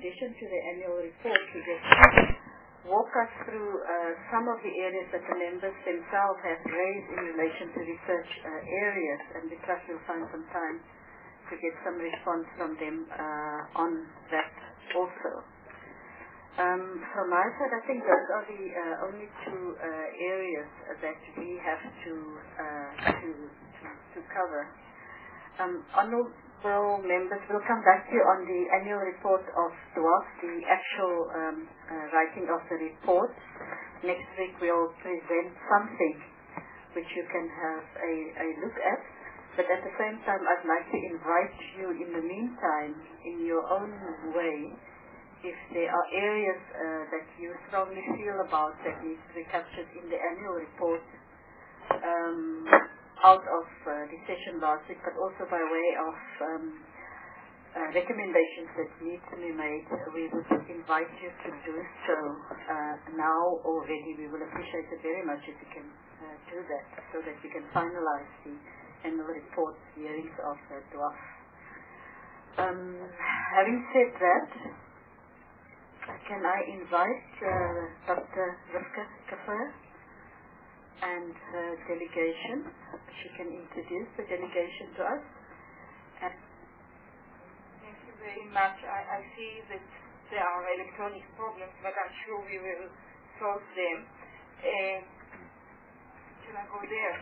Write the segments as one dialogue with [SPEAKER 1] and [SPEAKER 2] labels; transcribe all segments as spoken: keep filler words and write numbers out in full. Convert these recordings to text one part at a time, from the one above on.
[SPEAKER 1] addition to the annual report, to just walk us through uh, some of the areas that the members themselves have raised in relation to research uh, areas, and we trust we'll find some time to get some response from them uh, on that also. Um, from my side, I think those are the uh, only two uh, areas that we have to uh, to, to, to cover. Um, honourable members, we'll come back to you on the annual report of D W A F, the actual um, uh, writing of the report. Next week we'll present something which you can have a, a look at. But at the same time, I'd like to invite you in the meantime, in your own way, if there are areas uh, that you strongly feel about that needs to be captured in the annual report um, out of uh, the session last week, but also by way of um, uh, recommendations that need to be made, we would invite you to do so uh, now already. We will appreciate it very much if you can uh, do that, so that we can finalize the annual report hearings of uh, D W A F. Um, having said that, can I invite uh, Doctor Rivka Kafir and her delegation? She can introduce the delegation to us. And
[SPEAKER 2] Thank you very much. I, I see that there are electronic problems, but I'm sure we will solve them. Uh, shall I go there?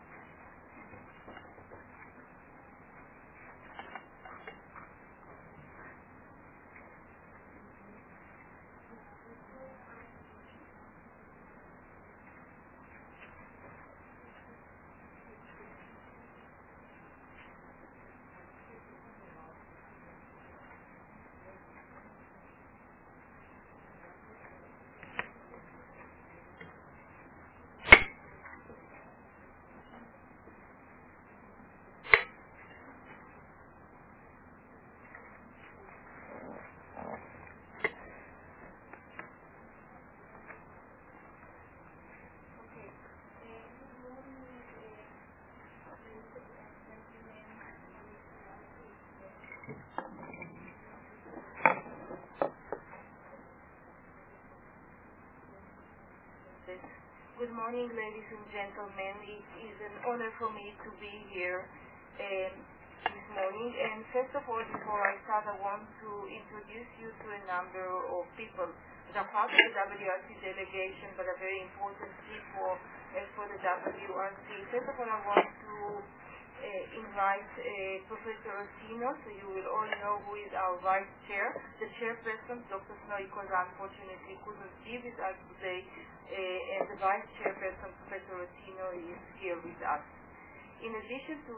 [SPEAKER 2] Good morning, ladies and gentlemen. It is an honor for me to be here um, this morning. And first of all, before I start, I want to introduce you to a number of people that are part of the W R C delegation, but are very important people uh, for the W R C. First of all, I want to uh, invite uh, Professor Orsino, so you will all know who is our vice chair. The chairperson, Doctor Snowy Koza, unfortunately couldn't be with us today. Uh, and the Vice Chairperson, Professor Orsino, is here with us. In addition to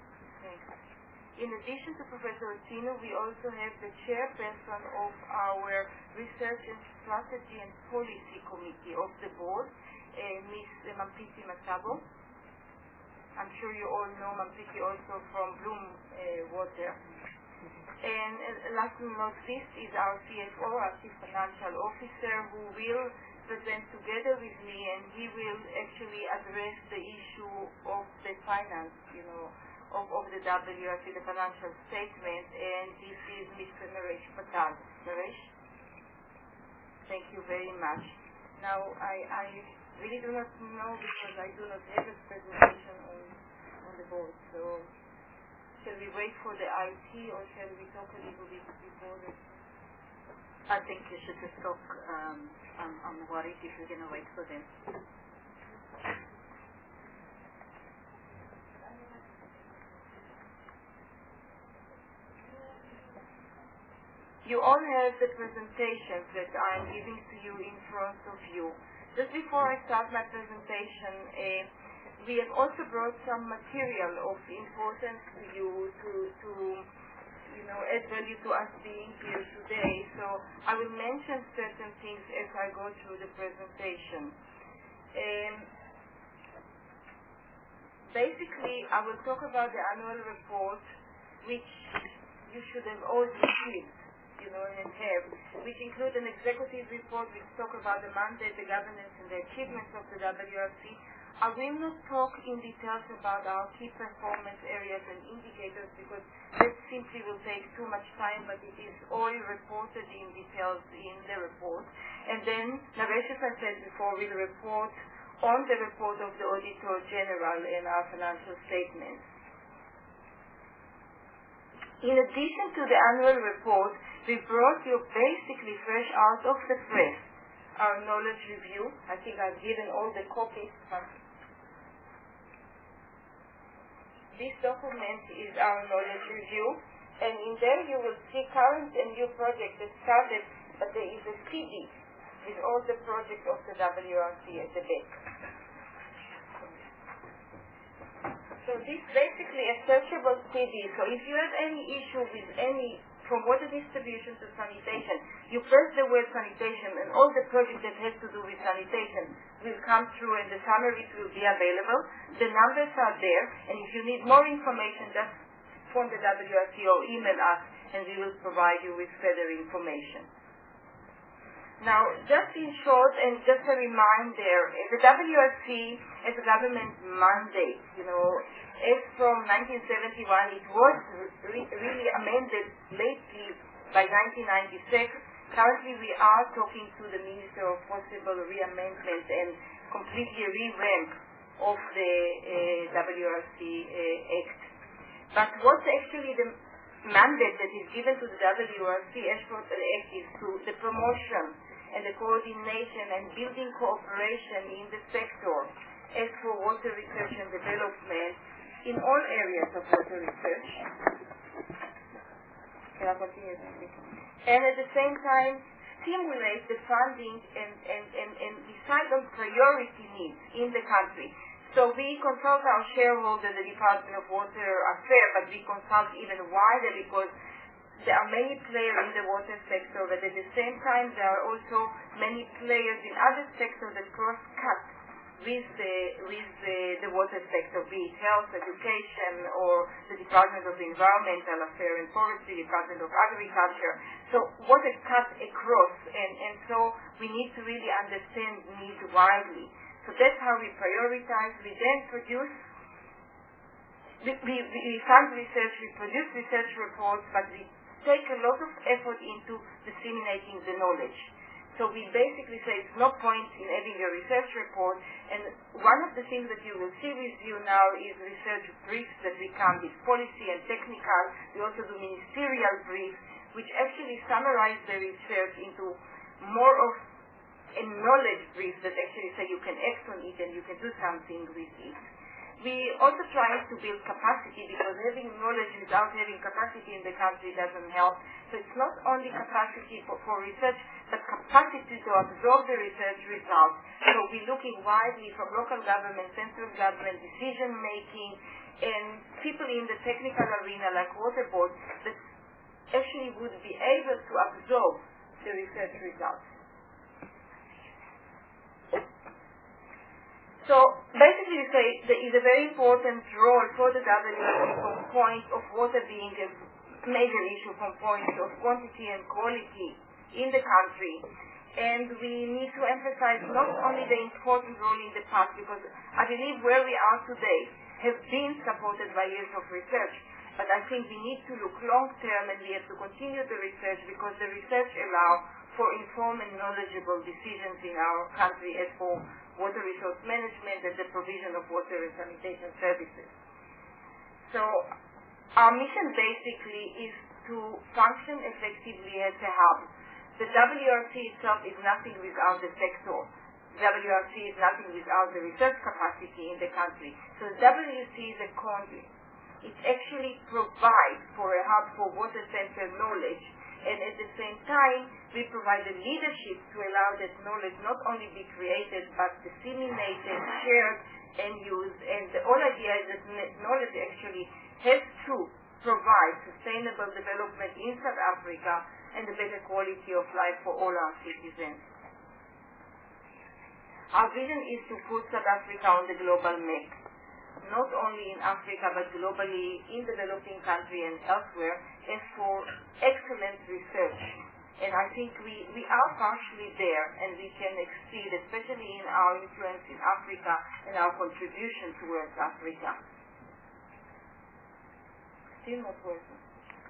[SPEAKER 2] in addition to Professor Orsino, we also have the Chairperson of our Research and Strategy and Policy Committee of the Board, uh, Miz Mampisi Masabo. I'm sure you all know Mampisi also from Bloom uh, Water. And uh, last but not least is our C F O, our Chief Financial Officer, who will present together with me, and he will actually address the issue of the finance, you know, of, of the W R C, the financial statement, and this is Mister Naresh Patel. Naresh? Thank you very much. Now, I, I really do not know, because I do not have a presentation on, on the board, so shall we wait for the I T, or shall we talk a little bit before the...
[SPEAKER 1] I think you should just talk. Um, I'm, I'm worried if you're going to wait for them.
[SPEAKER 2] You all have the presentations that I'm giving to you in front of you. Just before I start my presentation, uh, we have also brought some material of importance to you to, to you know, add value to us being here today. So I will mention certain things as I go through the presentation. Um, basically, I will talk about the annual report, which you should have all received, you know, and have, which include an executive report which talk about the mandate, the governance, and the achievements of the W R C. I will not talk in details about our key performance areas and indicators, because that's simply will take too much time, but it is all reported in details in the report. And then Naresh, as I said before, will report on the report of the Auditor General and our financial statements. In addition to the annual report, we brought you basically fresh out of the press our knowledge review. I think I've given all the copies. This document is our knowledge review, and in there you will see current and new projects that started, but there is a C D with all the projects of the W R C at the back. So this is basically a searchable C D. So if you have any issue with any, from water distribution to sanitation, you press the word sanitation and all the projects that have to do with sanitation will come through and the summaries will be available. The numbers are there, and if you need more information, just phone the W R C or email us and we will provide you with further information. Now, just in short, and just a reminder, the W R C as a government mandate, you know, as from nineteen seventy-one, it was re really amended lately by nineteen ninety-six. Currently, we are talking to the Minister of possible re-amendment and completely revamp of the uh, W R C uh, Act. But what's actually the mandate that is given to the W R C as for the Act is to the promotion and the coordination and building cooperation in the sector as for water research and development in all areas of water research. Can I continue? And at the same time, stimulate the funding and, and, and, and decide on priority needs in the country. So we consult our shareholder, the Department of Water Affairs, but we consult even wider because there are many players in the water sector, but at the same time there are also many players in other sectors that cross-cut with the, with the, the water sector, be it health, education, or the Department of Environmental Affairs and Forestry, Department of Agriculture. So water cuts across, and, and so we need to really understand needs widely. So that's how we prioritize. We then produce, we, we, we fund research, we produce research reports, but we take a lot of effort into disseminating the knowledge. So we basically say it's no point in having a research report, and one of the things that you will see with you now is research briefs that we come with policy and technical. We also do ministerial briefs, which actually summarize the research into more of a knowledge brief that actually say you can act on it and you can do something with it. We also try to build capacity, because having knowledge without having capacity in the country doesn't help. So it's not only capacity for, for research, but capacity to absorb the research results. So we're looking widely from local government, central government, decision making, and people in the technical arena like water boards that actually would be able to absorb the research results. So basically we say there is a very important role for the W R C from point of water being a major issue, from point of quantity and quality in the country. And we need to emphasize not only the important role in the past, because I believe where we are today has been supported by years of research, but I think we need to look long term and we have to continue the research, because the research allows for informed and knowledgeable decisions in our country as for water resource management and the provision of water and sanitation services. So our mission basically is to function effectively as a hub. The W R C itself is nothing without the sector. W R C is nothing without the research capacity in the country. So the W R C is a conduit. It actually provides for a hub for water-centered knowledge, and at the same time, we provide the leadership to allow that knowledge not only be created, but disseminated, shared, and used. And the whole idea is that knowledge actually has to provide sustainable development in South Africa and a better quality of life for all our citizens. Our vision is to put South Africa on the global map, not only in Africa, but globally in developing countries and elsewhere, as for excellent research. And I think we, we are partially there, and we can exceed, especially in our influence in Africa and our contribution towards Africa. Still not working.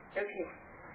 [SPEAKER 2] Okay.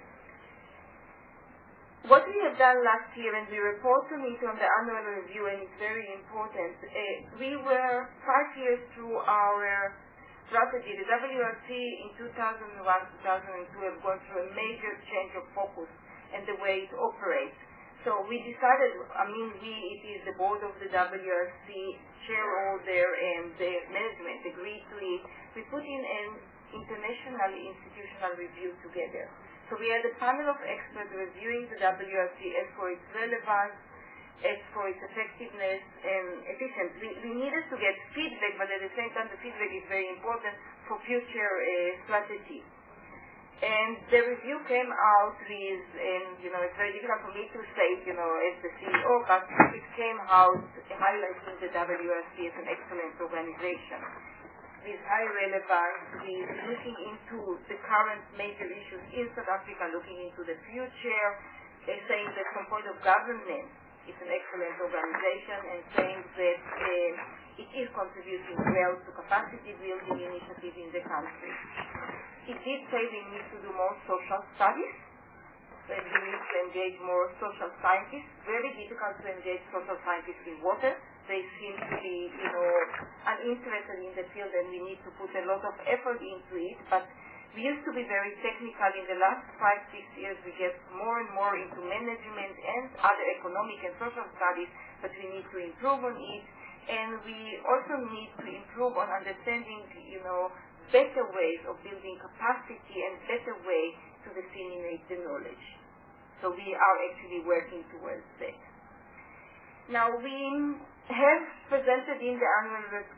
[SPEAKER 2] What we have done last year, and we report on it on the annual review, and it's very important, uh, we were five years through our strategy. The W R C in two thousand one to two thousand two have gone through a major change of focus and the way it operates. So we decided, I mean we, it is the board of the W R C, shareholder and the management agreed to it. We put in an international institutional review together. So we had a panel of experts reviewing the W R C as for its relevance, as for its effectiveness and efficiency. We, we needed to get feedback, but at the same time the feedback is very important for future uh, strategy. And the review came out with, and you know, it's very difficult for me to say, you know, as the C E O, but it came out highlighting the W R C as an excellent organization with high relevance, with looking into the current major issues in South Africa, looking into the future, uh, saying that from point of governance, it's an excellent organization, and saying that uh, it is contributing well to capacity building initiatives in the country. It did say we need to do more social studies, that we need to engage more social scientists. Very difficult to engage social scientists in water. They seem to be, you know, uninterested in the field, and we need to put a lot of effort into it. But we used to be very technical. In the last five, six years, we get more and more into management and other economic and social studies, but we need to improve on it. And we also need to improve on understanding, you know, better ways of building capacity and better ways to disseminate the knowledge. So we are actually working towards that. Now we have presented in the annual report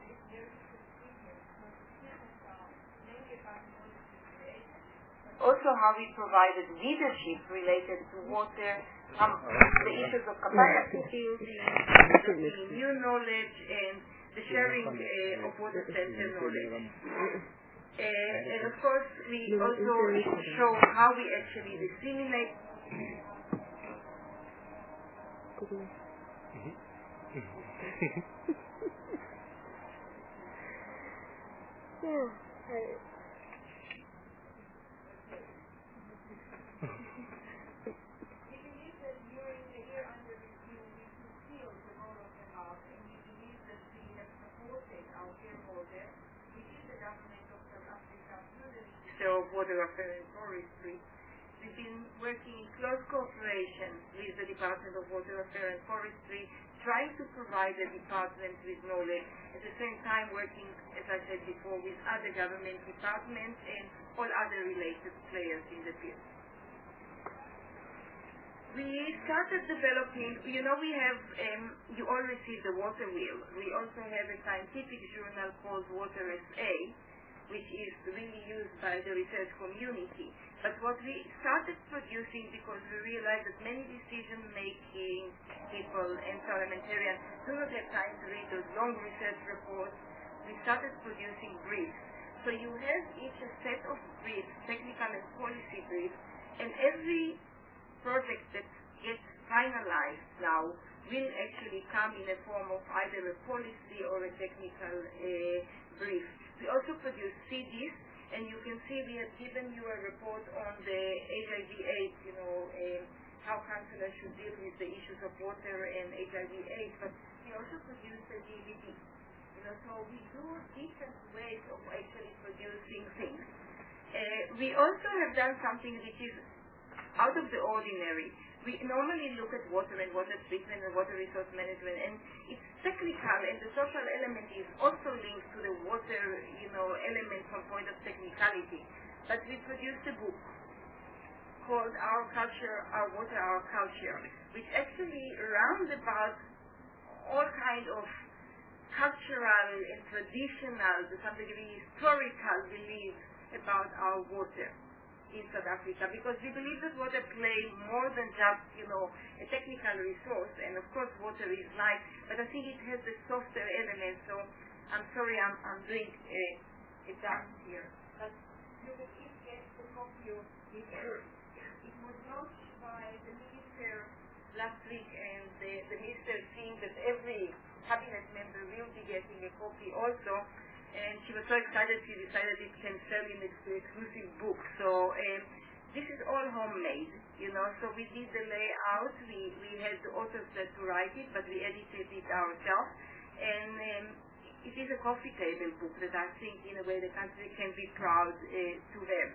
[SPEAKER 2] also how we provided leadership related to water, um, the issues of capacity building, the new knowledge, and the sharing uh, of water center knowledge. Uh, and of course, we also show how we actually disseminate. Of Water Affairs and Forestry. We've been working in close cooperation with the Department of Water Affairs and Forestry, trying to provide the department with knowledge, at the same time working, as I said before, with other government departments and all other related players in the field. We started developing, you know, we have, um, you all received the water wheel. We also have a scientific journal called Water S A, which is really used by the research community. But what we started producing, because we realized that many decision-making people and parliamentarians do not have time to read those long research reports, we started producing briefs. So you have each a set of briefs, technical and policy briefs, and every project that gets finalized now will actually come in a form of either a policy or a technical uh, brief. We also produce C Ds, and you can see we have given you a report on the H I V AIDS, you know, um, how councillors should deal with the issues of water and H I V AIDS, but we also produce a D V D. You know, so we do different ways of actually producing things. Uh, we also have done something which is out of the ordinary. We normally look at water and water treatment and water resource management, and it's technical, and the social element is also linked to the water, you know, element from point of technicality. But we produced a book called Our Culture, Our Water, Our Culture, which actually rounds about all kind of cultural and traditional, to some degree historical beliefs about our water in South Africa, because we believe that water plays more than just, you know, a technical resource, and of course water is life, but I think it has the softer element, so I'm sorry I'm, I'm doing a, a dance here. But you will each get a copy of it. It was launched by the Minister last week, and the, the Minister seeing that every cabinet member will be getting a copy also, and she was so excited she decided it can sell in exclusive exclusive book. So um, this is all homemade, you know. So we did the layout. We we had the authors that to write it, but we edited it ourselves. And um, it is a coffee table book that I think, in a way, the country can be proud uh, to have.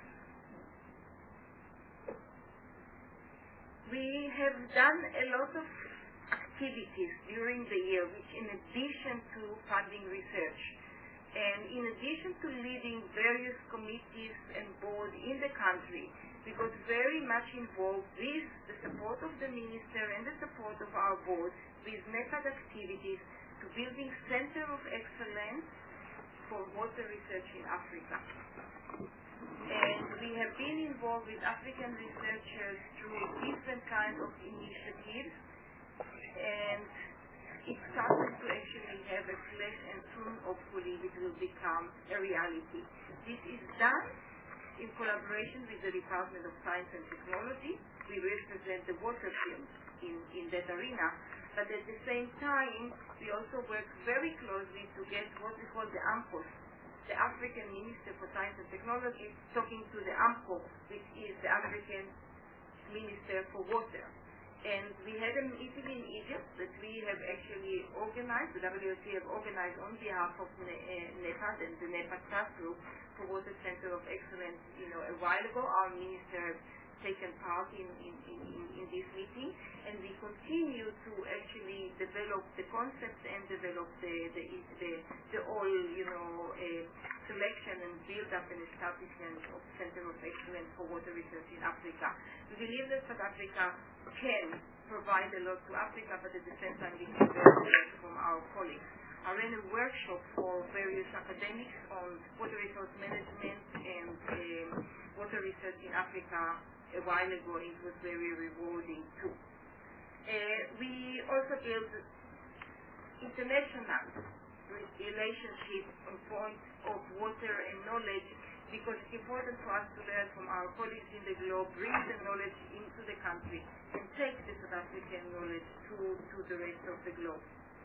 [SPEAKER 2] We have done a lot of activities during the year, which in addition to funding research, and in addition to leading various committees and boards in the country, we got very much involved with the support of the minister and the support of our board with NEPAD activities to building Center of Excellence for Water Research in Africa. And we have been involved with African researchers through different kinds of initiatives, and it started to actually have a flesh and soon hopefully it will become a reality. This is done in collaboration with the Department of Science and Technology. We represent the water field in, in that arena, but at the same time we also work very closely to get what we call the AMCOS, the African Minister for Science and Technology, talking to the AMCO, which is the African Minister for Water. And we had a meeting in Egypt that we have actually organized, the W O C have organized on behalf of NEPAD and the NEPAD task group for Water Center of Excellence, you know, a while ago. Our minister has taken part in, in, in, in this meeting, and we continue to actually develop the concepts and develop the, the, the, the all, you know, uh, selection and build up and establishment of Center of Excellence for Water Research in Africa. We believe that South Africa can provide a lot to Africa, but at the same time we can learn a lot from our colleagues. I ran a workshop for various academics on water resource management and um, water research in Africa a while ago. It was very rewarding too. Uh, we also built international relationships on points of water and knowledge, because it's important for us to learn from our colleagues in the globe, bring the knowledge into the country, and take the South African knowledge to, to the rest of the globe.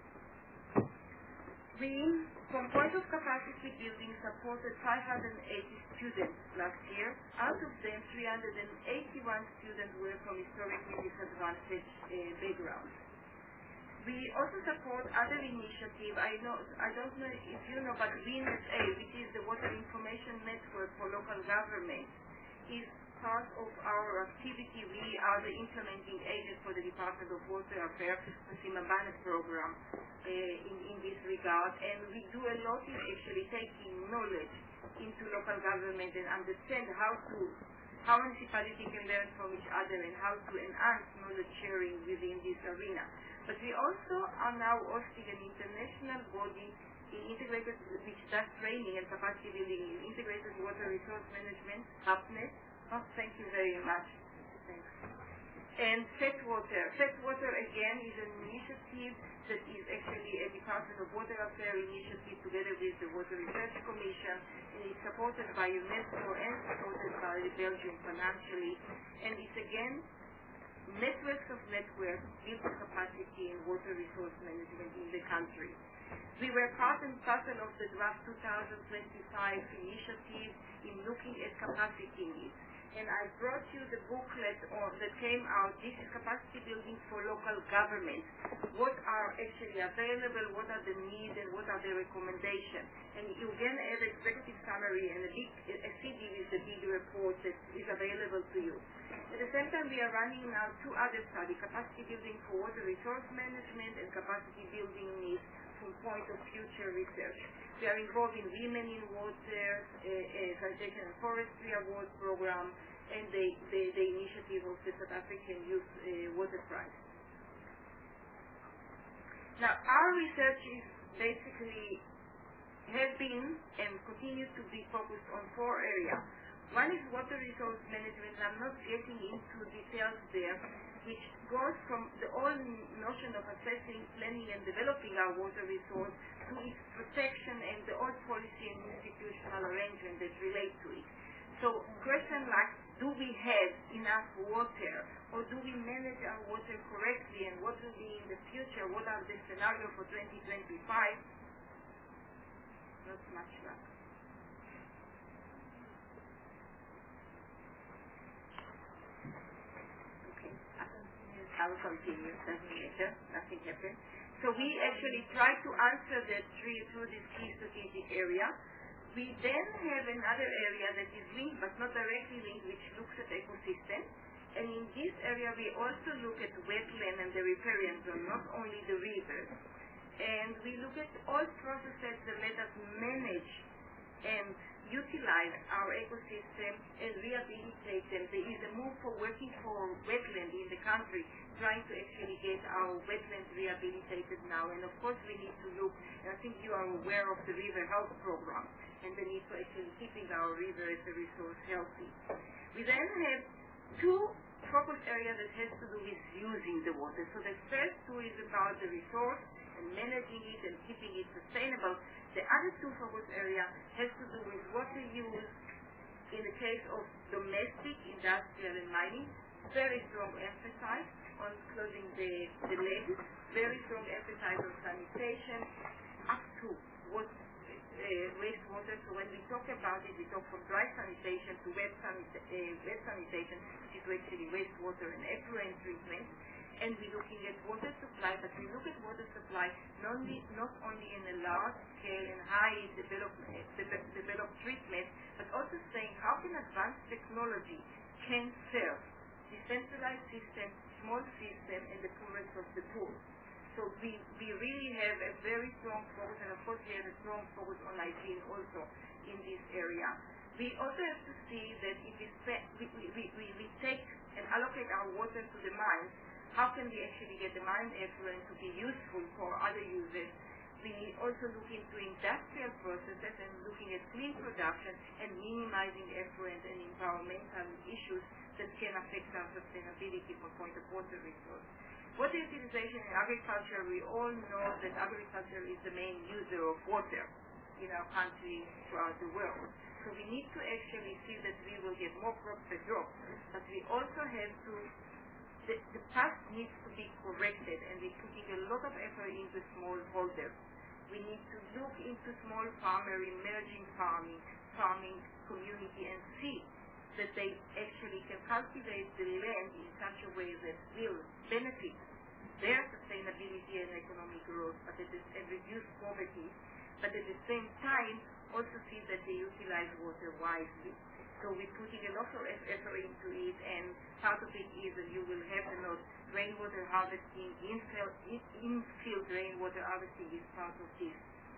[SPEAKER 2] We, from point of capacity building, supported five hundred eighty students last year. Out of them, three hundred eighty-one students were from historically disadvantaged uh, backgrounds. We also support other initiatives. I know, I don't know if you know, but W I N S A, which is the Water Information Network for local government, is part of our activity. We are the implementing agent for the Department of Water Affairs, the Simambane program uh, in, in this regard, and we do a lot in actually taking knowledge into local government and understand how to how municipality can learn from each other and how to enhance knowledge sharing within this arena. But we also are now hosting an international body in integrated, which does training and capacity building in integrated water resource management, HAPNet. Oh, thank you very much. Thanks. And FETWater. FETWater, again, is an initiative that is actually a Department of Water Affairs initiative together with the Water Research Commission, and it's supported by UNESCO and supported by Belgium financially. And it's, again, networks of networks build capacity in water resource management in the country. We were part and parcel of the draft two thousand twenty-five initiative in looking at capacity needs. And I brought you the booklet on, that came out. This is capacity building for local governments. What are actually available, what are the needs, and what are the recommendations. And you again have an executive summary and a, big, a C D with the big report that is available to you. At the same time, we are running now two other studies, capacity building for water resource management and capacity building needs from point of future research. We are involved in Women in Water, uh, uh, Sanitation and Forestry Award Program, and the, the, the initiative of the South African Youth uh, Water Prize. Now, our research is basically, has been and continues to be focused on four areas. One is water resource management. I'm not getting into details there, which goes from the whole notion of assessing, planning, and developing our water resource to its protection and the whole policy and institutional arrangement that relate to it. So questions like, do we have enough water, or do we manage our water correctly, and what will be in the future, what are the scenarios for twenty twenty-five? Not much luck. I'll continue, doesn't matter, nothing happened. So we actually try to answer that through, through this key strategic area. We then have another area that is linked, but not directly linked, which looks at ecosystem. And in this area, we also look at wetland and the riparian zone, not only the rivers. And we look at all processes that let us manage and utilize our ecosystem and rehabilitate them. There is a move for working for wetland in the country, trying to actually get our wetlands rehabilitated now. And of course we need to look, and I think you are aware of the river health program and the need for actually keeping our river as a resource healthy. We then have two focus areas that has to do with using the water. So the first two is about the resource and managing it and keeping it sustainable. The other two focus area has to do with water use in the case of domestic, industrial, and mining. Very strong emphasis on closing the, the lead, very strong emphasis on sanitation, up to what, uh, wastewater. So when we talk about it, we talk from dry sanitation to wet, sanita uh, wet sanitation, which is actually wastewater and effluent treatment. And we're looking at water supply, but we look at water supply not only, not only in a large scale and high development, developed treatment, but also saying how can advanced technology can serve decentralized system, small system, and the poorest of the poor. So we, we really have a very strong focus, and of course we have a strong focus on hygiene also in this area. We also have to see that if we, we, we, we, we take and allocate our water to the mines, how can we actually get the mine effluent to be useful for other users? We also look into industrial processes and looking at clean production and minimizing effluent and environmental issues that can affect our sustainability from point of water resource. Water utilization in agriculture, we all know that agriculture is the main user of water in our country throughout the world. So we need to actually see that we will get more crops per drop, but we also have to The, the past needs to be corrected, and we're putting a lot of effort into smallholders. We need to look into small farmer, emerging farming, farming community, and see that they actually can cultivate the land in such a way that will benefit their sustainability and economic growth, but at the, and reduce poverty, but at the same time also see that they utilize water wisely. So we're putting a lot of effort into it, and part of it is that you will have the note, rainwater harvesting, infield, infield rainwater harvesting is part of this.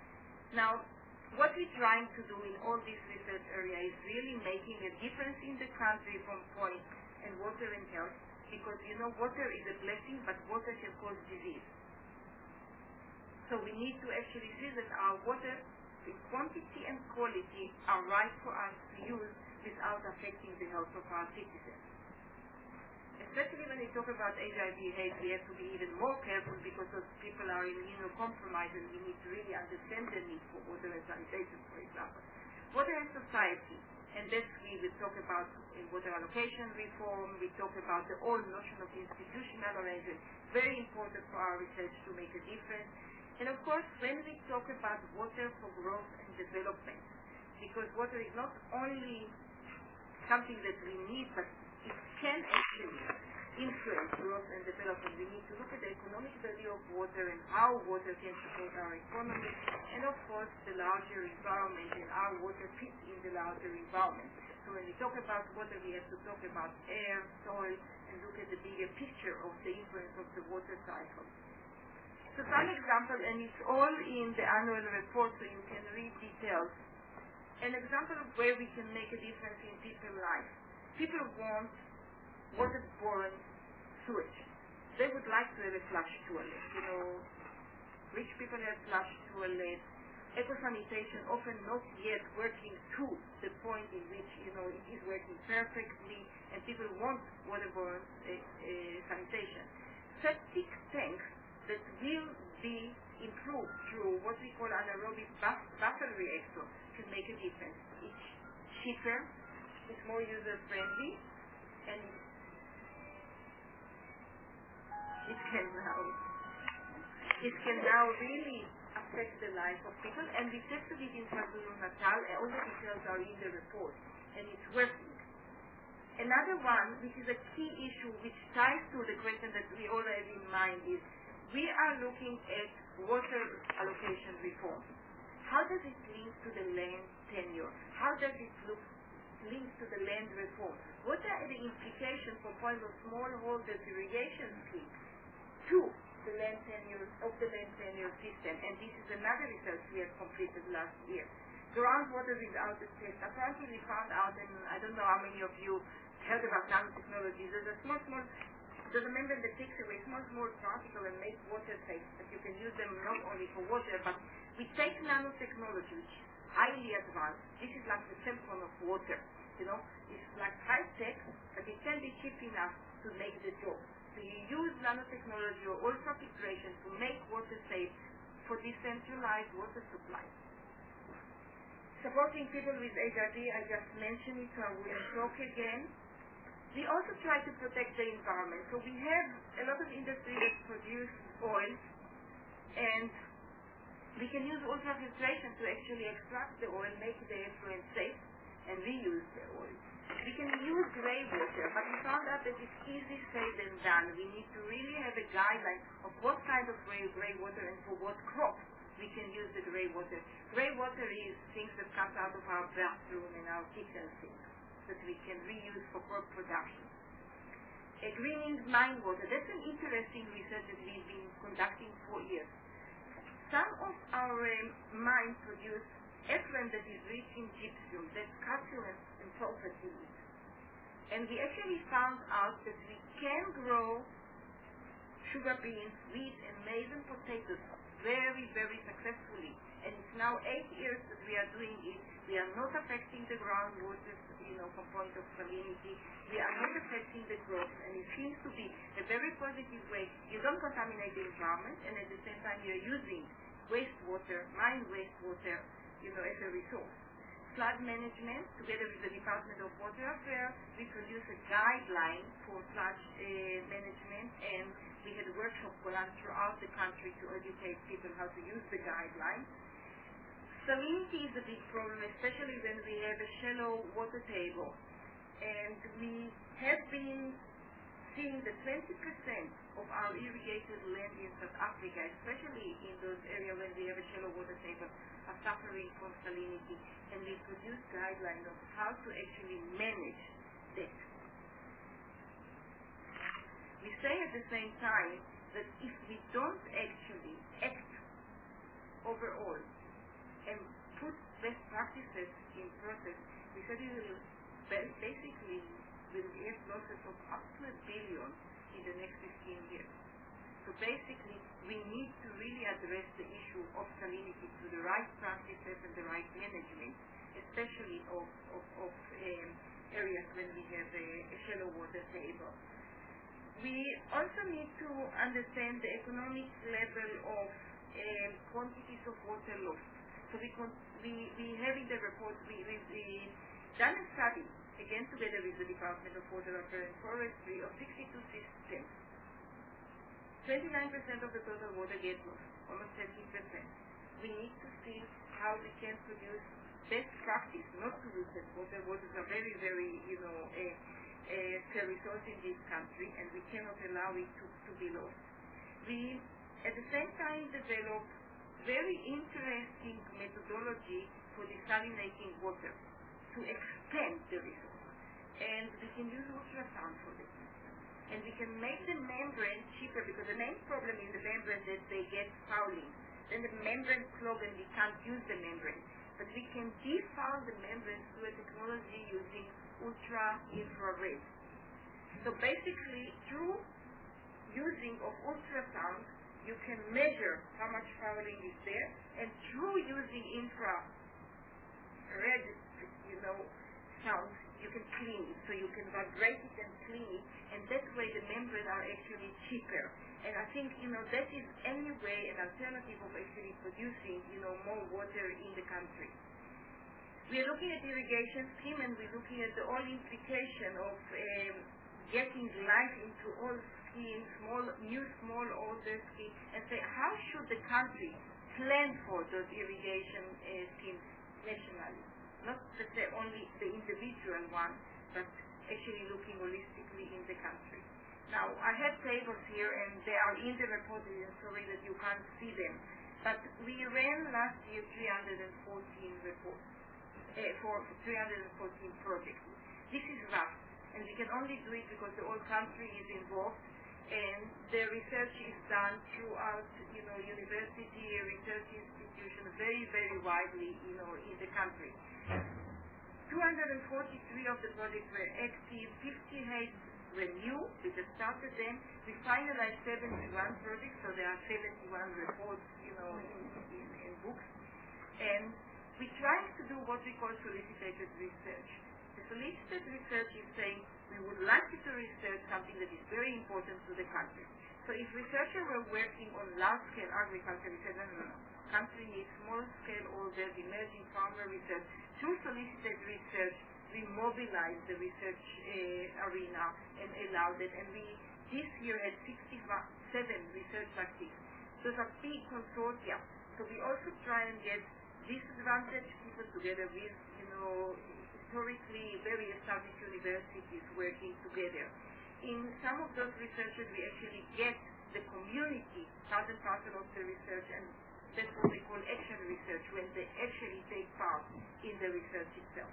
[SPEAKER 2] Now, what we're trying to do in all this research area is really making a difference in the country from point and water and health, because you know water is a blessing, but water can cause disease. So we need to actually see that our water, the quantity and quality, are right for us to use without affecting the health of our citizens. Especially when we talk about H I V AIDS, we have to be even more careful because those people are immunocompromised, and we need to really understand the need for water and sanitation, for example. Water and society, and that's we will talk about in water allocation reform, we talk about the whole notion of institutional arrangement, very important for our research to make a difference. And of course, when we talk about water for growth and development, because water is not only something that we need, but it can actually influence growth and development. We need to look at the economic value of water and how water can support our economy, and of course the larger environment, and our water fits in the larger environment. So when we talk about water, we have to talk about air, soil, and look at the bigger picture of the influence of the water cycle. So some example, and it's all in the annual report, so you can read details. An example of where we can make a difference in people's life. People want waterborne sewage. They would like to have a flush toilet. You know, rich people have flush toilets. Eco-sanitation often not yet working to the point in which, you know, it is working perfectly, and people want waterborne uh, uh, sanitation. Septic tanks that will be improved through what we call anaerobic buff buffer reactor can make a difference. It's cheaper, it's more user-friendly, and it can now it can now really affect the life of people. And we tested it in KwaZulu-Natal, and all the details are in the report, and it's working. Another one, which is a key issue which ties to the question that we all have in mind, is we are looking at water allocation reform. How does it link to the land tenure? How does it look, link to the land reform? What are the implications for point of smallholders irrigation scheme to the land tenure of the land tenure system? And this is another research we have completed last year. Groundwater without a test. Apparently we found out, and I don't know how many of you heard about nanotechnology. There's a small, small, there's a membrane that takes away small, small particles and makes water safe, that you can use them not only for water, but we take nanotechnology, which is highly advanced. This is like the cell phone of water, you know. It's like high-tech, but it can be cheap enough to make the job. So you use nanotechnology or ultrafiltration to make water safe for decentralized water supply. Supporting people with H I V, I just mentioned it, so I will talk again. We also try to protect the environment. So we have a lot of industry that produce oil, and we can use ultrafiltration to actually extract the oil, make the effluent safe, and reuse the oil. We can use grey water, but we found out that it's easy said than done. We need to really have a guideline of what kind of grey, grey water and for what crops we can use the grey water. Grey water is things that come out of our bathroom and our kitchen sink that we can reuse for crop production. A greening mine water, that's an interesting research that we've been conducting for years. Some of our um, mines produce effluent that is rich in gypsum, that's calcium and sulfur in it. And we actually found out that we can grow sugar beans, wheat, and maize and potatoes very, very successfully. And it's now eight years that we are doing it. We are not affecting the groundwater, you know, from point of salinity. We are not affecting the growth, and it seems to be a very positive way. You don't contaminate the environment, and at the same time you're using wastewater, mine wastewater, you know, as a resource. Flood management, together with the Department of Water Affairs, we produce a guideline for flood uh, management, and we had workshops going on throughout the country to educate people how to use the guideline. Salinity is a big problem, especially when we have a shallow water table. And we have been seeing that twenty percent of our irrigated land in South Africa, especially in those areas when we have a shallow water table, are suffering from salinity. And we produce guidelines of how to actually manage that. We say at the same time that if we don't actually act overall and put best practices in process, we said we will basically will get losses of up to a billion in the next fifteen years. So basically, we need to really address the issue of salinity through the right practices and the right management, especially of, of, of um, areas when we have a, a shallow water table. We also need to understand the economic level of um, quantities of water lost. So we, con- we, we have in the report, we, we, we done a study, again together with the Department of Water Affairs and Forestry, of sixty-two systems. twenty-nine percent of the total water gets lost, almost thirteen percent. We need to see how we can produce best practice, not to lose that water. Waters are very, very, you know, a, a resource in this country, and we cannot allow it to, to be lost. We, at the same time, develop very interesting methodology for desalinating water to expand the resource. And we can use ultrasound for this. And we can make the membrane cheaper, because the main problem in the membrane is that they get fouling. Then the membrane clogs and we can't use the membrane. But we can defoul the membrane through a technology using ultra-infrared. So basically, through using of ultrasound, you can measure how much fouling is there, and through using infrared, you know, sound, you can clean it. So you can vibrate it and clean it, and that way the membranes are actually cheaper. And I think, you know, that is anyway an alternative of actually producing, you know, more water in the country. We are looking at irrigation scheme, and we're looking at the all implication of um, getting life into all schemes, small, new small order schemes, and say how should the country plan for those irrigation uh, schemes nationally, not to say only the individual one, but actually looking holistically in the country. Now, I have tables here, and they are in the report. I'm sorry that you can't see them. But we ran last year three hundred fourteen reports uh, for three hundred fourteen projects. This is rough, and we can only do it because the whole country is involved, and the research is done throughout, you know, university, research institutions, very, very widely, you know, in the country. two hundred forty-three of the projects were active, fifty-eight were new. We just started them. We finalized seventy-one projects, so there are seventy-one reports, you know, in, in, in books. And we're trying to do what we call solicited research. The solicited research is saying we would like you to research something that is very important to the country. So if researchers were working on large-scale agriculture, we said, no, no, no. Country needs small-scale or there's emerging farmer research. Through solicited research, we mobilized the research uh, arena and allowed it. And we, this year, had sixty-seven research activities. Those are big consortia. So we also try and get disadvantaged people together with, you know, historically very established universities working together. In some of those researchers, we actually get the community part and parcel of the research, and that's what we call action research, when they actually take part in the research itself.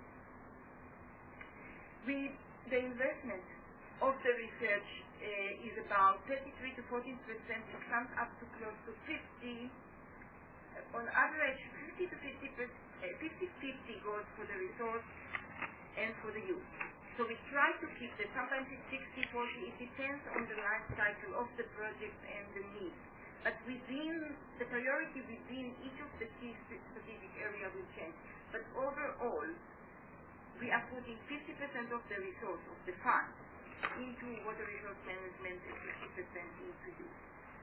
[SPEAKER 2] We, the investment of the research uh, is about thirty-three to fourteen percent. It comes up to close to fifty. Uh, on average, fifty to fifty percent, fifty fifty goes for the resource and for the youth. So we try to keep that. Sometimes it's sixty forty. It depends on the life cycle of the project and the needs. But within the priority within each of the key strategic areas will change. But overall, we are putting fifty percent of the resource of the fund into water resource management and fifty percent into youth.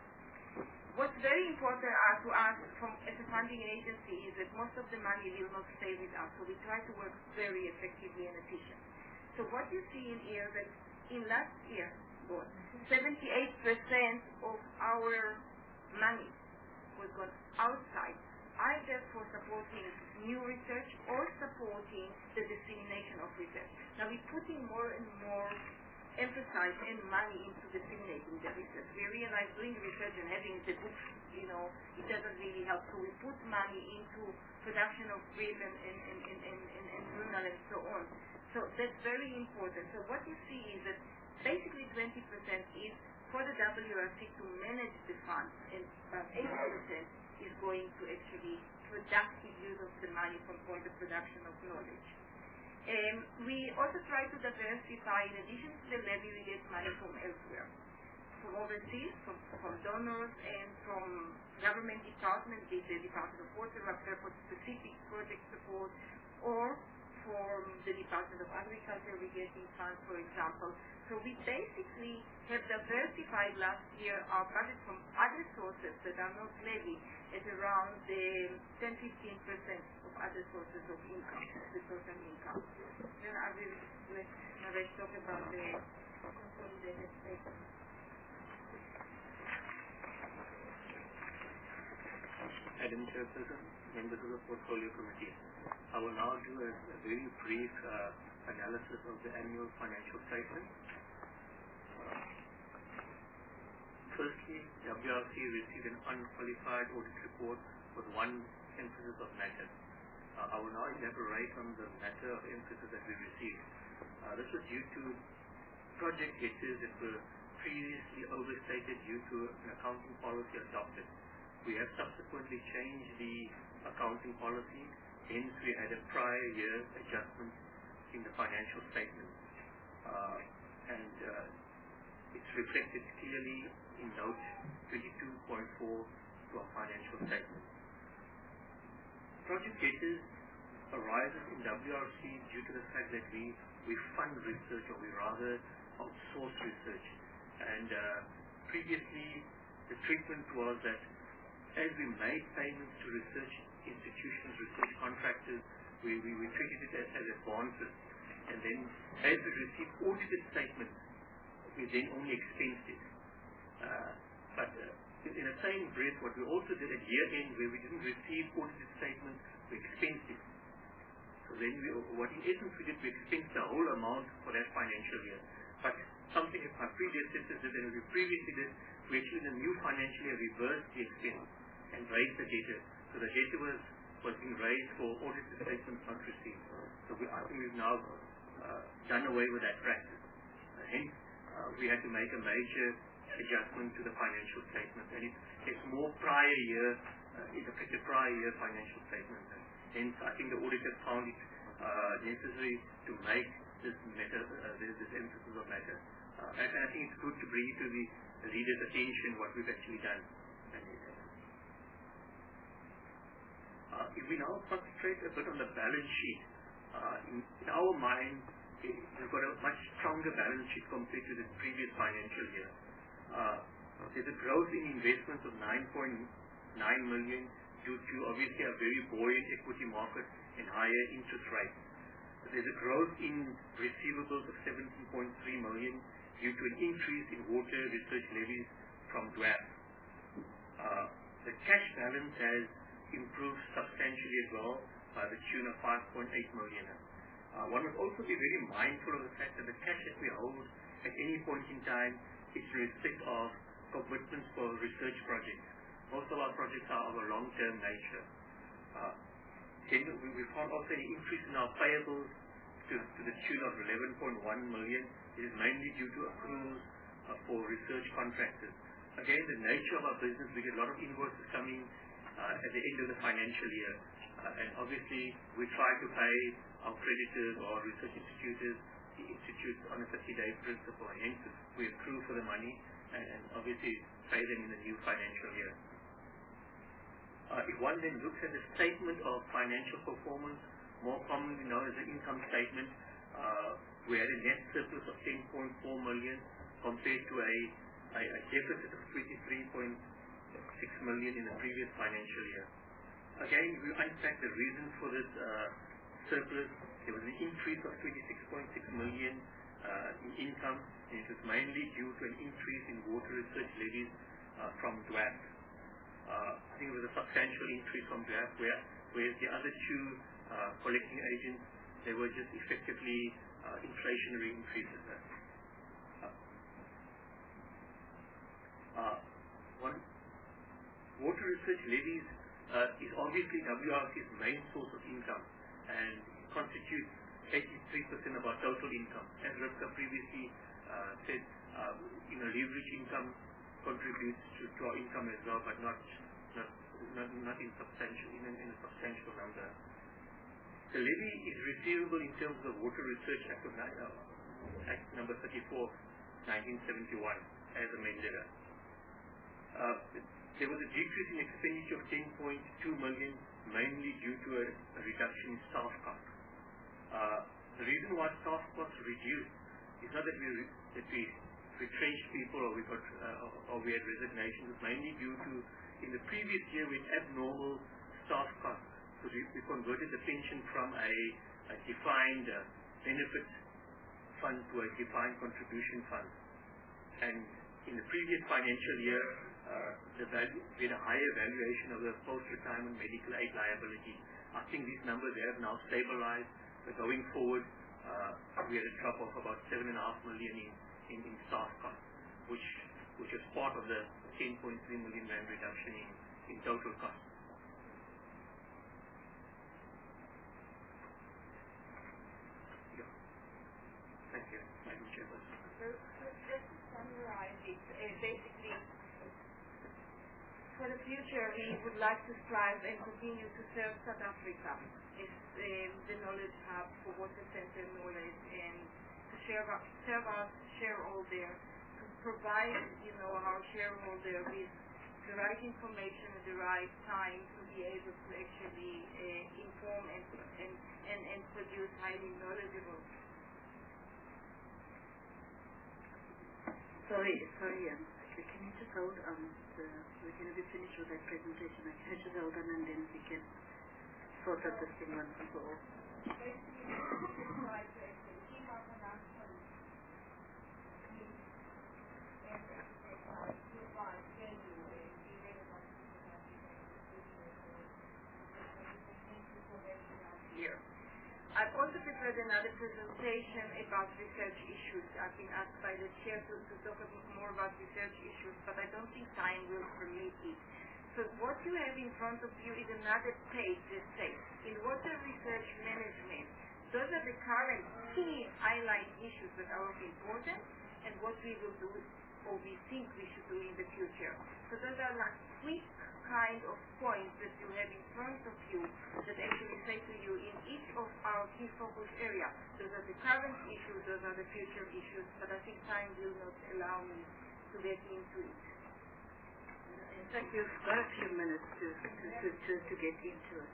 [SPEAKER 2] What's very important uh, to us from, as a funding agency is that most of the money will not stay with us. So we try to work very effectively and efficient. So what you see in here that in last year, seventy-eight percent of our money was gone outside, either for supporting new research or supporting the dissemination of research. Now we're putting more and more emphasis and money into disseminating the research. We realize doing research and having the books, you know, it doesn't really help. So we put money into production of brief and, and, and, and, and, and, and journal and so on. So that's very important. So what you see is that basically twenty percent is for the W R C to manage the funds, and about eighty percent is going to actually productive use of the money from point of production of knowledge. Um, we also try to diversify. In addition to the levy, we get money from elsewhere, from overseas, from, from donors, and from government departments, be it the Department of Water, for specific project support, or from the Department of Agriculture, we get in funds, for example. So we basically have diversified last year our budget from other sources that are not levy at around the ten to fifteen percent of other sources of income, of the total income. Then I will let Naresh talk about the consolidated statement.
[SPEAKER 3] Madam Chairperson, members of the Portfolio Committee, I will now do a, a very brief uh, analysis of the annual financial statement. Uh, firstly, W R C received an unqualified audit report with one emphasis of matter. Uh, I will now elaborate on the matter of emphasis that we received. Uh, this was due to project debtors that were previously overstated due to an accounting policy adopted. We have subsequently changed the accounting policy, hence we had a prior year adjustment in the financial statement. Uh, and uh, it's reflected clearly in note twenty-two point four to our financial statement. Project debtors arises in W R C due to the fact that we, we fund research, or we rather outsource research. And uh, previously the treatment was that as we made payments to research institutions, research contractors, we, we, we treated it as, as advances. And then as we received audited statements, we then only expensed it. Uh, but uh, in the same breath, what we also did at year end, where we didn't receive audited statements, we expensed it. So So then we, what in essence we did, we expensed the whole amount for that financial year. But something that my predecessors did and we previously did, we actually in the new financial year reversed the expense and raised the debtor. So the debtor was, was being raised for audit statements not received. So we, I think we've now uh, done away with that practice. Uh, hence, uh, we had to make a major adjustment to the financial statement. And it, it's more prior year, uh, it affected prior year financial statement. And hence, I think the auditor found it uh, necessary to make this matter, uh, this, this emphasis of matter. Uh, and, and I think it's good to bring it to the, the reader's attention what we've actually done. And, uh, if we now concentrate a bit on the balance sheet, uh, in, in our mind, we've got a much stronger balance sheet compared to the previous financial year. Uh, there's a growth in investments of nine point nine million due to obviously a very buoyant equity market and higher interest rates. There's a growth in receivables of seventeen point three million due to an increase in water research levies from D W A P. Uh, the cash balance has improved substantially as well by the tune of five point eight million. Uh, one must also be very mindful of the fact that the cash that we hold at any point in time is in respect of commitments for research projects. Most of our projects are of a long-term nature. Uh, then we, we found also an increase in our payables to, to the tune of eleven point one million. It is mainly due to accruals uh, for research contractors. Again, the nature of our business, we get a lot of invoices coming uh, at the end of the financial year. Uh, and obviously, we try to pay our creditors or research institutes, the institutes on a thirty-day principle. And hence, we accrue for the money and, and obviously pay them in the new financial year. Uh, if one then looks at the statement of financial performance, more commonly known as the income statement, uh, we had a net surplus of ten point four million compared to a, a, a deficit of twenty-three point six million in the previous financial year. Again, we unpack the reason for this uh, surplus. There was an increase of twenty-six point six million uh, in income, and it was mainly due to an increase in water research levies uh, from D W A P. Uh, I think it was a substantial increase from D W A P, where, whereas the other two uh, collecting agents, they were just effectively uh, inflationary increases. Uh, uh, one, water research levies uh, is obviously W R C's main source of income and constitutes eighty-three percent of our total income. As Rivka previously uh, said, uh, you know, leverage income contributes to, to our income as well, but not not not, not in substantial in, in a substantial number. The levy is receivable in terms of Water Research Act of uh, Act number thirty-four, nineteen seventy-one, as amended. Uh, there was a decrease in expenditure of ten point two million, mainly due to a, a reduction in staff costs. Uh, the reason why staff costs reduced is not that we re- that we retrenched people or we got uh, or we had resignations. It's mainly due to in the previous year we had abnormal staff costs. So we, we converted the pension from a, a defined uh, benefit fund to a defined contribution fund. And in the previous financial year, uh, the value, we had a higher valuation of the post-retirement medical aid liability. I think these numbers have now stabilized. But going forward, uh, we had a drop of about seven and a half million in, in, in staff costs, which which is part of the ten point three million rand reduction in, in total costs. Yeah. Thank you, Madam Chairperson.
[SPEAKER 2] So, so just to summarize it, uh, basically, for the future, we would like to strive and continue to serve South Africa as um, the knowledge hub for water center knowledge, and to share our, serve our shareholder, to provide, you know, our shareholder with the right information at the right time to be able to actually uh, inform and, and, and, and produce highly knowledgeable.
[SPEAKER 1] Sorry, sorry, um, can you just hold on? Um, the, we're going to be finished with that presentation. I can just hold on and then we can sort out this thing once and for all.
[SPEAKER 3] Yeah.
[SPEAKER 2] prepared another presentation about research issues. I've been asked by the chair to, to talk a bit more about research issues, but I don't think time will permit it. So what you have in front of you is another page that says, in water research management, those are the current key highlight issues that are of importance and what we will do or we think we should do in the future. So those are like quick kind of points that you have in front of you that actually say to you in each of our key focus areas. Those are the current issues, those are the future issues, but I think time will not allow me to get into it.
[SPEAKER 1] In fact, you've got a few minutes to, to, to, to, to get into it.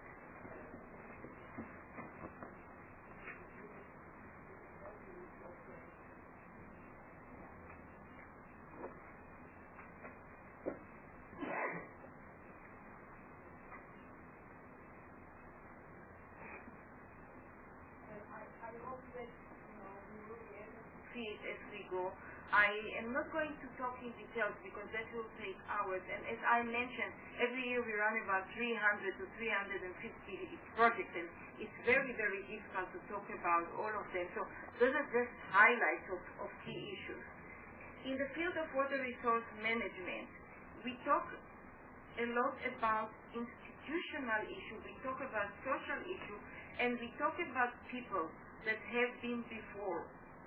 [SPEAKER 2] As we go. I am not going to talk in details because that will take hours, and as I mentioned, every year we run about three hundred to three hundred fifty projects, and it's very, very difficult to talk about all of them. So those are just highlights of, of key issues. In the field of water resource management, we talk a lot about institutional issues, we talk about social issues, and we talk about people that have been before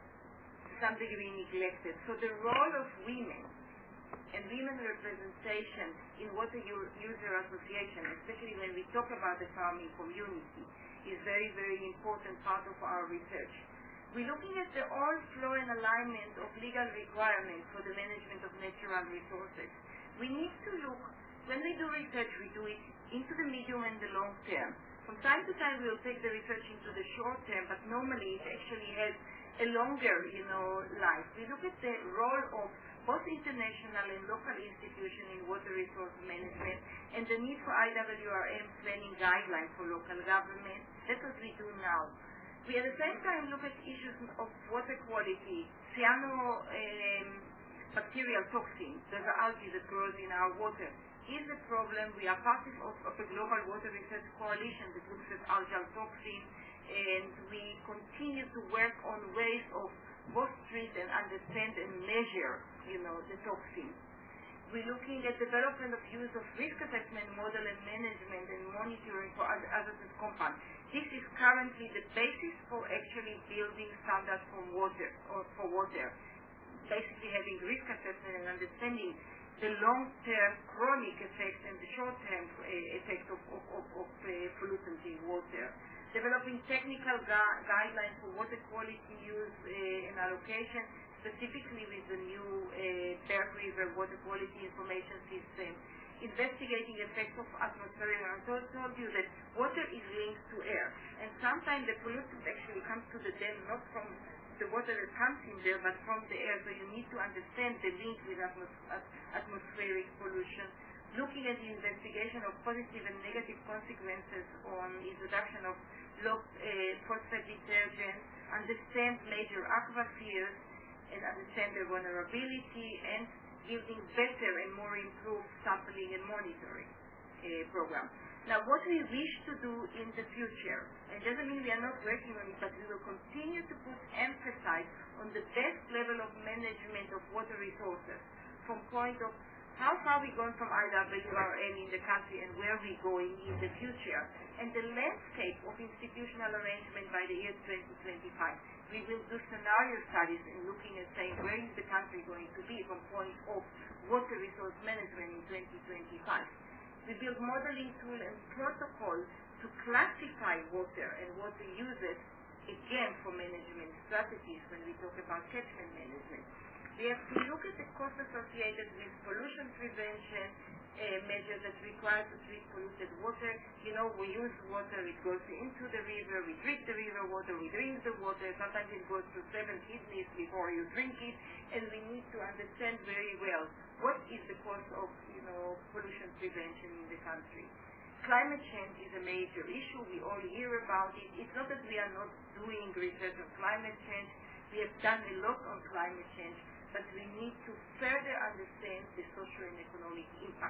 [SPEAKER 2] some degree neglected. So the role of women and women representation in water user association, especially when we talk about the farming community, is very, very important part of our research. We're looking at the all flow and alignment of legal requirements for the management of natural resources. We need to look, when we do research, we do it into the medium and the long term. From time to time, we'll take the research into the short term, but normally it actually has a longer, you know, life. We look at the role of both international and local institutions in water resource management and the need for I W R M planning guidelines for local government. That's what we do now. We at the same time look at issues of water quality, cyano um, bacterial toxin, there's an algae that grows in our water, is a problem. We are part of, of a global water research coalition that looks at algal toxin, and we continue to work on ways of both treat and understand and measure, you know, the toxins. We're looking at development of use of risk assessment model and management and monitoring for hazardous compounds. This is currently the basis for actually building standards for water or for water. Basically having risk assessment and understanding the long-term chronic effects and the short-term uh, effects of, of, of, of uh, pollutants in water. Developing technical gu- guidelines for water quality use uh, and allocation, specifically with the new uh, Berg River Water Quality Information System. Investigating effects of atmospheric. I told, told you that water is linked to air, and sometimes the pollutant actually comes to the dam not from the water that comes in there, but from the air. So you need to understand the link with atmos- atmospheric pollution. Looking at the investigation of positive and negative consequences on introduction of low uh, phosphate detergent, understand major aquifers, and understand their vulnerability, and building better and more improved sampling and monitoring uh, program. Now, what we wish to do in the future, and it doesn't mean we are not working on it, but we will continue to put emphasis on the best level of management of water resources from point of how far we're going from I W R M in the country and where we're going in the future, and the landscape of institutional arrangement by the year twenty twenty-five. We will do scenario studies and looking at saying where is the country going to be from point of water resource management in twenty twenty-five. We build modeling tool and protocol to classify water and water uses, again for management strategies when we talk about catchment management. We have to look at the cost associated with pollution prevention uh, measures that require to treat polluted water. You know, we use water, it goes into the river, we treat the river water, we drink the water, sometimes it goes to seven kidneys before you drink it, and we need to understand very well what is the cost of, you know, pollution prevention in the country. Climate change is a major issue. We all hear about it. It's not that we are not doing research on climate change. We have done a lot on climate change, but we need to further understand the social and economic impact.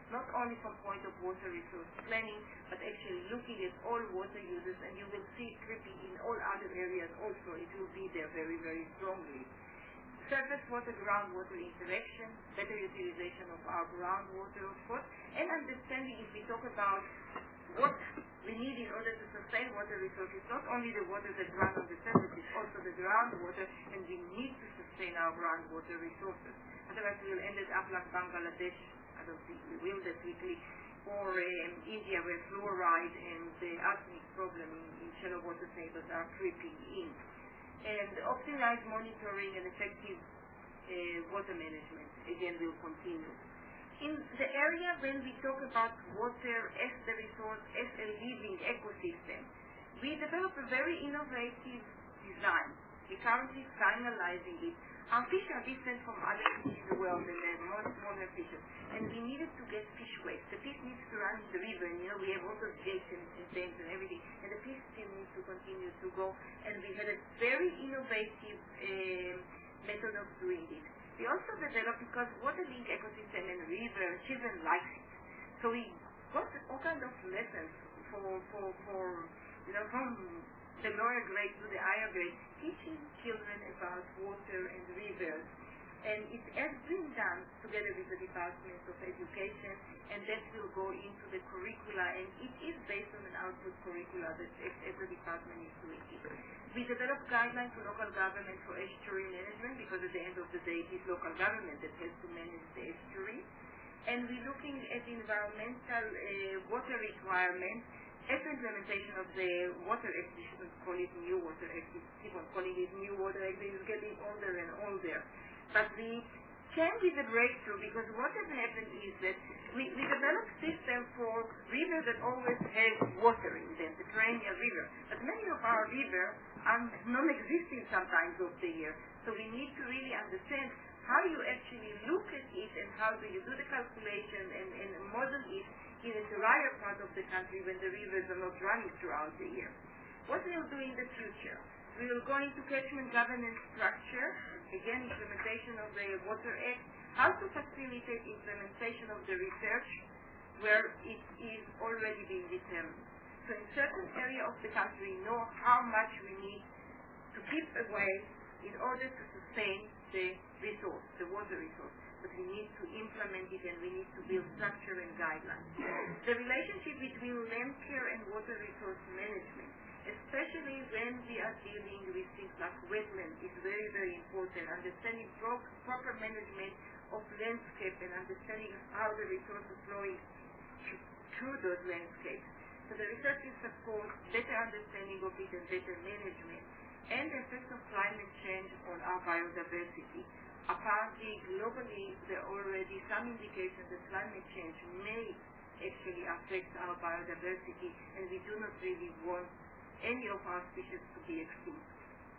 [SPEAKER 2] not only from point of water resource planning, but actually looking at all water users, and you will see it creeping in all other areas also. It will be there very, very strongly. Surface water, groundwater interaction, better utilization of our groundwater, of course, and understanding, if we talk about what we need in order to sustain water resources, not only the water that runs on the surface, it's also the groundwater, and we need to sustain our groundwater resources. Otherwise, we'll end up like Bangladesh, I don't think we will that quickly, or um, India, where fluoride and the arsenic problem in, in shallow water tables are creeping in. And optimized monitoring and effective uh, water management, again, will continue. In the area when we talk about water as the resource, as a living ecosystem, we develop a very innovative design. We're currently finalizing it. Our fish are different from other fish in the world, and they're more smaller fishes. And we needed to get fish waste. The fish needs to run in the river, and you know, we have all those gates and, and dams and everything, and the fish still needs to continue to go. And we had a very innovative um, method of doing it. We also developed, because water link ecosystem and river, children like it. So we got all kinds of lessons for, for, for you know, from the lower grade to the higher grade, teaching children about water and rivers. And it has been done together with the Department of Education, and that will go into the curricula, and it is based on an output curricula that every department is doing it. We developed guidelines for local government for estuary management, because at the end of the day it is local government that has to manage the estuary. And we're looking at environmental uh, water requirements as implementation of the Water Act. We shouldn't call it New Water Act, we keep on calling it New Water Act. It is getting older and older. But we came with a breakthrough, because what has happened is that we, we developed system for rivers that always have water in them, the perennial river. But many of our rivers are non-existing sometimes of the year. So we need to really understand how you actually look at it, and how do you do the calculation and, and model it in a drier part of the country when the rivers are not running throughout the year. What we will do in the future? We will go into catchment governance structure, again, implementation of the Water Act, how to facilitate implementation of the research where it is already being determined. So in certain area of the country, we know how much we need to keep away in order to sustain the resource, the water resource. But we need to implement it, and we need to build structure and guidelines. The relationship between land care and water resource management, especially when we are dealing with things like wetlands, is very, very important. Understanding pro- proper management of landscape, and understanding how the resources flowing th- through those landscapes. So the research will support better understanding of it and better management, and the effects of climate change on our biodiversity. Apparently, globally, there are already some indications that climate change may actually affect our biodiversity, and we do not really want any of our species to be extinct.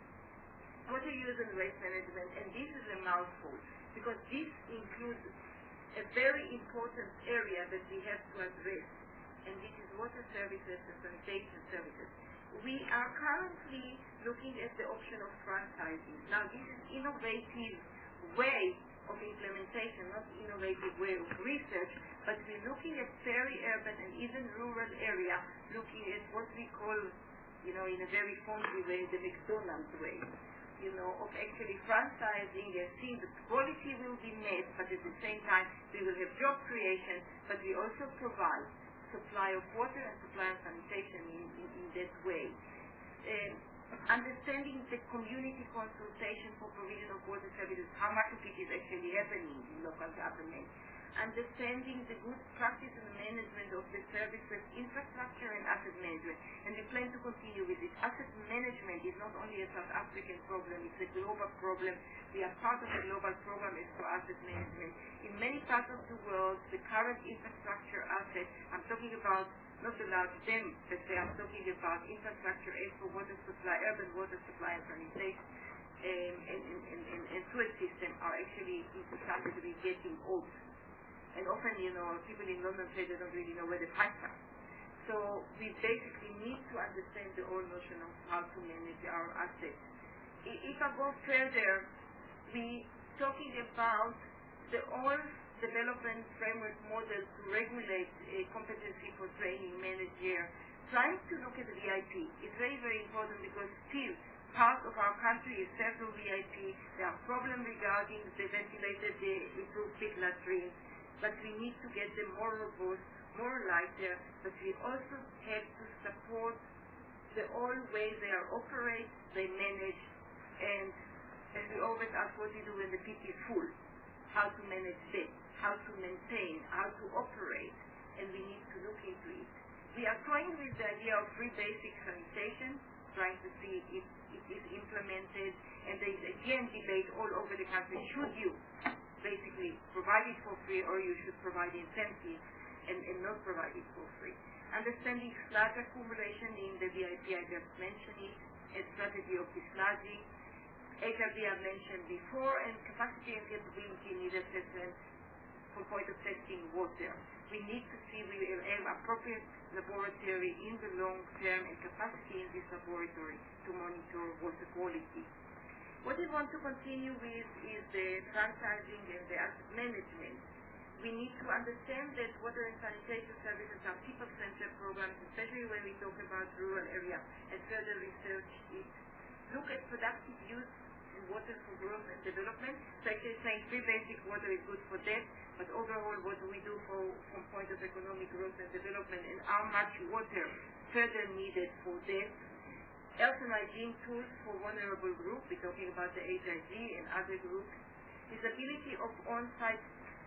[SPEAKER 2] Water use and waste management, and this is a mouthful, because this includes a very important area that we have to address, and this is water services and sanitation services. We are currently looking at the option of franchising. Now, this is innovative way of implementation, not innovative way of research, but we're looking at peri-urban and even rural area, looking at what we call, you know, in a very funky way, the McDonald's way, you know, of actually franchising and seeing the quality will be met, but at the same time we will have job creation, but we also provide supply of water and supply of sanitation in, in, in that way. Um, Understanding the community consultation for provision of water services, how much of it is actually happening in local government. Understanding the good practice and management of the services, infrastructure and asset management. And we plan to continue with it. Asset management is not only a South African problem, it's a global problem. We are part of the global program is for asset management. In many parts of the world, the current infrastructure assets, I'm talking about not the large dams, but they are talking about infrastructure as for water supply, urban water supply and sanitation, um, and, and, and, and, and sewage system are actually starting to be getting old. And often, you know, people in London say they don't really know where the pipes are. So we basically need to understand the whole notion of how to manage our assets. If I go further, we talking about the whole development framework model to regulate a competency for training manager, trying to look at the V I P. It's very, very important because still part of our country is served through V I P. There are problems regarding the ventilated, the improved pit latrines, but we need to get them more robust, more lighter, but we also have to support the all way they are operate, they manage, and as we always ask what we do when the pit is full, how to manage it, how to maintain, how to operate, and we need to look into it. We are toying with the idea of free basic sanitation, trying to see if it is implemented, and there is again debate all over the country. Should you basically provide it for free, or you should provide incentives and, and not provide it for free? Understanding sludge accumulation in the V I P, I just mentioned it, a strategy of dislodging. H R V I mentioned before, and capacity and capability need assessment from point of testing water. We need to see we will have appropriate laboratory in the long term and capacity in this laboratory to monitor water quality. What we want to continue with is the franchising and the asset management. We need to understand that water and sanitation services are people-centered programs, especially when we talk about rural area, and further research it. Look at productive use in water for growth and development. So actually saying free basic water is good for that, but overall what do we do for, from point of economic growth and development, and how much water further needed for that. Health and hygiene tools for vulnerable groups, we're talking about the H I V and other groups. Visibility of on-site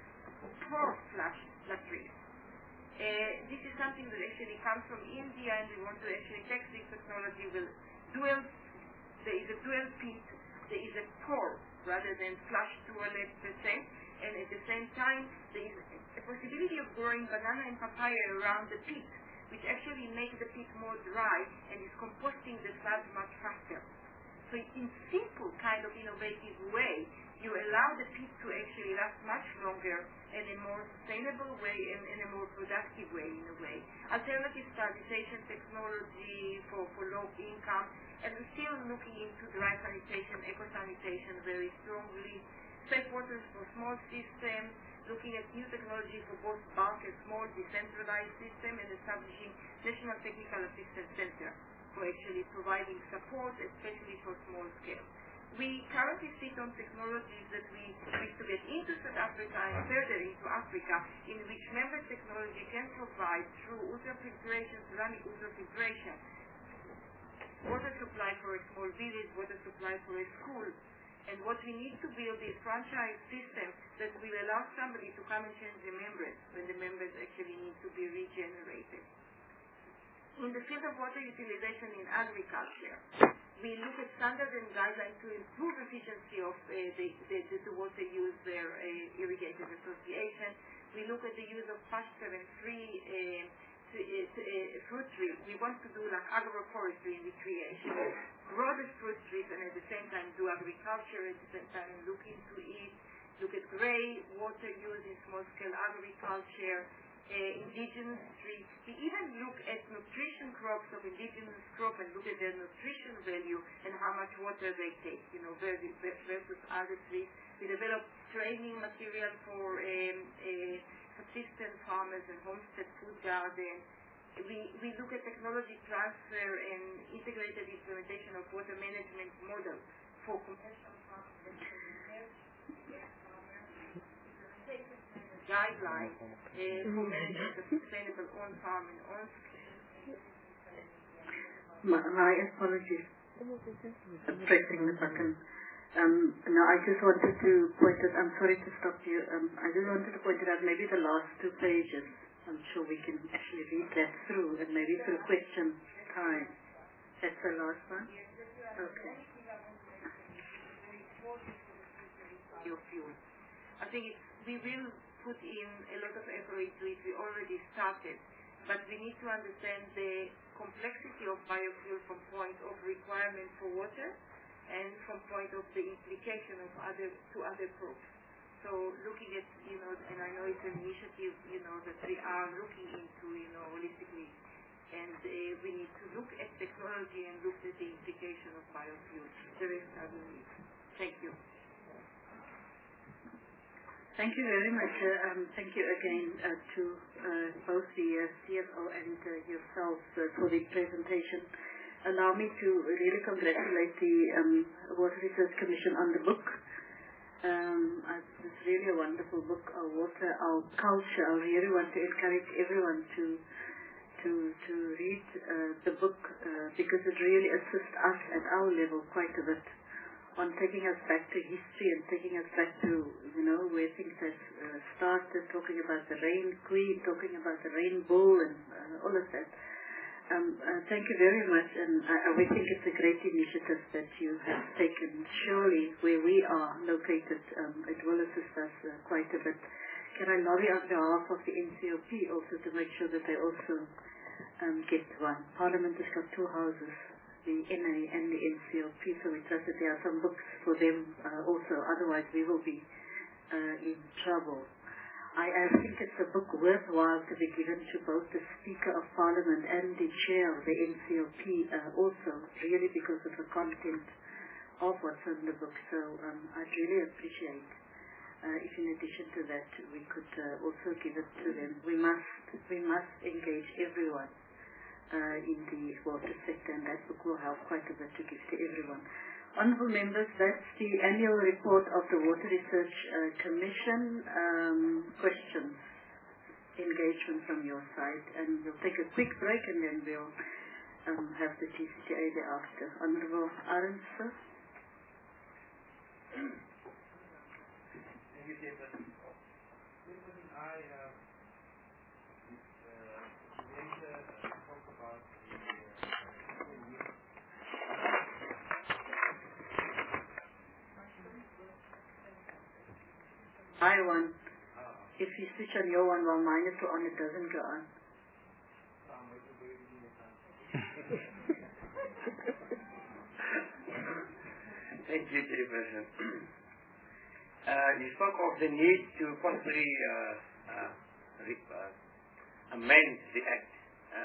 [SPEAKER 2] for flush latrines. Uh, this is something that actually comes from India, and we want to actually take this technology with dual, there is a dual pit, there is a pour rather than flush toilet per se, and at the same time there is a possibility of growing banana and papaya around the pit, which actually makes the pit more dry and is composting the sludge much faster. So in simple kind of innovative way, you allow the pit to actually last much longer in a more sustainable way and in a more productive way in a way. Alternative sanitation technology for, for low income, and we're still looking into dry sanitation, eco-sanitation very strongly. Safe waters for small systems, looking at new technology for both bulk and small decentralized system, and establishing National Technical Assistance Center for actually providing support, especially for small scale. We currently sit on technologies that we wish to get into South Africa and further into Africa, in which member technology can provide through ultrafiltration, ceramic ultrafiltration, water supply for a small village, water supply for a school. And what we need to build is franchise systems that will allow somebody to come and change the members when the members actually need to be regenerated. In the field of water utilization in agriculture, we look at standards and guidelines to improve efficiency of uh, the, the, the, the water use their uh, irrigated association. We look at the use of pasture and free uh, to, uh, to, uh, fruit trees. We want to do like agroforestry in recreation, grow the fruit trees and at the same time do agriculture at the same time and look into it, look at grey water use in small-scale agriculture, Uh, indigenous trees. We even look at nutrition crops of indigenous crop and look at their nutrition value and how much water they take, you know, versus, versus other trees. We develop training material for um, uh, subsistence farmers and homestead food garden. We, we look at technology transfer and integrated implementation of water management model for conventional farmers. Guidelines uh, for management of sustainable on-farm and on-scale.
[SPEAKER 1] My, my apologies. I'm pressing the button. Um, no, I just wanted to point it, I'm sorry to stop you. Um, I just wanted to point it out, maybe the last two pages. I'm sure we can actually read that through, and maybe through question time. That's the last one? Okay.
[SPEAKER 2] Your fuel. I think it's, we will put in a lot of effort into it. We already started, but we need to understand the complexity of biofuel from point of requirement for water and from point of the implication of other to other crops. So looking at, you know, and I know it's an initiative, you know, that we are looking into, you know, holistically, and uh, we need to look at technology and look at the implication of biofuel. The rest I will leave. Thank you.
[SPEAKER 1] Thank you very much. Uh, um, thank you again uh, to uh, both the uh, C F O and uh, yourselves uh, for the presentation. Allow me to really congratulate the um, Water Research Commission on the book. Um, uh, it's really a wonderful book, Our Water, Our Culture. I really want to encourage everyone to to to read uh, the book uh, because it really assists us at our level quite a bit on taking us back to history and taking us back to, you know, where things have uh, started, talking about the Rain Queen, talking about the Rain Bull and uh, all of that. Um, uh, thank you very much, and uh, we think it's a great initiative that you have taken. Surely, where we are located, um, it will assist us uh, quite a bit. Can I lobby on behalf of the N C O P also to make sure that they also um, get one? Parliament has got two houses, the N A and the N C O P, so we trust that there are some books for them uh, also, otherwise we will be uh, in trouble. I, I think it's a book worthwhile to be given to both the Speaker of Parliament and the Chair of the N C O P uh, also, really because of the content of what's in the book. So um, I'd really appreciate uh, if in addition to that we could uh, also give it to them. We must, we must engage everyone Uh, in the water sector, and that book will help quite a bit to give to everyone. Honourable members, that's the annual report of the Water Research uh, Commission. Um, questions, engagement from your side, and we'll take a quick break and then we'll um, have the T C T A thereafter. Honourable Arends, sir.
[SPEAKER 4] Thank you, Chairperson. I uh,
[SPEAKER 1] I one. If you switch on your one while mine is on, it doesn't go on.
[SPEAKER 4] Thank you, Chairperson. Uh, you spoke of the need to possibly uh, uh, re- uh, amend the Act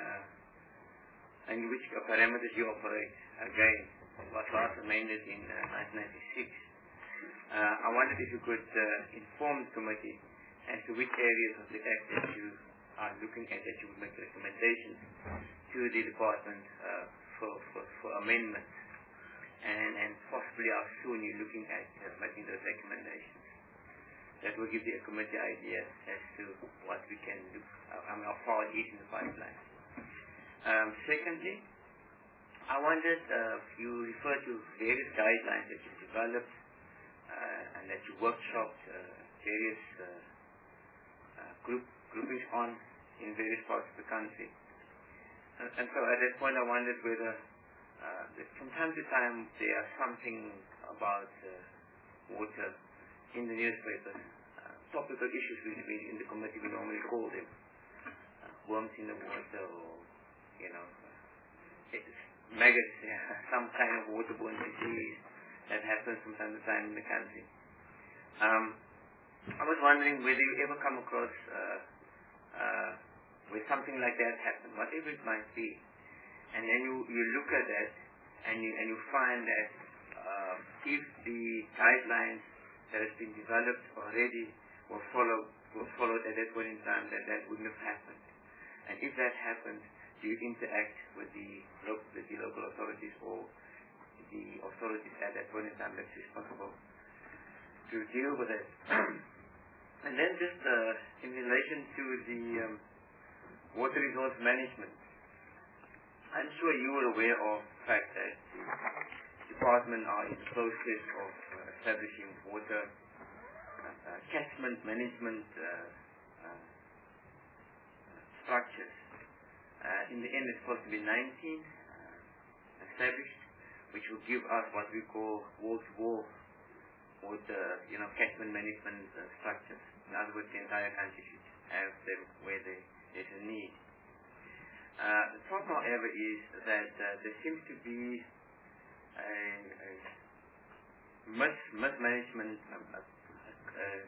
[SPEAKER 4] uh, in which parameters you operate. Again, it was last amended in uh, nineteen ninety-six. Uh, I wondered if you could uh, inform the committee as to which areas of the Act that you are looking at, that you would make recommendations to the department uh, for, for, for amendments, and, and possibly how soon you're looking at uh, making those recommendations. That will give the committee idea as to what we can do, uh, I mean, how far it is in the pipeline. Um, secondly, I wondered uh, if you refer to various guidelines that you've developed Uh, and that you workshopped uh, various uh, uh, group groupings on in various parts of the country. And, and so at that point I wondered whether uh, that from time to time there are something about uh, water in the newspapers, uh, topical issues we, we in the committee we normally call them, uh, worms in the water, or, you know, uh, maggots, yeah, some kind of waterborne disease that happens from time to time in the country. Um, I was wondering whether you ever come across uh, uh, where something like that happened, whatever it might be, and then you, you look at that and you, and you find that uh, if the guidelines that has been developed already were followed, were followed at that point in time, that that wouldn't have happened. And if that happens, do you interact with the, lo- with the local authorities or the authorities at that point in time that's responsible to deal with it? And then just uh, in relation to the um, water resource management, I'm sure you are aware of the fact that the department are in the process of uh, establishing water uh, uh, catchment management uh, uh, structures. Uh, in the end, it's supposed to be nineteen uh, established, which will give us what we call wall-to-wall water, you know, catchment management uh, structures. In other words, the entire country should have them where there is a need. Uh, the problem, however, is that uh, there seems to be a, a mis- mismanagement um, uh, uh,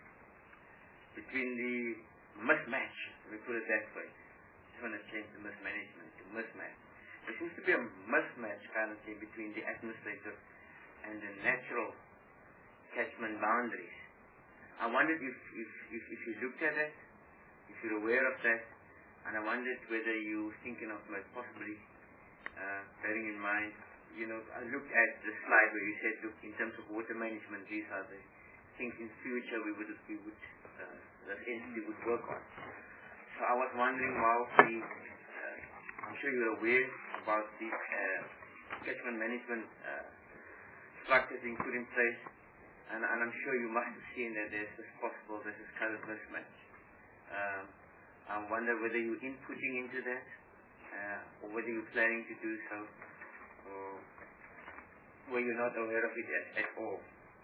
[SPEAKER 4] between the mismatch, let me put it that way. I just want to change the mismanagement to mismatch. There seems to be a mismatch currently between the administrative and the natural catchment boundaries. I wondered if, if, if, if you looked at it, if you're aware of that, and I wondered whether you were thinking of like possibly uh, bearing in mind, you know, I looked at the slide where you said, look, in terms of water management, these are the things in future we would, we would uh, that entity would work on. So I was wondering how the, uh, I'm sure you're aware about the uh, catchment management uh, structures being put in place, and, and I'm sure you must have seen that there's this possible, there's this kind of mismatch. Um, I wonder whether you're inputting into that, uh, or whether you're planning to do so, or were you not aware of it at, at all.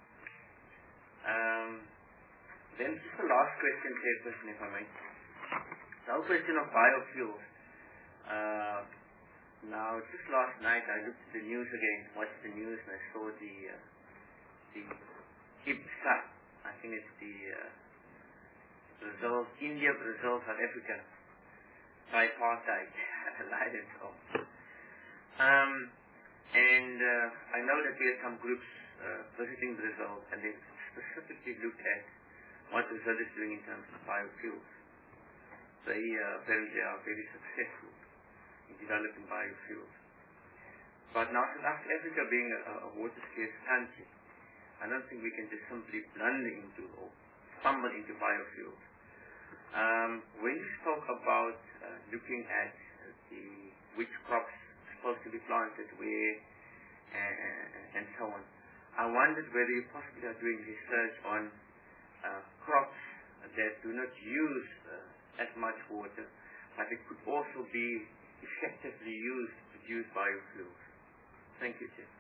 [SPEAKER 4] Um, then just the last question, third question, if I may. The whole question of biofuels. Uh, now, just last night I looked at the news again, watched the news, and I saw the uh, the I B S A, I think it's the uh, Brazil, India, Brazil, South Africa tripartite alliance. Um, and uh, I know that there are some groups uh, visiting Brazil, and they specifically looked at what Brazil is doing in terms of biofuels. They uh, apparently are very successful in developing biofuels. But now South Africa being a, a water-scarce country, I don't think we can just simply blunder into or stumble into biofuels. Um, when you spoke about uh, looking at uh, the which crops are supposed to be planted where and, and so on, I wondered whether you possibly are doing research on uh, crops that do not use uh, as much water, but it could also be effectively used to produce biofuels. Thank you, Chair.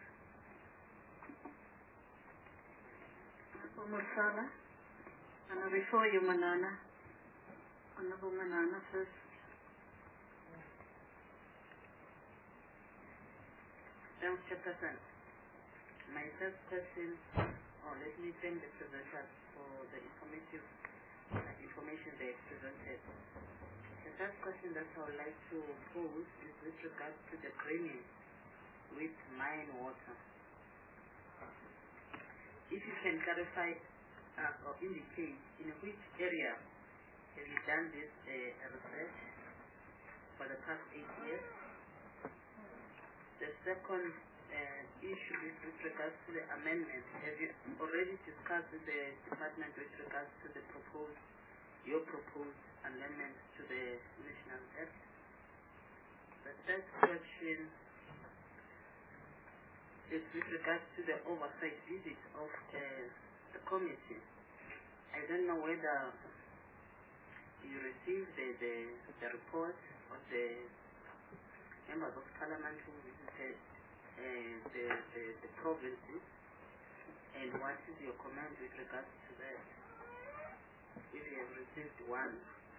[SPEAKER 1] Musala, and before you, Manana. Honorable Manana first. Thanks, Chairperson. My first question, oh, let me thank the presenters for the informative uh, information they presented. The first question that I would like to pose is with regards to the greening with mine water. If you can clarify uh, or indicate in which area have you done this uh, research for the past eight years? The second uh, issue is with regards to the amendment. Have you already discussed with the department with regards to the proposed, your proposed amendment to the National Act? The third question is with regards to the oversight visit of the, the committee. I don't know whether you received the, the, the report of the members of parliament who visited uh, the, the, the provinces, and what is your comment with regards to that? If you have received one.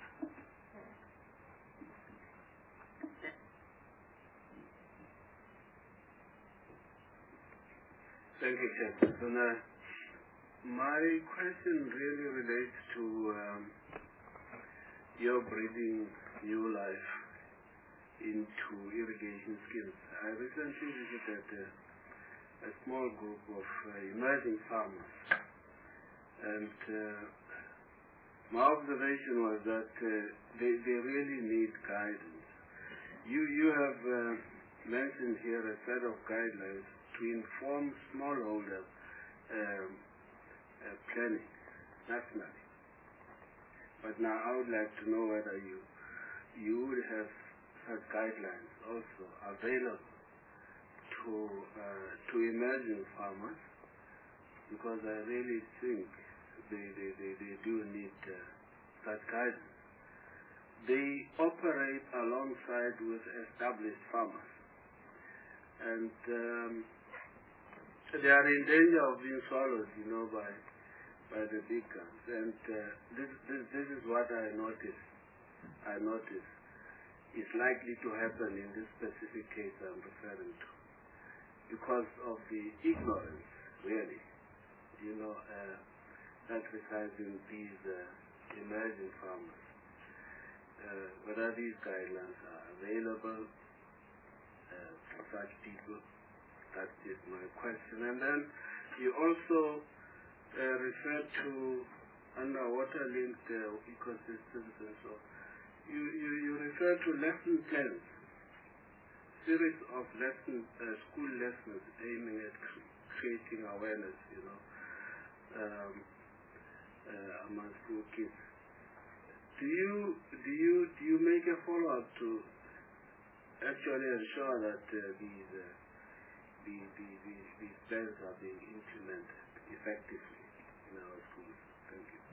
[SPEAKER 5] Thank you, Chairperson. Uh, my question really relates to um, your breathing new life into irrigation schemes. I recently visited uh, a small group of uh, emerging farmers, and uh, my observation was that uh, they, they really need guidance. You, you have uh, mentioned here a set of guidelines to inform smallholder um, uh, planning nationally. But now I would like to know whether you you would have such guidelines also available to uh, to emerging farmers, because I really think they they, they, they do need uh, such guidance. They operate alongside with established farmers, and um, they are in danger of being swallowed, you know, by by the big guns. And uh, this, this this is what I noticed. I noticed is likely to happen in this specific case I'm referring to, because of the ignorance, really, you know, uh, that resides in these uh, emerging farmers. Uh, whether these guidelines are available uh, for such people, that is my question. And then you also uh, referred to underwater-linked uh, ecosystems and so on. You, you, you refer to lesson plans, series of lesson, uh, school lessons aiming at cre creating awareness, you know, um, uh, among school kids. Do you, do you, do you make a follow-up to actually ensure that uh, these, uh, these, these, these, these plans are being implemented effectively in our schools? Thank you.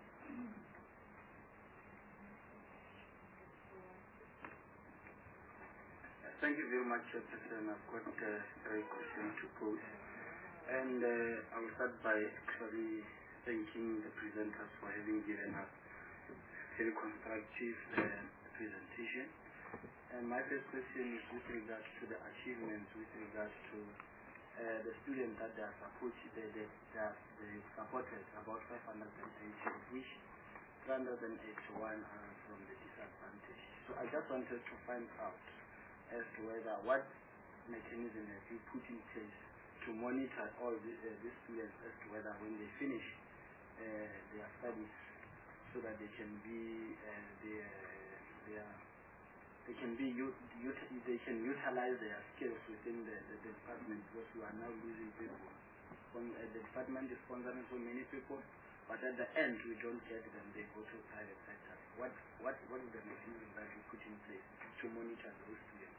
[SPEAKER 6] Thank you very much, President. I've got uh, a question to pose. And uh, I will start by actually thanking the presenters for having given us a very constructive uh, presentation. And my first question is with regards to the achievements, with regards to uh, the students that they are supported, they, they, they, are, they supported about five hundred eighty, of which three hundred eighty-one are from the disadvantaged. So I just wanted to find out as to whether what mechanism have you put in place to monitor all the, uh, these students as to whether when they finish uh, their studies, so that they can be uh, they, uh, they, are, they can be ut ut they can utilize their skills within the, the, the department, because we are now losing people. From, uh, the department is sponsoring so many people, but at the end we don't get them. They go to private sector. What what what is the mechanism that we put in place to monitor those students?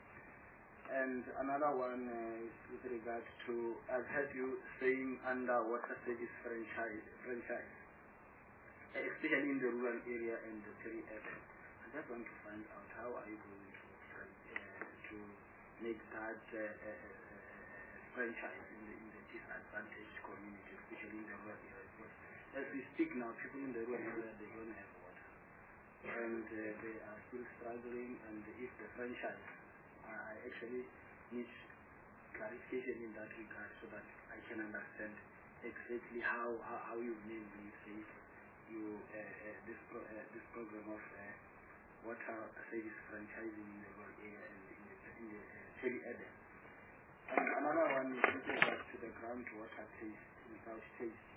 [SPEAKER 6] And another one uh, is with regards to, I've heard you saying underwater service franchise, franchise, especially in the rural area and the peri-urban. I just want to find out how are you going to uh, to make that uh, uh, uh, franchise in the, in the disadvantaged community, especially in the rural area. Because as we speak now, people in the rural area, they don't have water, and uh, they are still struggling. And if the franchise, I actually need clarification in that regard, so that I can understand exactly how how, how you mean when you say you uh, uh, this pro uh, this program of uh, water service franchising in the rural area and in the in the uh, peri-urban. And another one is with regards to the groundwater taste without taste.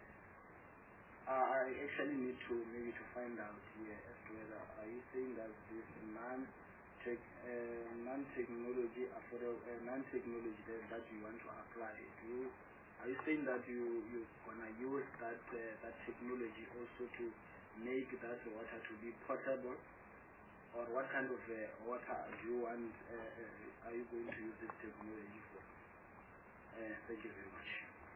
[SPEAKER 6] Uh, I actually need to maybe to find out here as to whether are you saying that this man Tech, uh, non-technology affordable, uh, non-technology that, that you want to apply. Do you, are you saying that you you're gonna use that uh, that technology also to make that water to be potable, or what kind of uh, water do you want? Uh, uh, are you going to use this technology for? Uh, thank you very much.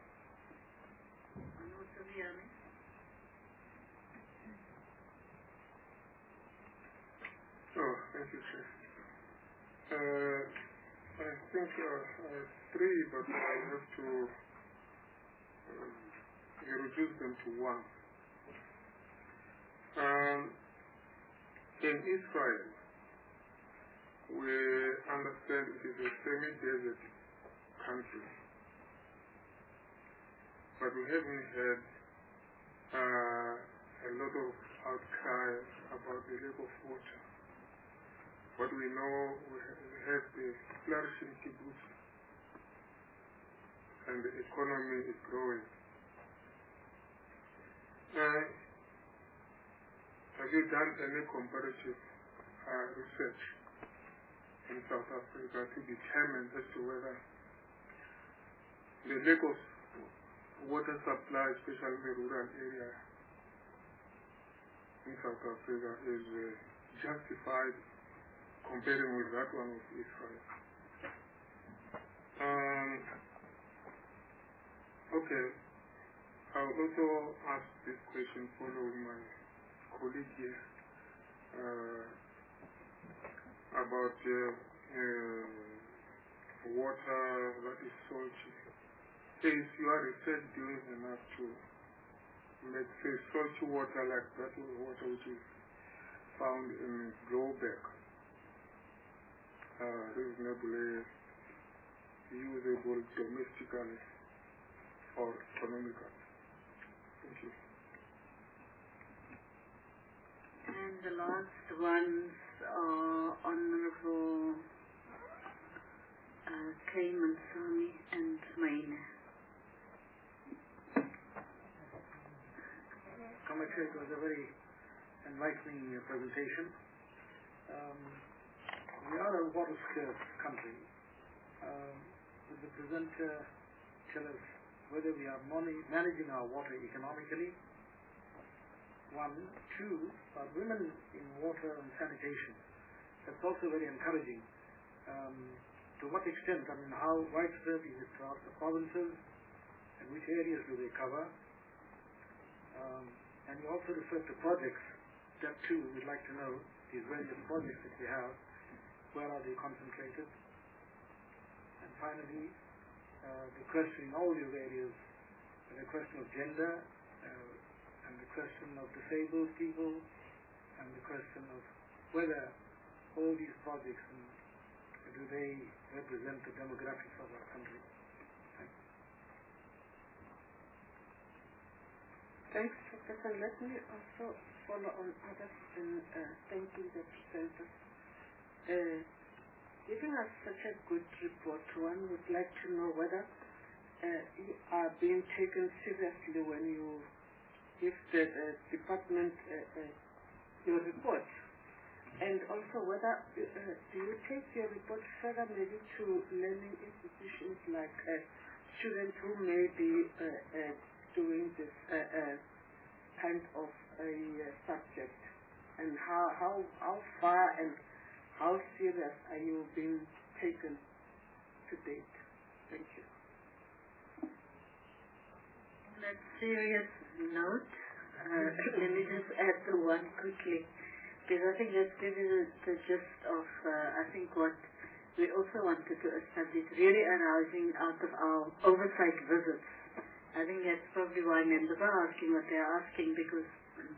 [SPEAKER 7] Oh, thank you, sir. Uh, I think uh, uh, three, but I have to um, reduce them to one. Um, in Israel, we understand it is a semi-desert country, but we haven't had uh, a lot of outcry about the lack of water. What we know, we have the flourishing kibbutz, and the economy is growing. Uh, have you done any comparative uh, research in South Africa to determine as to whether the lack of water supply, especially in the rural area in South Africa, is uh, justified comparing with that one of Israel? Um, okay, I will also ask this question following my colleague here uh, about uh, uh, water that is salty. Is your research doing enough to make, say, salty water like that water which is found in Joburg Uh, reasonably usable domestically or economically? Thank you.
[SPEAKER 1] And the last ones are Honorable uh, Clayman Sami and Maine.
[SPEAKER 8] Tamacha. It was a very enlightening uh, presentation. Um, we are a water-scarce country. Um, would the presenter tell us whether we are money, managing our water economically? One. Two, are women in water and sanitation. That's also very encouraging. Um, to what extent, I mean, how widespread is it throughout the provinces, and which areas do they cover? Um, and you also referred to projects. Step two, we'd like to know these various projects that we have, where are they concentrated? And finally, uh, the question in all these areas, the question of gender, uh, and the question of disabled people, and the question of whether all these projects, and do they represent the demographics of our country?
[SPEAKER 1] Thanks, Professor. Let me also follow on others in uh, thanking the presenters. Uh, giving us such a good report, one would like to know whether uh, you are being taken seriously when you give the uh, department uh, uh, your report. And also whether uh, do you take your report further maybe to learning institutions like uh, students who may be uh, uh, doing this uh, uh, kind of a uh, subject, and how, how, how far and how serious are you being taken to date? Thank you. On that serious note, uh, let me just add the one quickly. Because I think that's really the, the gist of, uh, I think, what we also wanted to establish, really arising out of our oversight visits. I think that's probably why members are asking what they're asking, because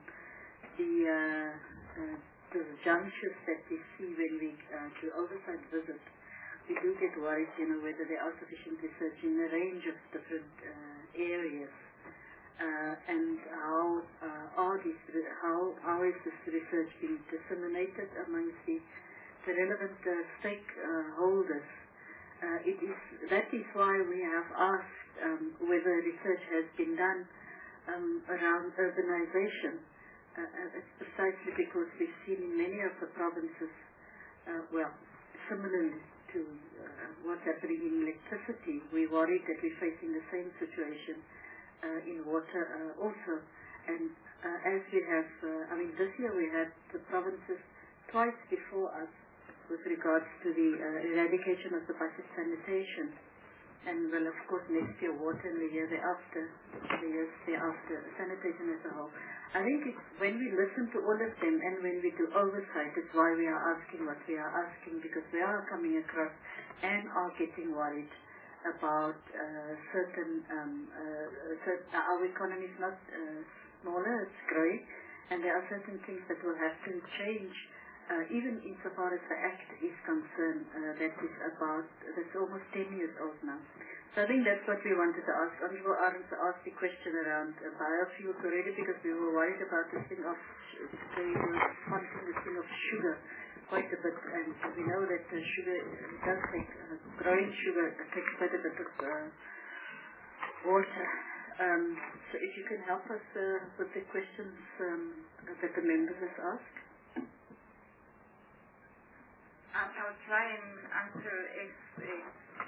[SPEAKER 1] the, uh, uh, the junctures that we see when we uh, do oversight visits, we do get worried, you know, whether there are sufficient research in a range of different uh, areas. Uh, and how uh, are these, how, how is this research being disseminated amongst the, the relevant uh, stakeholders? Uh, it is, that is why we have asked um, whether research has been done um, around urbanization. Uh, uh, it's precisely because we've seen in many of the provinces, uh, well, similarly to uh, what's happening in electricity, we're worried that we're facing the same situation Uh, in water uh, also. And uh, as we have, uh, I mean, this year we had the provinces twice before us with regards to the uh, eradication of the bucket sanitation. And well, of course, next year water, and the year thereafter, the years thereafter, sanitation as a whole. I think it's when we listen to all of them and when we do oversight, it's why we are asking what we are asking, because we are coming across and are getting worried about uh, certain, um, uh, certain, our economy is not uh, smaller, it's growing, and there are certain things that will have to change, uh, even insofar as the Act is concerned, uh, that is about, that's almost ten years old now. So I think that's what we wanted to ask. Honorable Arends asked the question around uh, biofuels already, because we were worried about this thing of, they were wanting this thing of sugar quite a bit, and we know that uh, sugar does take, uh, growing sugar takes quite a bit of uh, water. Um, so if you can help us uh, with the questions um, that the members have asked.
[SPEAKER 2] Um, I'll try and answer as uh,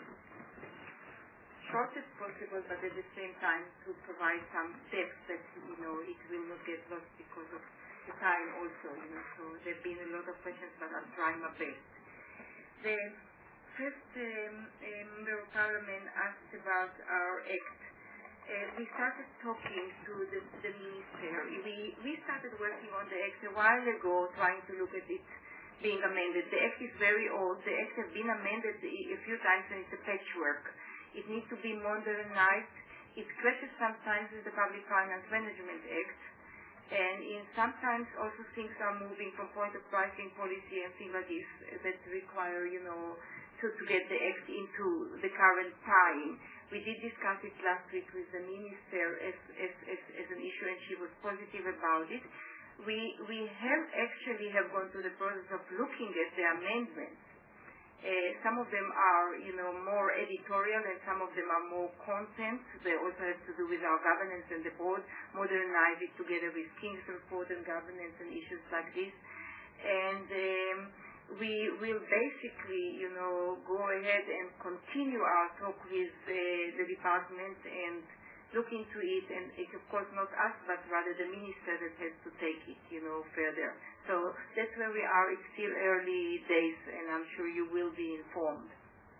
[SPEAKER 2] short as possible, but at the same time to provide some depth that, you know, it will not get lost because of the time also, you know, so there have been a lot of questions, but I'll try my best. The first um, uh, member of parliament asked about our act. Uh, we started talking to the, the minister. We, we started working on the act a while ago, trying to look at it being amended. The act is very old. The act has been amended a few times, and it's a patchwork. It needs to be modernized. It clashes sometimes with the Public Finance Management Act. And in sometimes also things are moving from point of pricing policy and things like this that require, you know, to, to get the act into the current time. We did discuss it last week with the minister as, as, as, as an issue, and she was positive about it. We, we have actually have gone through the process of looking at the amendments. Uh, some of them are, you know, more editorial, and some of them are more content. They also have to do with our governance and the board, modernize it together with King's report and governance and issues like this. And um, we will basically, you know, go ahead and continue our talk with uh, the department and look into it, and it's of course not us, but rather the minister that has to take it, you know, further. So that's where we are. It's still early days, and I'm sure you will be informed.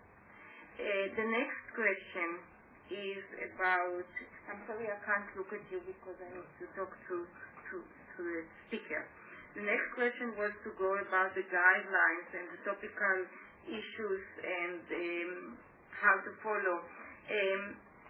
[SPEAKER 2] Uh, the next question is about, I'm sorry I can't look at you because I need to talk to, to, to the speaker. The next question was to go about the guidelines and the topical issues and um, how to follow. Um,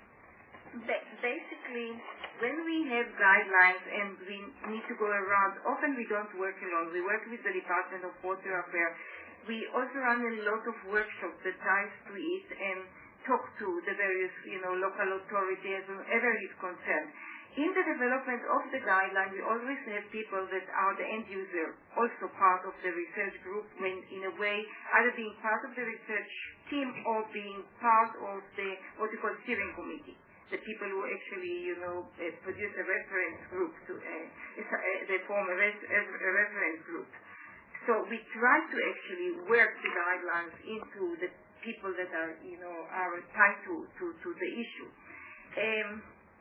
[SPEAKER 2] Basically, when we have guidelines and we need to go around, often we don't work alone. We work with the Department of Water Affairs. We also run a lot of workshops that ties to it and talk to the various, you know, local authorities and whoever is concerned. In the development of the guideline, we always have people that are the end user, also part of the research group, when in a way either being part of the research team or being part of the what we call steering committee. The people who actually, you know, uh, produce a reference group, to, uh, uh, they form a, res a reference group. So we try to actually work the guidelines into the people that are, you know, are tied to, to, to the issue. Um,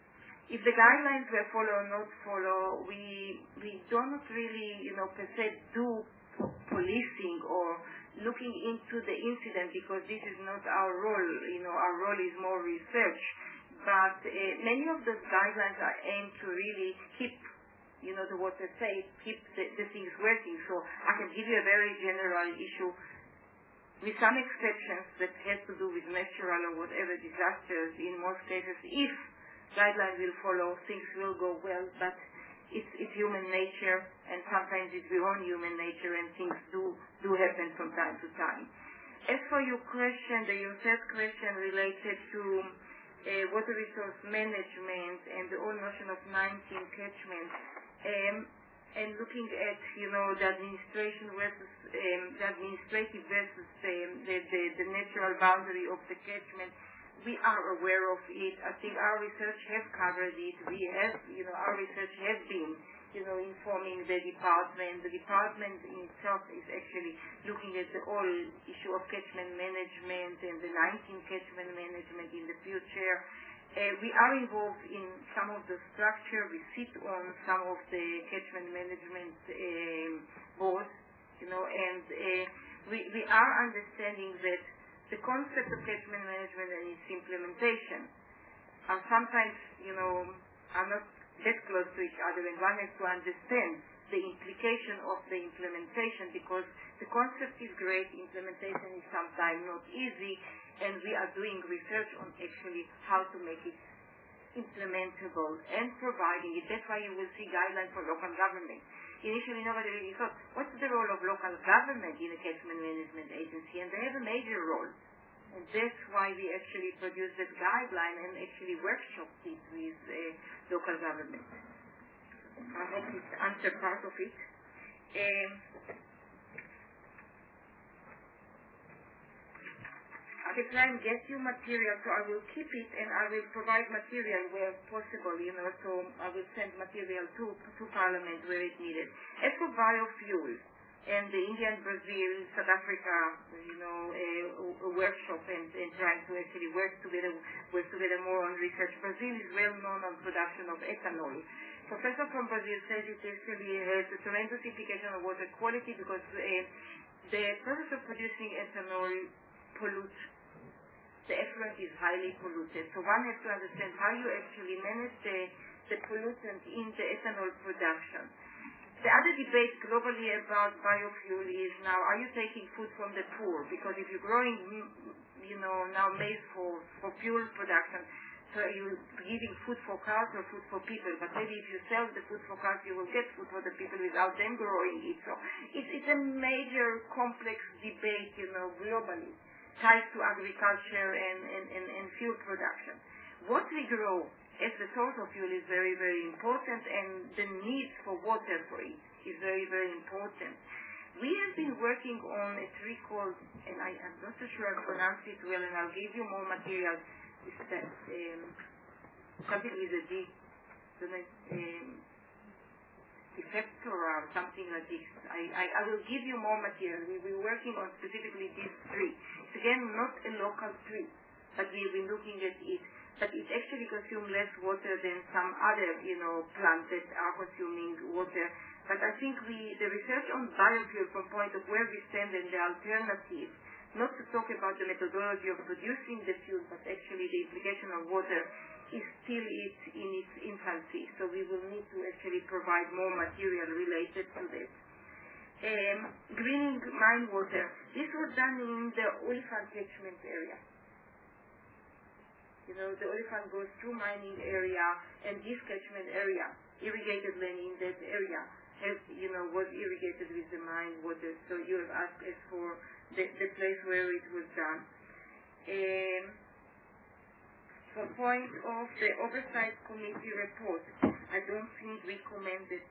[SPEAKER 2] if the guidelines were follow or not follow, we, we don't really, you know, per se do policing or looking into the incident, because this is not our role. You know, our role is more research. But uh, many of those guidelines are aimed to really keep, you know, the water safe, keep the, the things working. So I can give you a very general issue with some exceptions that has to do with natural or whatever disasters. In most cases, if guidelines will follow, things will go well, but it's, it's human nature, and sometimes it's beyond human nature, and things do, do happen from time to time. As for your question, the your third question related to Uh, water resource management and the whole notion of nineteen catchments, um, and looking at, you know, the administration versus um, the administrative versus um, the, the, the natural boundary of the catchment, we are aware of it. I think our research has covered it. We have, you know, our research has been, you know, informing the department. The department in itself is actually looking at the whole issue of catchment management and the nineteen catchment management in the future. Uh, we are involved in some of the structure. We sit on some of the catchment management um, boards, you know, and uh, we, we are understanding that the concept of catchment management and its implementation are sometimes, you know, are not that close to each other, and one has to understand the implication of the implementation, because the concept is great, implementation is sometimes not easy, and we are doing research on actually how to make it implementable and providing it. That's why you will see guidelines for local government. Initially, nobody really thought, what's the role of local government in a catchment management agency? And they have a major role. And that's why we actually produced that guideline and actually workshopped it with uh, local government. I hope this answered part of it. Um, I will try and get you material, so I will keep it and I will provide material where possible, you know, so I will send material to, to Parliament where it's needed. As for biofuels, and the India and Brazil, South Africa, you know, a, a workshop and, and trying to actually work together, work together more on research. Brazil is well known on production of ethanol. Professor from Brazil says it actually has a tremendous implication on water quality, because uh, the process of producing ethanol pollutes. The effluent is highly polluted. So one has to understand how you actually manage the, the pollutant in the ethanol production. The other debate globally about biofuel is now, are you taking food from the poor? Because if you're growing, you know, now maize for, for fuel production, so you're giving food for cows or food for people. But maybe if you sell the food for cows, you will get food for the people without them growing it. So it's, it's a major complex debate, you know, globally, tied to agriculture and, and, and, and fuel production. What we grow as the source of fuel is very, very important, and the need for water for it is very, very important. We have been working on a tree called, and I, I'm not so sure I pronounced it well, and I'll give you more material. It's that, um, something with a D, um, Defector or something like this. I, I, I will give you more material. We will be working on specifically this tree. It's again not a local tree, but we've been looking at it. But it actually consumes less water than some other, you know, plants that are consuming water. But I think we, the research on biofuel from point of where we stand and the alternative, not to talk about the methodology of producing the fuel, but actually the implication of water, is still it in its infancy. So we will need to actually provide more material related to this. Um, greening mine water. This was done in the Olifant catchment area. You know, the Olifant goes through mining area, and this catchment area, irrigated land in that area, has, you know, was irrigated with the mine water. So you have asked us for the, the place where it was done. Um, from point of the Oversight Committee report, I don't think we commented,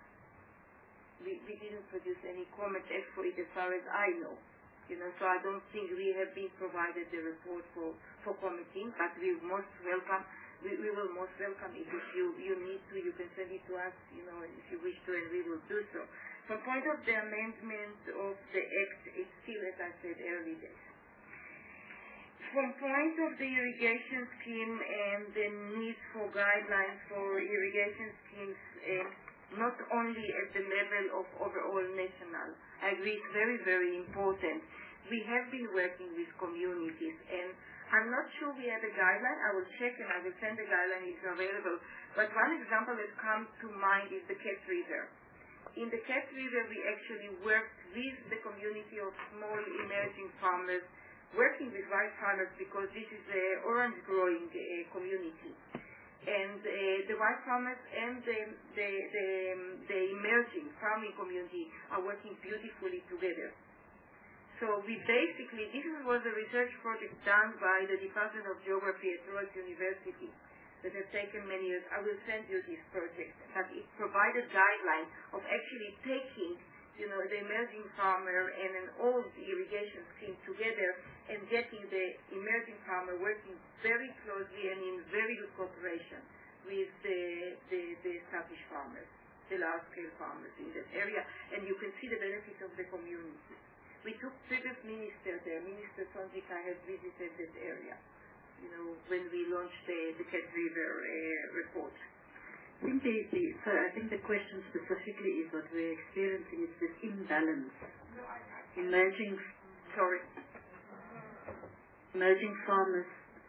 [SPEAKER 2] we, we didn't produce any comment as for it as far as I know. You know, so I don't think we have been provided the report for, for commenting, but we most welcome, we, we will most welcome it. If you, you need to, you can send it to us, you know, if you wish to, and we will do so. From point of the amendment of the Act, it's still, as I said, early days. From point of the irrigation scheme and the need for guidelines for irrigation schemes, uh, not only at the level of overall national, I agree it's very, very important. We have been working with communities, and I'm not sure we have a guideline. I will check and I will send the guideline if it's available. But one example that comes to mind is the Cat River. In the Cat River, we actually worked with the community of small emerging farmers, working with rice farmers because this is an orange growing uh, community. And uh, the rice farmers and the, the, the, the emerging farming community are working beautifully together. So we basically, this was a research project done by the Department of Geography at Royal University that has taken many years. I will send you this project, but it provided guidelines of actually taking, you know, the emerging farmer and an old irrigation scheme together and getting the emerging farmer working very closely and in very good cooperation with the, the, the established farmers, the large-scale farmers in that area, and you can see the benefits of the community. We took previous ministers there. Minister Sonjika has visited that area, you know, when we launched the, the Cat River uh, report.
[SPEAKER 1] I think the, the, so I think the question specifically is what we're experiencing is this imbalance. Emerging, sorry, emerging farmers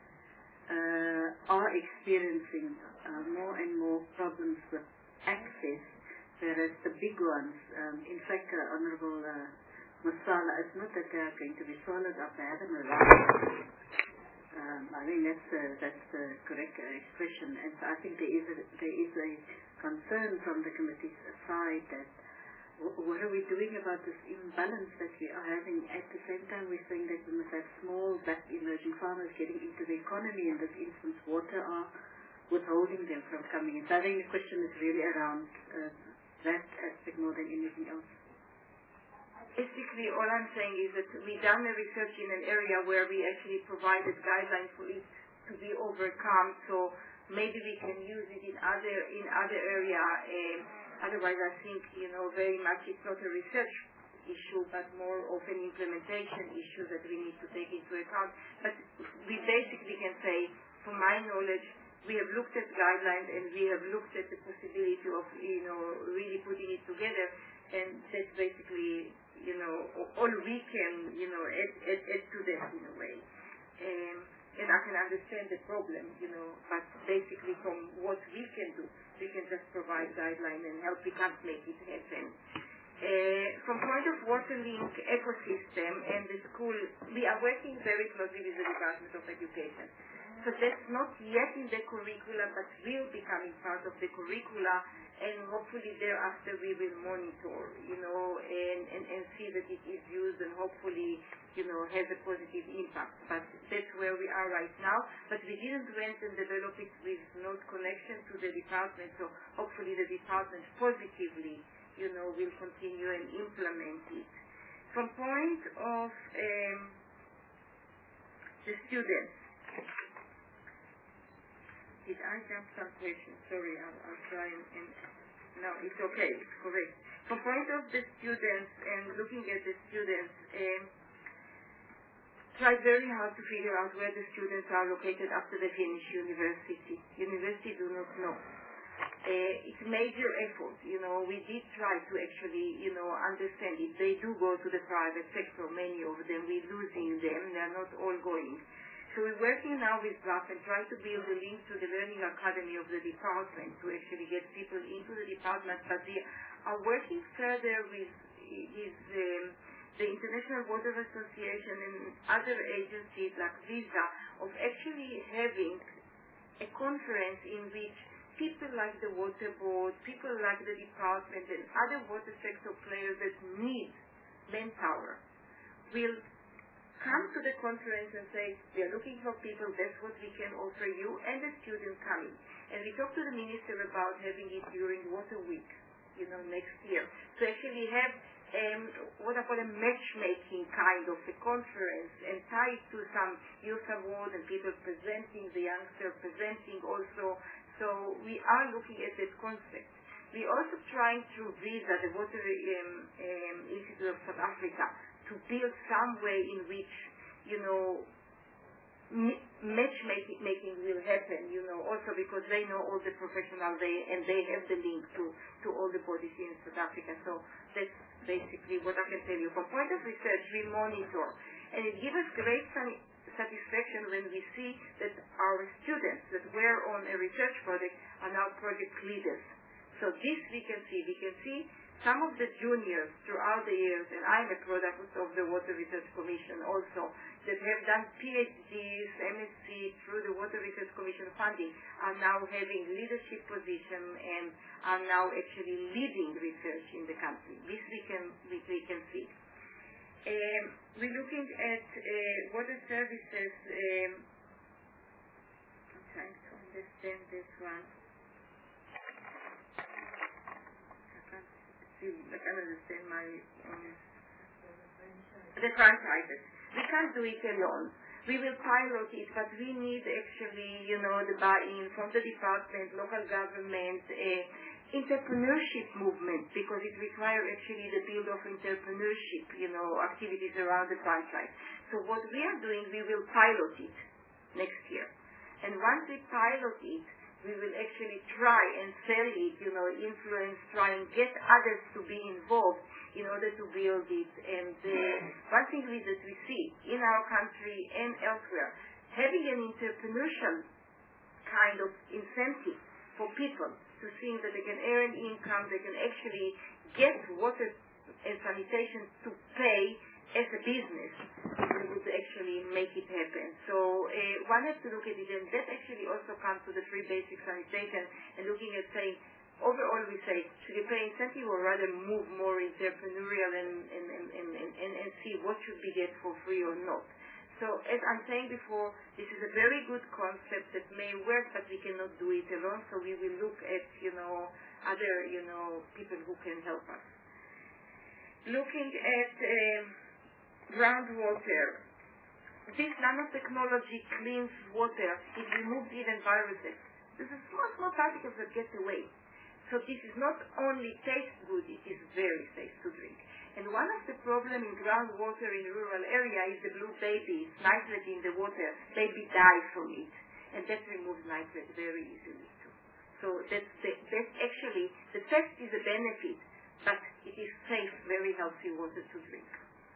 [SPEAKER 1] uh, are experiencing uh, more and more problems with access, whereas the big ones, um, in fact, uh, Honorable uh, Masala, it's not that they are going to be swallowed up, they haven't arrived. Um, I think that's uh, that's the correct uh, expression, and so I think there is a, there is a concern from the committee's side that w- what are we doing about this imbalance that we are having? At the same time, we're saying that we must have small, black emerging farmers getting into the economy. In this instance, water are withholding them from coming in. So I think the question is really around uh, that aspect more than anything else.
[SPEAKER 2] Basically, all I'm saying is that we done the research in an area where we actually provided guidelines for it to be overcome. So maybe we can use it in other in other area. Um, otherwise, I think you know very much it's not a research issue, but more of an implementation issue that we need to take into account. But we basically can say, from my knowledge, we have looked at guidelines and we have looked at the possibility of you know really putting it together, and that's basically. You know, all we can, you know, add, add, add to that in a way. Um, and I can understand the problem, you know, but basically from what we can do, we can just provide guidelines and help. We can't make it happen. Uh, from point of Waterlink ecosystem and the school, we are working very closely with the Department of Education. So that's not yet in the curricula, but will be coming part of the curricula, and hopefully thereafter we will monitor, you know, and, and, and see that it is used and hopefully, you know, has a positive impact. But that's where we are right now. But we didn't went and develop it with no connection to the department, so hopefully the department positively, you know, will continue and implement it. From point of um, the students, did I jump some questions? Sorry, I'll, I'll try and, and no, it's okay, it's correct. From point of the students and looking at the students, um, try very hard to figure out where the students are located after they finish university. University do not know. Uh, it's major effort, you know. We did try to actually, you know, understand it. They do go to the private sector, many of them. We're losing them. They're not all going. So we're working now with R A F and trying to build a link to the Learning Academy of the department to actually get people into the department. But we are working further with his... Um, the International Water Association and other agencies like Visa of actually having a conference in which people like the Water Board, people like the department and other water sector players that need manpower will come to the conference and say, we are looking for people, that's what we can offer you, and the student coming. And we talked to the minister about having it during Water Week, you know, next year. To actually have Um, what I call a matchmaking kind of a conference and tie it to some youth award and people presenting, the youngster presenting also. So we are looking at that concept. We're also trying through Visa, the Water um, um, Institute of South Africa, to build some way in which, you know, m- matchmaking making will happen, you know, also because they know all the professionals they, and they have the link to, to all the bodies in South Africa. So that's basically what I can tell you. From point of research, we monitor, and it gives us great satisfaction when we see that our students that were on a research project are now project leaders. So this we can see. We can see some of the juniors throughout the years, and I'm a product of the Water Research Commission also, that have done PhDs, M S c through the Water Research Commission funding, are now having leadership position and are now actually leading research in the country. This we can, we, we can see. Um, we're looking at uh, water services. Um, I'm trying to understand this one. I can't see, I can't understand my um, the franchises. We can't do it alone. We will pilot it, but we need actually, you know, the buy-in from the department, local government, uh, entrepreneurship movement, because it requires actually the build of entrepreneurship, you know, activities around the franchise. So what we are doing, we will pilot it next year. And once we pilot it, we will actually try and sell it, you know, influence, try and get others to be involved in order to build it. And uh, one thing we, that we see in our country and elsewhere, having an entrepreneurial kind of incentive for people to think that they can earn income, they can actually get water and sanitation to pay as a business, we would actually make it happen. So uh, one has to look at it, and that actually also comes to the free basic sanitation and looking at saying, overall we say, should you pay incentive or rather move more entrepreneurial and, and, and, and, and, and see what should be get for free or not. So as I'm saying before, this is a very good concept that may work, but we cannot do it alone, so we will look at, you know, other, you know, people who can help us. Looking at um, groundwater. This nanotechnology cleans water. It removes even viruses. This is small, small particles that get away. So this is not only taste good, it is very safe to drink. And one of the problems in groundwater in rural area is the blue babies, nitrate in the water. Baby die from it. And that removes nitrate very easily too. So that's, the, that's actually, the test is a benefit, but it is safe, very healthy water to drink.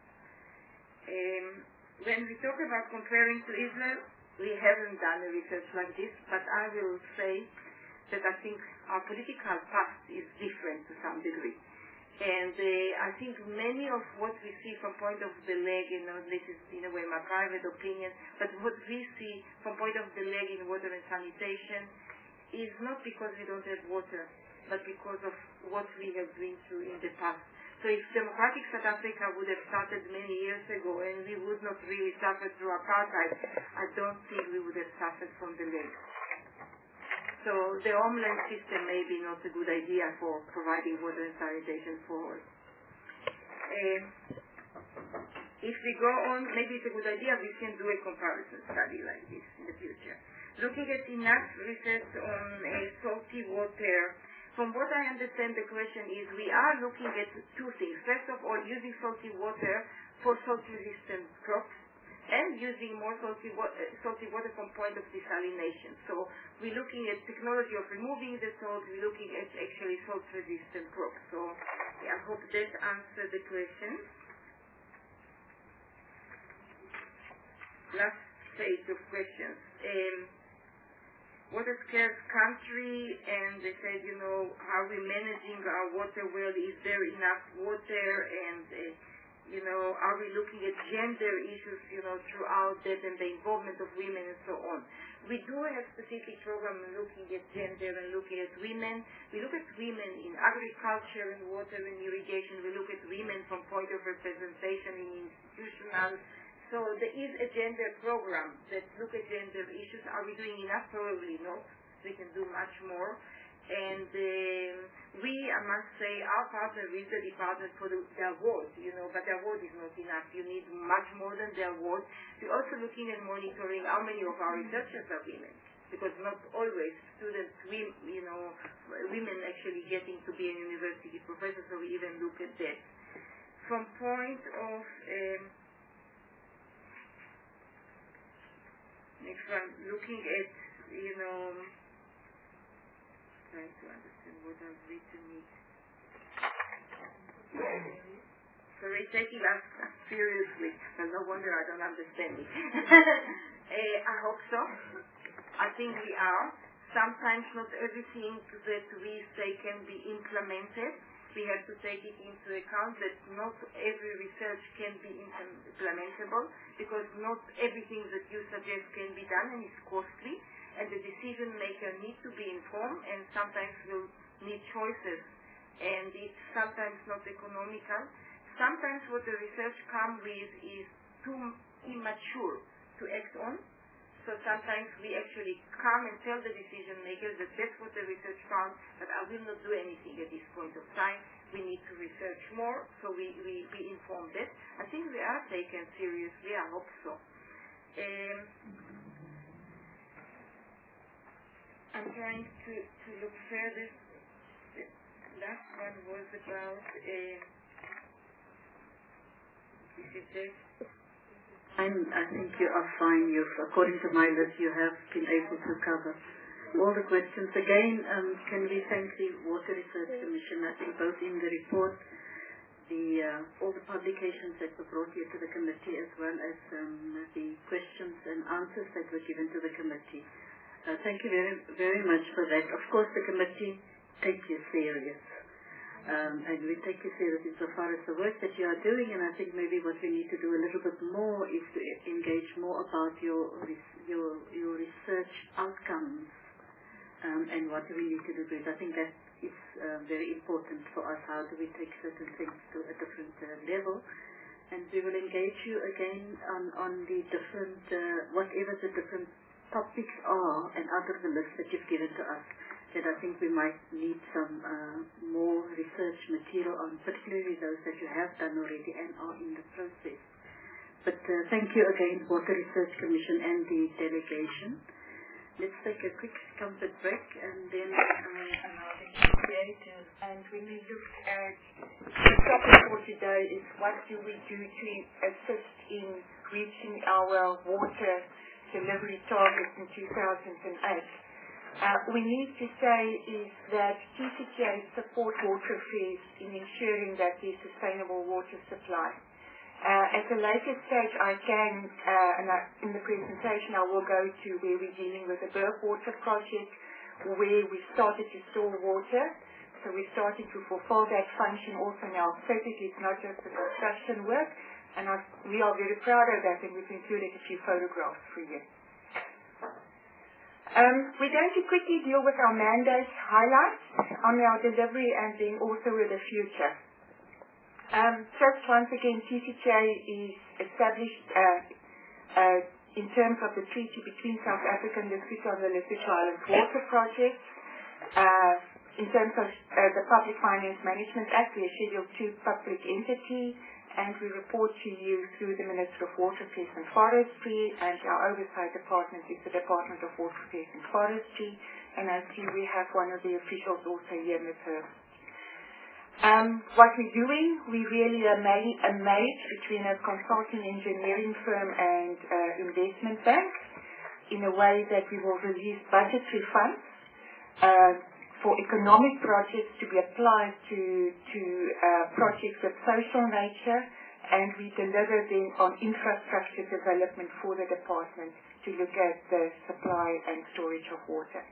[SPEAKER 2] Um, when we talk about comparing to Israel, we haven't done a research like this, but I will say that I think our political past is different to some degree. And uh, I think many of what we see from point of the leg, you know, this is in a way my private opinion, but what we see from point of the leg in water and sanitation is not because we don't have water, but because of what we have been through in the past. So if democratic South Africa would have started many years ago and we would not really suffer through apartheid, I don't think we would have suffered from the leg. So the homeland system may be not a good idea for providing water and sanitation forward. Uh, if we go on, maybe it's a good idea we can do a comparison study like this in the future. Looking at enough research on uh, salty water, from what I understand the question is we are looking at two things. First of all, using salty water for salt-resistant crops, and using more salty, wa uh, salty water from point of desalination. So we're looking at technology of removing the salt, we're looking at actually salt-resistant crops. So yeah, I hope that answered the question. Last stage of questions. Um, water scarce country, and they said, you know, how are we managing our water well? Is there enough water? And uh, you know, are we looking at gender issues, you know, throughout that and the involvement of women and so on. We do have specific program looking at gender and looking at women. We look at women in agriculture and water and irrigation. We look at women from point of representation in institutional. So there is a gender program that look at gender issues. Are we doing enough? Probably not. We can do much more. And um, we, I must say, our partner is the department for the, the award, you know, but the award is not enough. You need much more than the award. We're also looking and monitoring how many of our researchers are women, because not always students, we, you know, women actually getting to be a university professor, so we even look at that. From point of, um, next one, looking at, you know, trying to understand what I've written it. So they're taking us seriously, and no wonder I don't understand it. uh, I hope so. I think we are. Sometimes not everything that we say can be implemented. We have to take it into account that not every research can be implementable, because not everything that you suggest can be done, and it's costly. And the decision maker needs to be informed, and sometimes will need choices, and it's sometimes not economical. Sometimes what the research comes with is too immature to act on, so sometimes we actually come and tell the decision makers that that's what the research found, but I will not do anything at this point of time. We need to research more, so we, we, we inform that. I think we are taken seriously, I hope so. Um, I'm trying to, to look further. The last one was about, uh, this is it. I'm, I think you are fine. You've, according to my list, you have been able to cover all the questions. Again, um, can we thank the Water Research Commission? I think both in the report, the uh, all the publications that were brought here to the committee, as well as um, the questions and answers that were given to the committee. Uh, thank you very, very much for that. Of course, the committee takes you serious, um, and we take you serious insofar as the work that you are doing. And I think maybe what we need to do a little bit more is to engage more about your your your research outcomes, um, and what do we need to do with it. I think that is uh, very important for us. How do we take certain things to a different uh, level? And we will engage you again on on the different uh, whatever the different topics are, and out of the list that you've given to us, that I think we might need some uh, more research material on, particularly those that you have done already and are in the process. But uh, thank you again, Water Research Commission and the delegation. Let's take a quick comfort break, and then uh, allow the creative.
[SPEAKER 9] And when we look at the topic for today is what do we do to assist in reaching our water delivery targets in two thousand eight. Uh, we need to say is that T C T A support water affairs in ensuring that there's sustainable water supply. Uh, at a later stage, I can, uh, and I, in the presentation, I will go to where we're dealing with the Bergwater project, where we started to store water. So we started to fulfill that function also now. Physically, it's not just the construction work. And I, we are very proud of that, and we've included a few photographs for you. Um, we're going to quickly deal with our mandate highlights on our delivery and then also with the future. Um, just once again, T C T A is established uh, uh, in terms of the treaty between South Africa and Lesotho on the Lesotho Islands Water Project. Uh, in terms of uh, the Public Finance Management Act, we are Schedule two public entity, and we report to you through the Minister of Water Affairs and Forestry, and our oversight department is the Department of Water Affairs and Forestry, and I see we have one of the officials also here with her. Um, what we're doing, we really are made, a match between a consulting engineering firm and uh, investment bank in a way that we will release budgetary funds uh, for economic projects to be applied to, to uh, projects of social nature, and we deliver them on infrastructure development for the department to look at the supply and storage of water.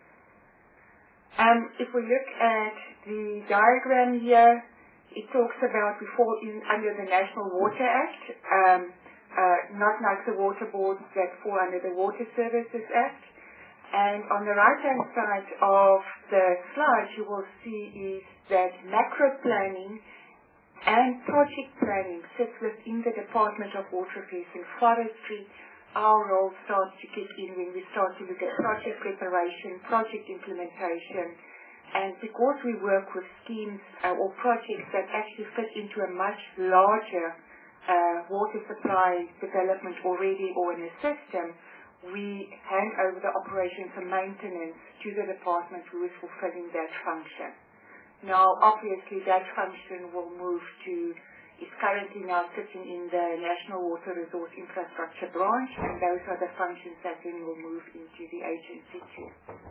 [SPEAKER 9] Um, if we look at the diagram here, it talks about we fall in under the National Water Act, um, uh, not like the water boards that fall under the Water Services Act. And on the right-hand side of the slide, you will see is that macro planning and project planning sits within the Department of Water Affairs and Forestry. Our role starts to kick in when we start to look at project preparation, project implementation, and because we work with schemes uh, or projects that actually fit into a much larger uh, water supply development already or in a system, we hand over the operations and maintenance to the department who is fulfilling that function. Now, obviously, that function will move to is currently now sitting in the National Water Resource Infrastructure branch, and those are the functions that then will move into the agency too.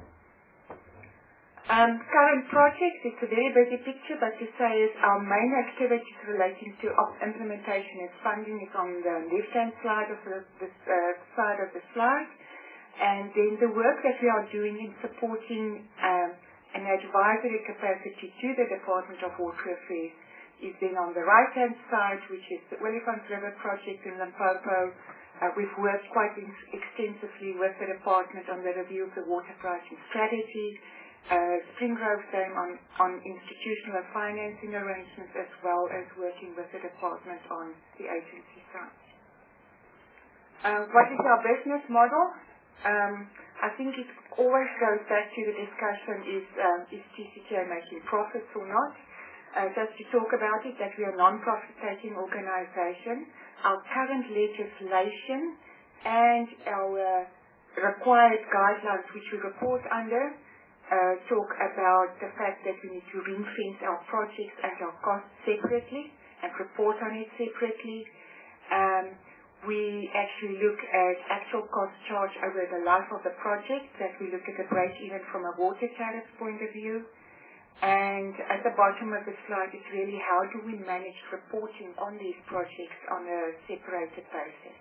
[SPEAKER 9] Um, current projects, it's a very busy picture, but to say is our main activities relating to op implementation and funding is on the left-hand side of the, the uh, side of the slide, and then the work that we are doing in supporting um, an advisory capacity to the Department of Water Affairs is then on the right-hand side, which is the Olifants River project in Limpopo. Uh, we've worked quite extensively with the department on the review of the water pricing strategy, uh, Springrove Dam on, on institutional and financing arrangements, as well as working with the department on the agency side. Uh, what is our business model? Um, I think it always goes back to the discussion, is, um, is T C K making profits or not? Uh, just to talk about it, that we are a non-profit-taking organization. Our current legislation and our uh, required guidelines, which we report under, uh, talk about the fact that we need to ring-fence our projects and our costs separately and report on it separately. Um, we actually look at actual cost charge over the life of the project, that we look at the break-even from a water tariff point of view. And at the bottom of the slide is really how do we manage reporting on these projects on a separated basis.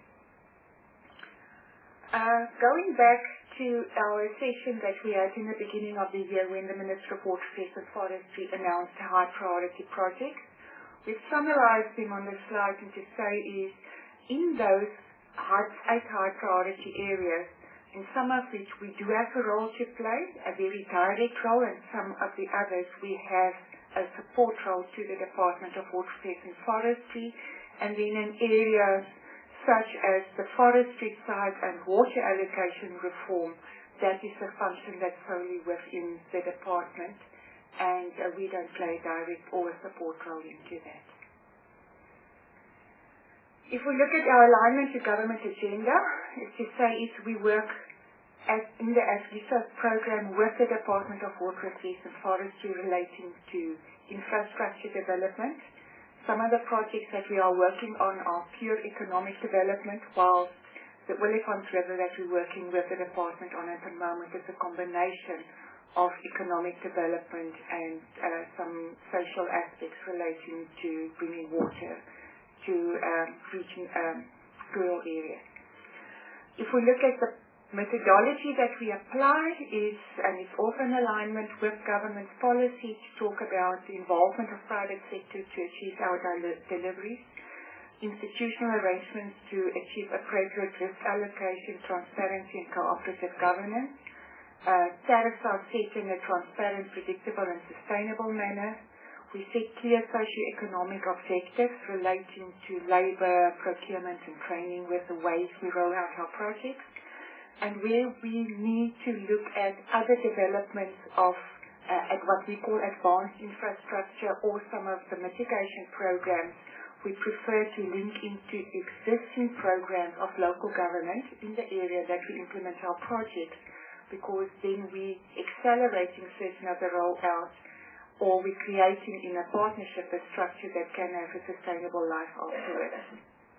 [SPEAKER 9] Uh, going back to our session that we had in the beginning of the year when the Minister of Water Affairs and Forestry announced high priority projects, we've summarized them on the slide, and to say is in those high, eight high priority areas, in some of which we do have a role to play, a very direct role, and some of the others we have a support role to the Department of Water Affairs and Forestry, and then in areas such as the forestry side and water allocation reform, that is a function that's solely within the department, and uh, we don't play a direct or a support role into that. If we look at our alignment to government agenda, is to say is we work as in the ASLISA program with the Department of Water Affairs and Forestry relating to infrastructure development. Some of the projects that we are working on are pure economic development, while the Olifants River that we're working with the department on at the moment is a combination of economic development and uh, some social aspects relating to bringing water to um, reaching um, rural areas. If we look at the methodology that we apply is, and it's also in alignment with government policy to talk about the involvement of private sector to achieve our del deliveries, institutional arrangements to achieve appropriate risk allocation, transparency and cooperative governance, uh, tariffs are set in a transparent, predictable and sustainable manner. We set clear socio-economic objectives relating to labour, procurement and training with the ways we roll out our projects. And where we need to look at other developments of uh, at what we call advanced infrastructure or some of the mitigation programs, we prefer to link into existing programs of local government in the area that we implement our projects, because then we accelerating certain of the rollouts, or we're creating in a partnership a structure that can have a sustainable life afterwards.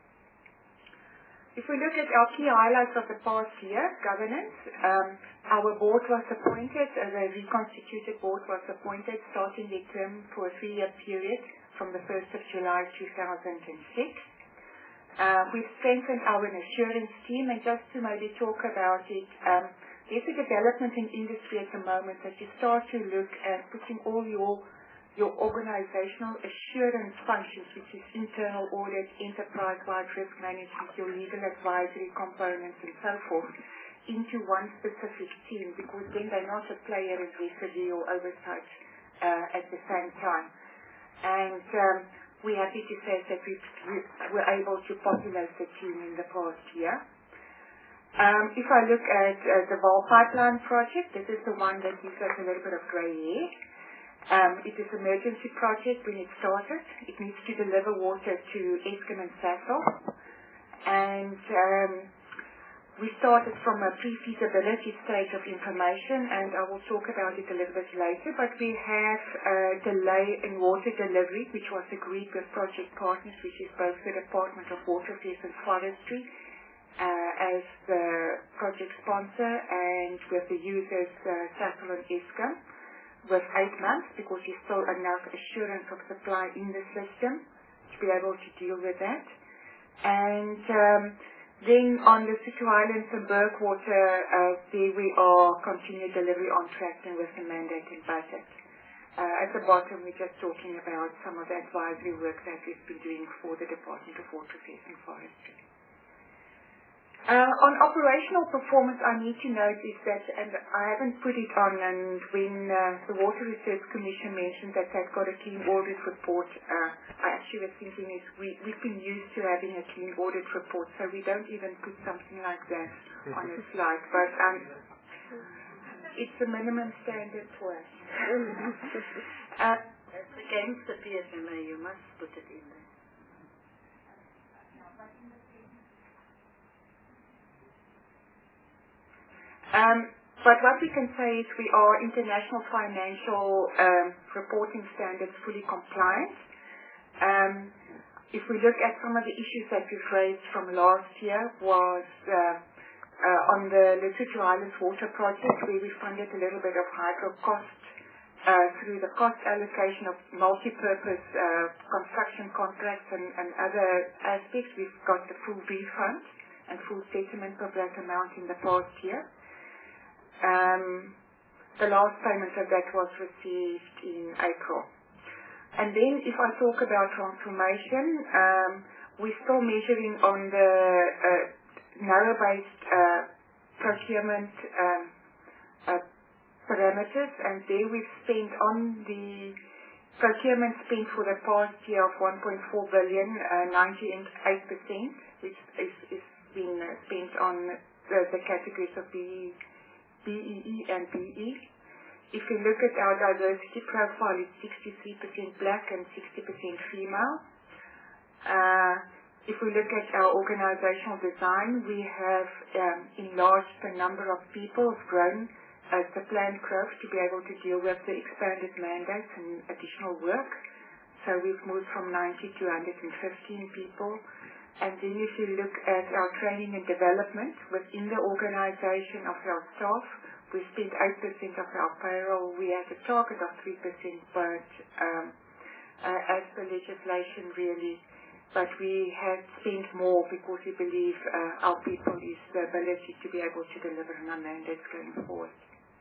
[SPEAKER 9] If we look at our key highlights of the past year, governance, um, our board was appointed, uh, the reconstituted board was appointed starting their term for a three-year period from the first of July two thousand six. Uh, we've strengthened our assurance team, and just to maybe talk about it, um, there's a development in industry at the moment that you start to look at putting all your your organizational assurance functions, which is internal audit, enterprise-wide risk management, your legal advisory components and so forth, into one specific team, because then they're not a player in referee or oversight uh, at the same time. And um, we're happy to say that we were able to populate the team in the past year. Um, if I look at uh, the Vaal Pipeline project, this is the one that gives us a little bit of grey hair. Um, it is an emergency project when it started. It needs to deliver water to Eskom and Sasol. And um, we started from a pre-feasibility stage of information, and I will talk about it a little bit later, but we have a delay in water delivery, which was agreed with project partners, which is both the Department of Water Affairs and Forestry uh, as the project sponsor, and with the users, uh, Sasol and Eskom, with eight months, because there's still enough assurance of supply in the system to be able to deal with that. And um, then on the Situ Islands and Bergwater, uh, there we are continued delivery on track and with the mandated budget. Uh, at the bottom, we're just talking about some of the advisory work that we've been doing for the Department of Water Affairs and Forestry. Uh, on operational performance, I need to note is that, and I haven't put it on, and when uh, the Water Research Commission mentioned that they've got a clean audit report, uh, I actually was thinking is we, we've been used to having a clean audit report, so we don't even put something like that on a slide, but um, it's a minimum standard for us. uh,
[SPEAKER 1] That's against the P S M A, you must put it in there.
[SPEAKER 9] Um, but what we can say is we are international financial um, reporting standards fully compliant. Um, if we look at some of the issues that we've raised from last year was uh, uh, on the Lesotho Islands Water Project, where we funded a little bit of hydro cost uh, through the cost allocation of multi-purpose uh, construction contracts and, and other aspects. We've got the full refund and full settlement of that amount in the past year. Um, the last payment of that was received in April. And then if I talk about transformation, um, we're still measuring on the uh, narrow-based uh, procurement um, uh, parameters, and there we've spent on the procurement spent for the past year of one point four billion, uh, ninety-eight percent, which is, is been uh, spent on the, the categories of the B E E and B E. If we look at our diversity profile, it's sixty-three percent black and sixty percent female. Uh, if we look at our organizational design, we have um, enlarged the number of people, have grown as the planned growth to be able to deal with the expanded mandates and additional work. So we've moved from ninety to one hundred fifteen people. And then if you look at our training and development within the organization of our staff, we spend eight percent of our payroll. We have a target of three percent, but um, uh, as per legislation really, but we have spent more because we believe uh, our people is the ability to be able to deliver on our mandates going forward.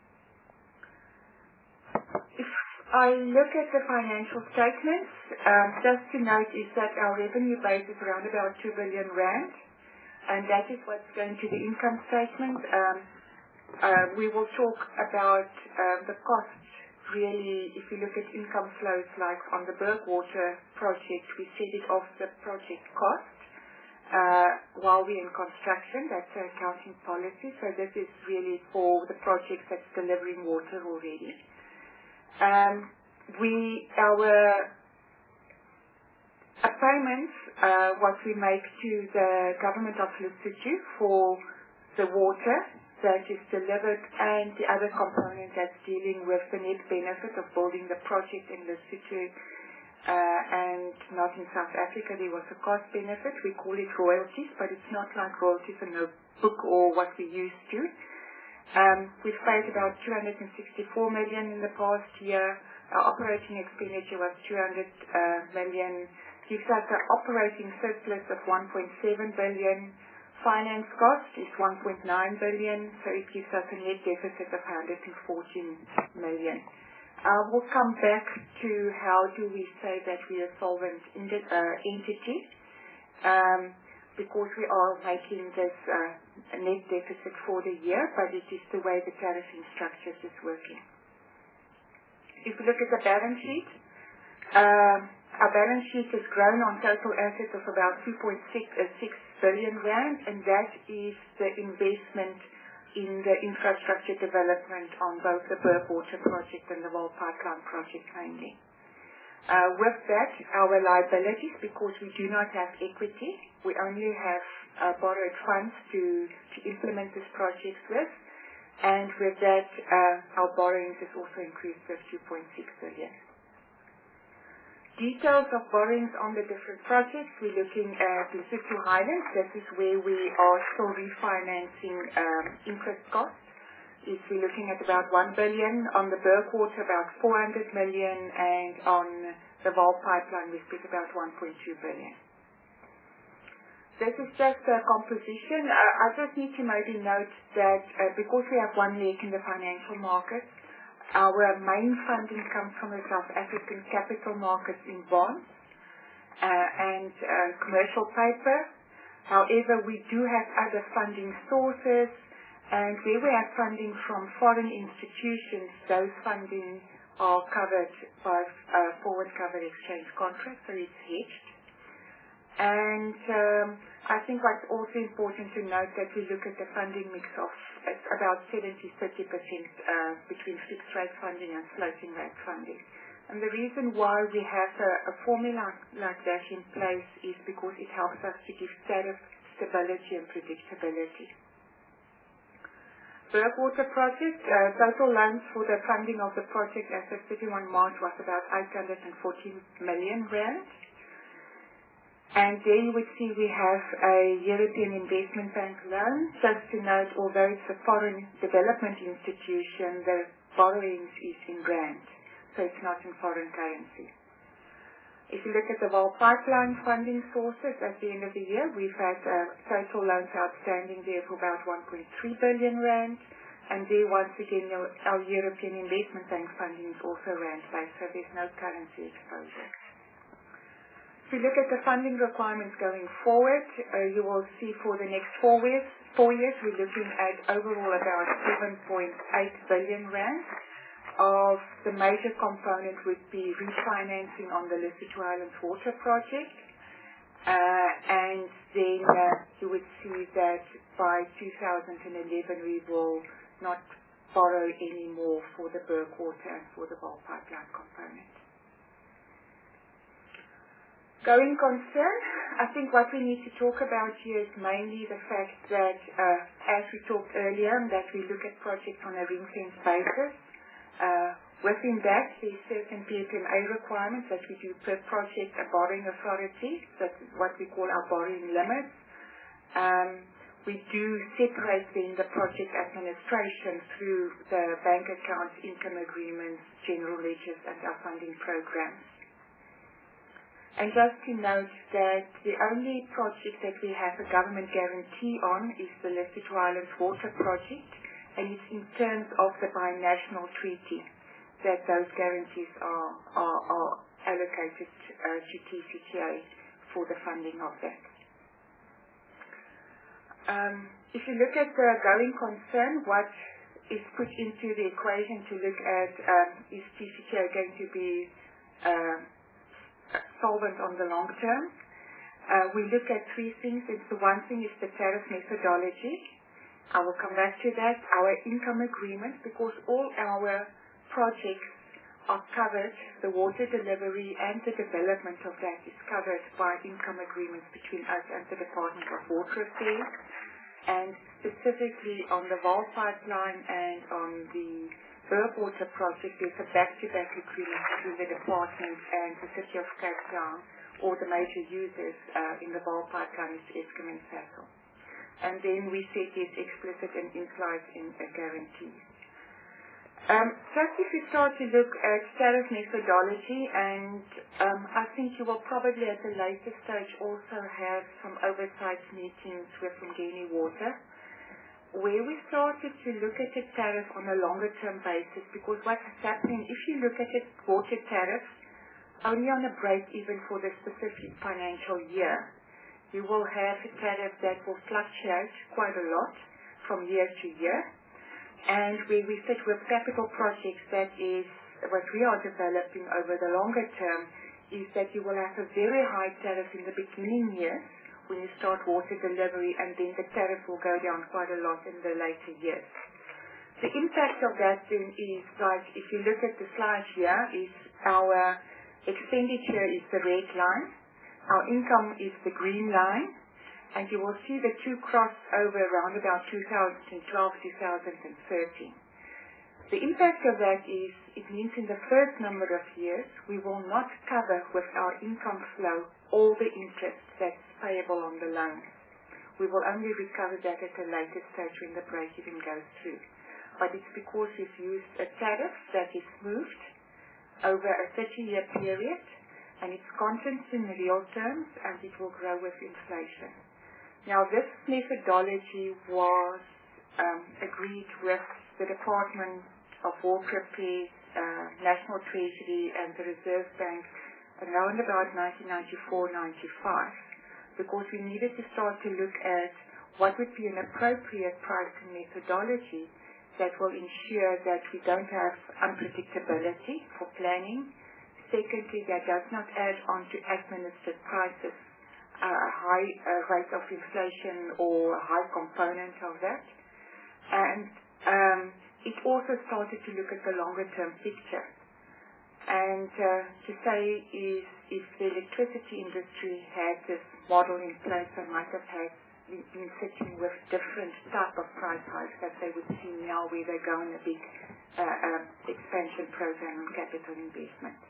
[SPEAKER 9] If I look at the financial statements, um, just to note is that our revenue base is around about two billion rand, and that is what's going to the income statement. Um, uh, we will talk about uh, the costs really, if you look at income flows like on the Bergwater project, we set it off the project cost uh, while we're in construction. That's our accounting policy. So this is really for the project that's delivering water already. Um, we, our A payments, uh, what we make to the government of Lesotho for the water that is delivered, and the other component that's dealing with the net benefit of building the project in Lesotho uh, and not in South Africa. There was a cost benefit. We call it royalties, but it's not like royalties in a book or what we used to. Um, we've paid about two hundred sixty-four million in the past year. Our operating expenditure was two hundred uh, million. Gives us an operating surplus of one point seven billion. Finance cost is one point nine billion, so it gives us a net deficit of one hundred fourteen million. Uh, we'll come back to how do we say that we are solvent in the, uh, entity, um, because we are making this uh, net deficit for the year, but it is the way the tariffing structures is working. If we look at the balance sheet, um, our balance sheet has grown on total assets of about two point six billion rand, and that is the investment in the infrastructure development on both the Bergwater project and the Vaal Pipeline project mainly. Uh, with that, our liabilities, because we do not have equity, we only have uh, borrowed funds to, to implement this project with, and with that, uh, our borrowings has also increased to two point six billion. Details of borrowings on the different projects. We're looking at Lesotho Highlands. This is where we are still refinancing um, interest costs. Is we're looking at about one billion. On the Bergwater, about four hundred million, and on the Vaal Pipeline, we speak about one point two billion. This is just a composition. Uh, I just need to maybe note that uh, because we have one leg in the financial markets, our main funding comes from the South African capital markets in bonds uh, and uh, commercial paper. However, we do have other funding sources, and where we have funding from foreign institutions, those funding are covered by uh, forward covered exchange contracts, so it's hedged. And um, I think what's also important to note that we look at the funding mix of it's about seventy to thirty percent uh, between fixed rate funding and floating rate funding. And the reason why we have a, a formula like that in place is because it helps us to give tariff stability and predictability. Bergwater project, uh, total loans for the funding of the project as of thirty-first March was about eight hundred fourteen million rand. And there you would see we have a European Investment Bank loan. Just to note, although it's a foreign development institution, the borrowings is in rand, so it's not in foreign currency. If you look at the Vaal Pipeline funding sources at the end of the year, we've had uh, total loans outstanding there for about one point three billion rand. And there, once again, our European Investment Bank funding is also rand-based, so there's no currency exposure. If you look at the funding requirements going forward, uh, you will see for the next four years, four years we're looking at overall about seven point eight billion rand. Of the major component would be refinancing on the Lesotho Highlands water project, uh, and then uh, you would see that by two thousand eleven we will not borrow any more for the Bergwater and for the Vaal Pipeline component. Going concern, I think what we need to talk about here is mainly the fact that, uh, as we talked earlier, that we look at projects on a ring-fence basis. Uh, within that, there's certain P F M A requirements that we do per project, a borrowing authority. That's what we call our borrowing limits. Um, we do separate then the project administration through the bank accounts, income agreements, general ledgers, and our funding programs. And just to note that the only project that we have a government guarantee on is the Lesotho Highlands water project, and it's in terms of the binational treaty that those guarantees are, are, are allocated uh, to T C T A for the funding of that. Um, if you look at the going concern, what is put into the equation to look at um, is T C T A going to be uh, solvent on the long term. Uh, we look at three things. It's the one thing is the tariff methodology. I will come back to that. Our income agreement, because all our projects are covered, the water delivery and the development of that is covered by income agreements between us and the Department of Water Affairs. And specifically on the Vaal pipeline and on the Burgwater project, there's a back-to-back agreement between the department and the City of Cape Town, or the major users uh, in the Vaal pipeline is Eskom and Sasol. And then we set these explicit and implied in uh, guarantees. Um, just if you start to look at tariff methodology, and um, I think you will probably at a later stage also have some oversight meetings with Ngeni Water, where we started to look at the tariff on a longer term basis, because what's happening, if you look at the water tariffs only on a break even for the specific financial year, you will have a tariff that will fluctuate quite a lot from year to year. And where we sit with capital projects, that is what we are developing over the longer term, is that you will have a very high tariff in the beginning years when you start water delivery, and then the tariff will go down quite a lot in the later years. The impact of that then is, like, if you look at the slide here, is our expenditure is the red line, our income is the green line, and you will see the two cross over around about two thousand twelve to two thousand thirteen. The impact of that is, it means in the first number of years, we will not cover with our income flow all the interest that's payable on the loans. We will only recover that at a later stage when the break-even goes through. But it's because we've used a tariff that is moved over a thirty-year period, and it's constant in real terms, and it will grow with inflation. Now, this methodology was um, agreed with the Department of Water Affairs, uh, National Treasury, and the Reserve Bank around about nineteen ninety-four ninety-five, because we needed to start to look at what would be an appropriate pricing methodology that will ensure that we don't have unpredictability for planning. Secondly, that does not add on to administered prices a high uh, rate of inflation or a high component of that. And um, it also started to look at the longer term picture. And uh, to say is, if the electricity industry had this model in place, they might have had been sitting with different type of price hikes that they would see now, where they go on a big uh, uh, expansion program on capital investment.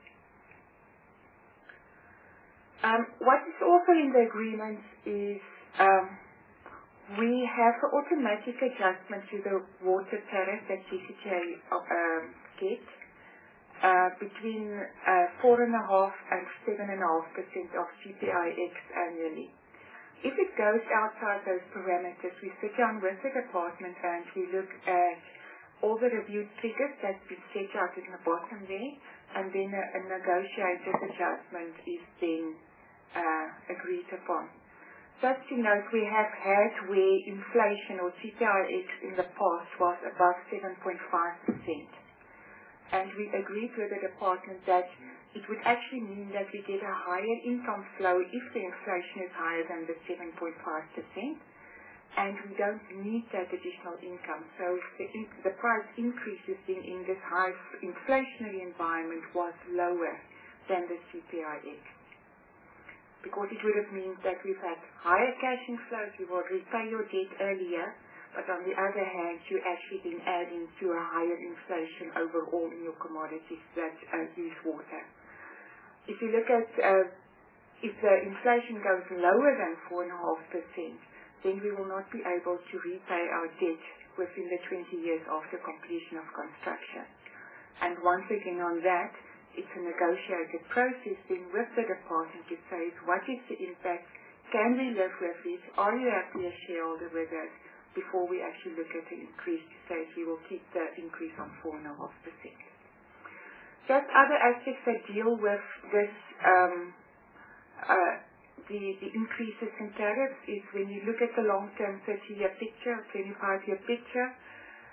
[SPEAKER 9] Um, what is also in the agreement is um, we have an automatic adjustment to the water tariff that T C T A um, gets uh, between uh, four and a half and seven and a half percent of C P I X annually. If it goes outside those parameters, we sit down with the department and we look at all the reviewed figures that's been set out in the bottom there, and then a, a negotiated adjustment is then Uh, agreed upon. Just to note, we have had where inflation or C P I X in the past was above seven point five percent. And we agreed with the department that it would actually mean that we get a higher income flow if the inflation is higher than the seven point five percent, and we don't need that additional income. So the, in, the price increases in, in this high inflationary environment was lower than the C P I X. Because it would have meant that we've had higher cash inflows, you will repay your debt earlier, but on the other hand, you're actually been adding to a higher inflation overall in your commodities that uh, use water. If you look at, uh, if the inflation goes lower than four point five percent, then we will not be able to repay our debt within the twenty years after completion of construction. And once again on that, it's a negotiated process then with the department to say what is the impact, can we live with it, are you happy as shareholder with it, before we actually look at the increase to say we will keep the increase on four point five percent. Just other aspects that deal with this, um, uh, the, the increases in tariffs is when you look at the long-term thirty-year picture, twenty-five-year picture,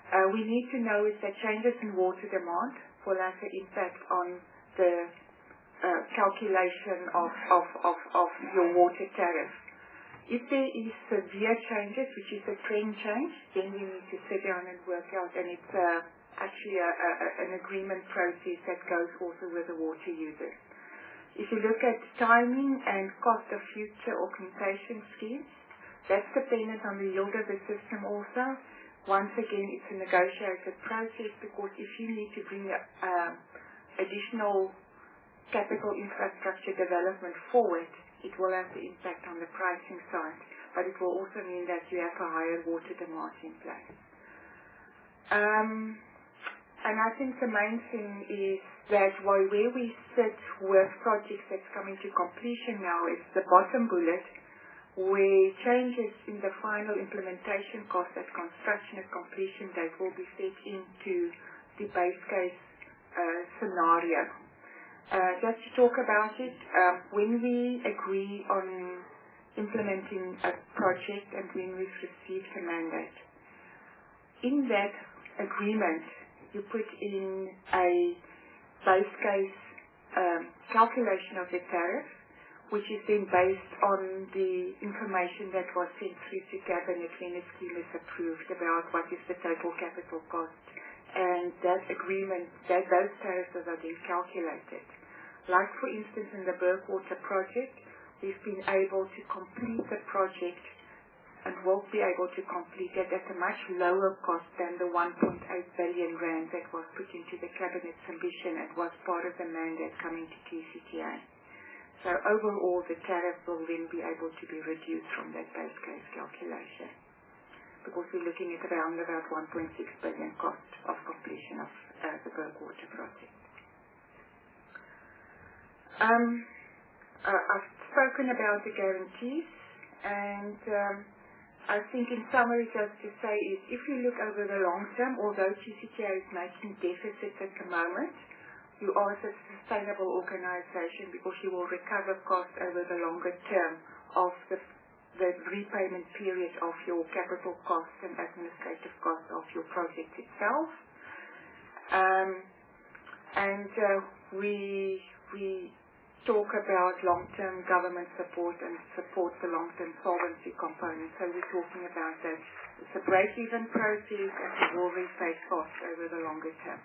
[SPEAKER 9] Uh, we need to know is that changes in water demand will have an impact on the uh, calculation of, of, of, of your water tariff. If there is severe changes, which is a trend change, then we need to sit down and work out, and it's uh, actually a, a, an agreement process that goes also with the water users. If you look at timing and cost of future augmentation schemes, that's dependent on the yield of the system also. Once again, it's a negotiated process, because if you need to bring uh, additional capital infrastructure development forward, it will have the impact on the pricing side, but it will also mean that you have a higher water demand in place. Um, and I think the main thing is that while where we sit with projects that's coming to completion now is the bottom bullet, where changes in the final implementation cost at construction and completion date will be fed into the base case uh, scenario. Uh, just to talk about it, um, when we agree on implementing a project and when we've received a mandate, in that agreement you put in a base case um, calculation of the tariff, which is then based on the information that was sent through to Cabinet when the scheme is approved about what is the total capital cost. And that agreement, that those tariffs are then calculated. Like, for instance, in the Bergwater project, we've been able to complete the project and will be able to complete it at a much lower cost than the one point eight billion rand that was put into the Cabinet's ambition and was part of the mandate coming to T C T A. So overall, the tariff will then be able to be reduced from that base case calculation, because we're looking at around about one point six billion cost of completion of uh, the Bergwater project. Um, uh, I've spoken about the guarantees, and um, I think in summary just to say is, if you look over the long term, although T C T A is making deficits at the moment, you are a sustainable organization because you will recover costs over the longer term of the, the repayment period of your capital costs and administrative costs of your project itself. Um, and uh, we we talk about long-term government support and support the long-term solvency component. So we're talking about that it's a break-even process and we will repay costs over the longer term.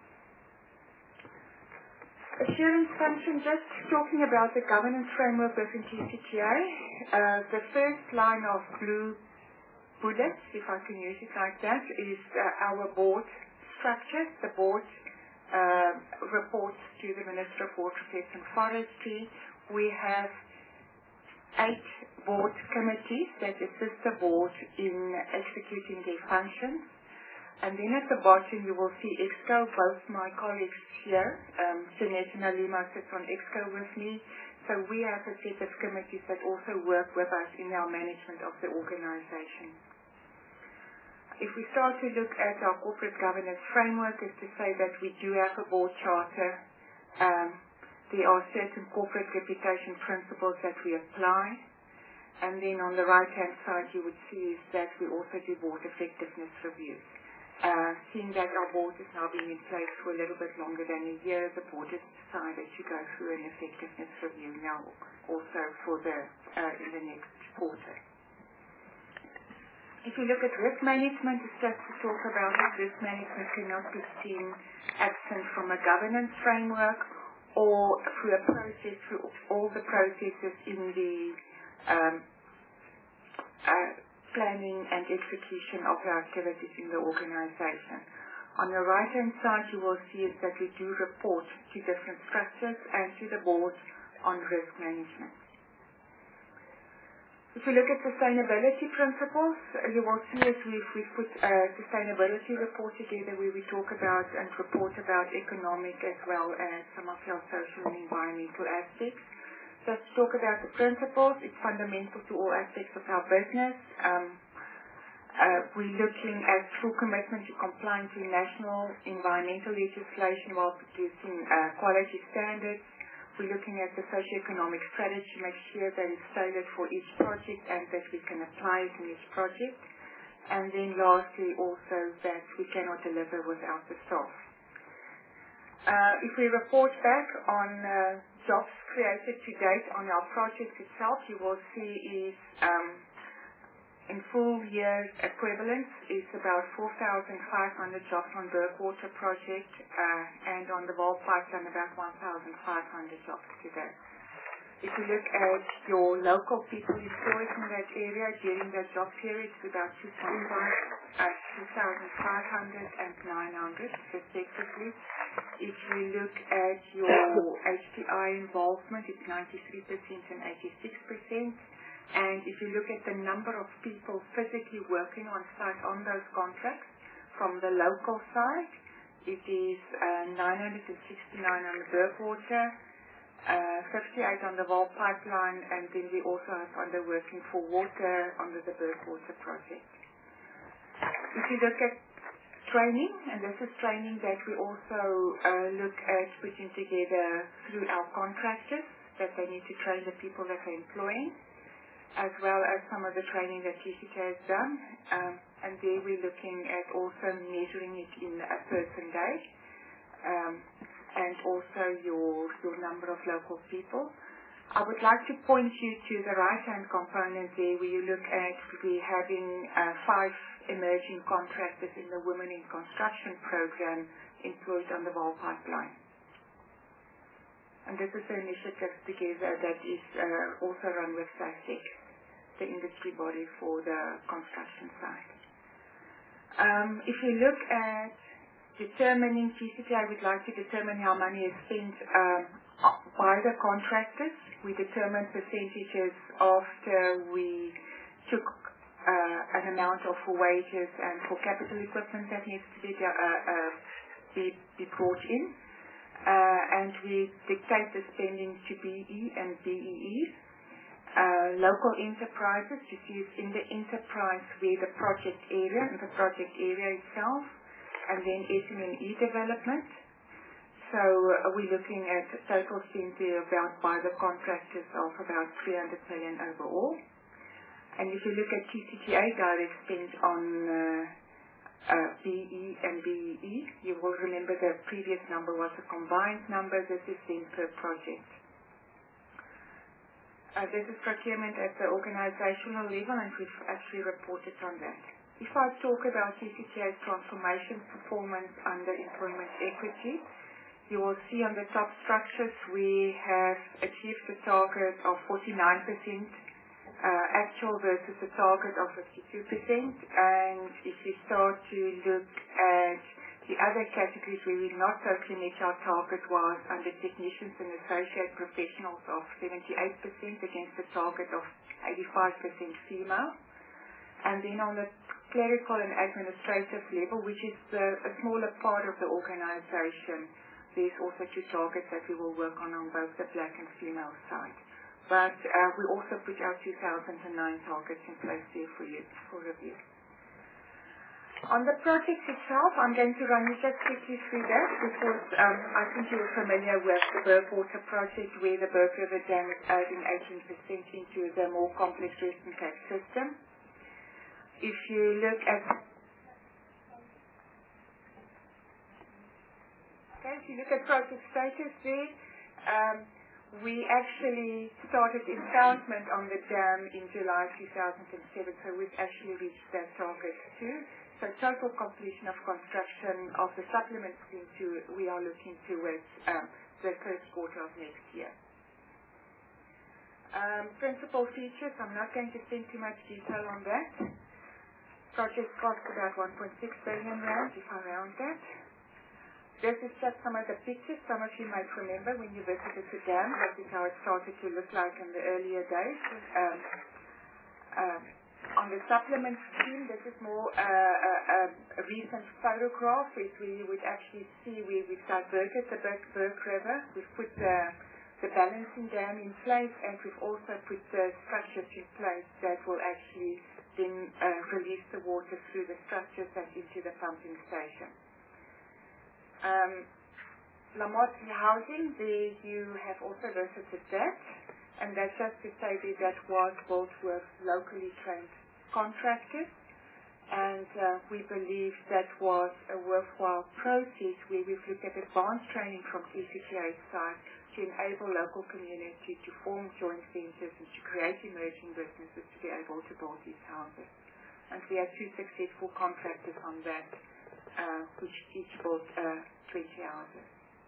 [SPEAKER 9] Assurance function, just talking about the governance framework within T C T A. Uh, the first line of blue bullets, if I can use it like that, is uh, our board structure. The board uh, reports to the Minister of Water, Affairs and Forestry. We have eight board committees that assist the board in executing their functions. And then at the bottom you will see EXCO. Both my colleagues here, um, Jeanette and Alima, sits on EXCO with me. So we have a set of committees that also work with us in our management of the organization. If we start to look at our corporate governance framework, is to say that we do have a board charter. Um, there are certain corporate reputation principles that we apply. And then on the right-hand side you would see is that we also do board effectiveness reviews. Uh, seeing that our board is now being in place for a little bit longer than a year, the board has decided to go through an effectiveness review now also for the uh, in the next quarter. If you look at risk management, it's just to talk about it. Risk management cannot be seen absent from a governance framework or through a process, through all the processes in the um, uh, planning and execution of our activities in the organization. On the right-hand side, you will see is that we do report to different structures and to the board on risk management. If you look at sustainability principles, you will see as we've, we've put a sustainability report together where we talk about and report about economic as well as some of our social and environmental aspects. Just to talk about the principles, it's fundamental to all aspects of our business. Um, uh, we're looking at full commitment to complying to national environmental legislation while producing uh, quality standards. We're looking at the socio-economic strategy to make sure that it's tailored for each project and that we can apply it in each project. And then lastly, also that we cannot deliver without the staff. Uh, if we report back on uh, jobs created to date on our project itself, you will see is um, in full year equivalent is about four thousand five hundred jobs on Bergwater project uh, and on the Vaal pipeline about one thousand five hundred jobs today. If you look at your local people employed in that area during that job period, it's about two thousand five hundred and nine hundred respectively. If you look at your H T I involvement, it's ninety-three percent and eighty-six percent. And if you look at the number of people physically working on site on those contracts from the local side, it is uh, nine hundred sixty-nine on the Bergwater, uh, fifty-eight on the Vaal pipeline, and then we also have under working for water under the Bergwater project. If you look at training, and this is training that we also uh, look at putting together through our contractors, that they need to train the people that they're employing, as well as some of the training that T C K has done. Um, and there we're looking at also measuring it in a person day, um, and also your, your number of local people. I would like to point you to the right-hand component there where you look at we having uh, five emerging contractors in the Women in Construction program employed on the Vaal pipeline. And this is an initiative together that is uh, also run with SASIC, the industry body for the construction side. Um, if you look at determining T C K, I would like to determine how money is spent um, by the contractors. We determined percentages after we took uh, an amount of for wages and for capital equipment that needs to be, uh, uh, be, be brought in. Uh, and we dictate the spending to B E and B E Es. Uh, local enterprises, you see it's in the enterprise where the project area, and the project area itself, and then S M E development. So uh, we're looking at a total spend there about by the contractors of about three hundred million overall. And if you look at T C T A direct spend on uh, uh, B E and B E E, you will remember the previous number was a combined number. This is then per project. Uh, this is procurement at the organizational level, and we've actually reported on that. If I talk about T C T A's transformation performance under employment equity, you will see on the top structures we have achieved a target of forty-nine percent uh, actual versus a target of fifty-two percent. And if you start to look at the other categories where we not totally met our target was under technicians and associate professionals of seventy-eight percent against a target of eighty-five percent female. And then on the clerical and administrative level, which is the, a smaller part of the organization, there's also two targets that we will work on on both the black and female side. But uh, we also put our two thousand nine targets in place there for you for review. On the project itself, I'm going to run you just quickly through that because um, I think you're familiar with the Bergwater project where the Berg River Dam is adding eighteen percent into the more complex Western Cape system. If you look at Okay, if you look at project status there, um, we actually started installment on the dam in July two thousand seven, so we've actually reached that target too. So total completion of construction of the supplement scheme too, we are looking towards um, the first quarter of next year. Um, principal features, I'm not going to spend too much detail on that. Project cost about one point six billion rand, if I round that. This is just some of the pictures. Some of you might remember when you visited the dam, this is how it started to look like in the earlier days. Um, uh, on the supplement scheme, this is more uh, a, a recent photograph where you would actually see where we've diverted the Berg, Berg River. We've put the, the balancing dam in place, and we've also put the structures in place that will actually then uh, release the water through the structures and into the pumping station. Um, Lamothe housing, there you have also visited that, and that's just to say that that was built with locally trained contractors, And uh, we believe that was a worthwhile process where we've looked at advanced training from C C T A's side to enable local community to form joint ventures and to create emerging businesses to be able to build these houses. And we had two successful contractors on that, uh, which each built uh, twenty houses.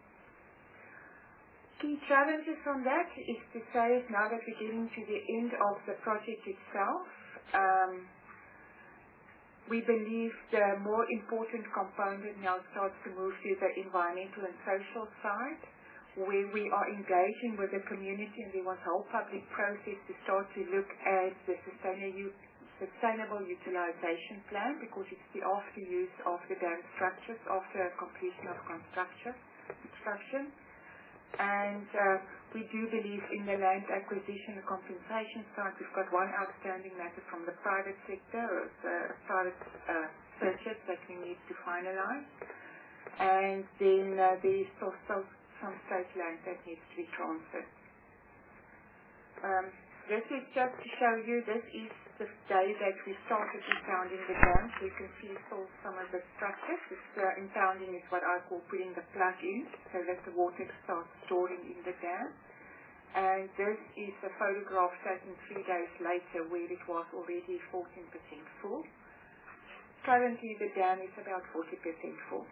[SPEAKER 9] Key challenges on that is to say now that we're getting to the end of the project itself, um, we believe the more important component now starts to move to the environmental and social side, where we are engaging with the community, and there was a whole public process to start to look at the sustainable, sustainable utilization plan, because it's the after use of the dam structures after completion of construction. construction. And uh, we do believe in the land acquisition and compensation side. We've got one outstanding matter from the private sector, a private uh, purchase that we need to finalize. And then uh, there is also some state land that needs to be transferred. Um, this is just to show you, this is the day that we started impounding the dam. So you can see still some of the structures. This uh, impounding is what I call putting the plug in, so that the water starts storing in the dam. And this is a photograph taken three days later where it was already fourteen percent full. Currently the dam is about forty percent full.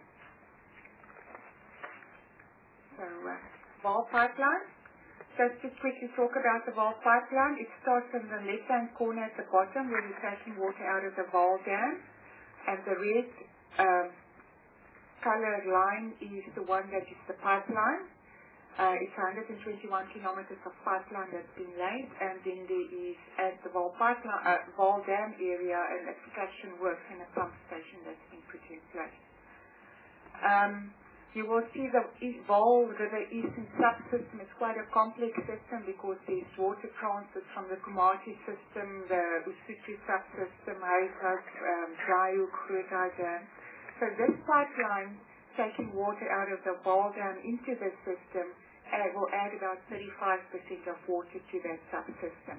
[SPEAKER 9] So, uh, valve pipeline. Just to quickly talk about the valve pipeline, it starts in the left-hand corner at the bottom where we're taking water out of the Vaal Dam, and the red um, colored line is the one that is the pipeline. Uh, it's one hundred twenty-one kilometers of pipeline that's been laid, and then there is at the Vaal pipeline, uh, Vaal Dam area an extraction works and a pump station that's been put in place. Um, You will see the East Vaal River Eastern subsystem is quite a complex system because there's water transit from the Komati system, the Usutri subsystem, Huishoek, um, Driehoek, Groothuis Dam. So this pipeline taking water out of the Vaal Dam into the system uh, will add about thirty-five percent of water to that subsystem.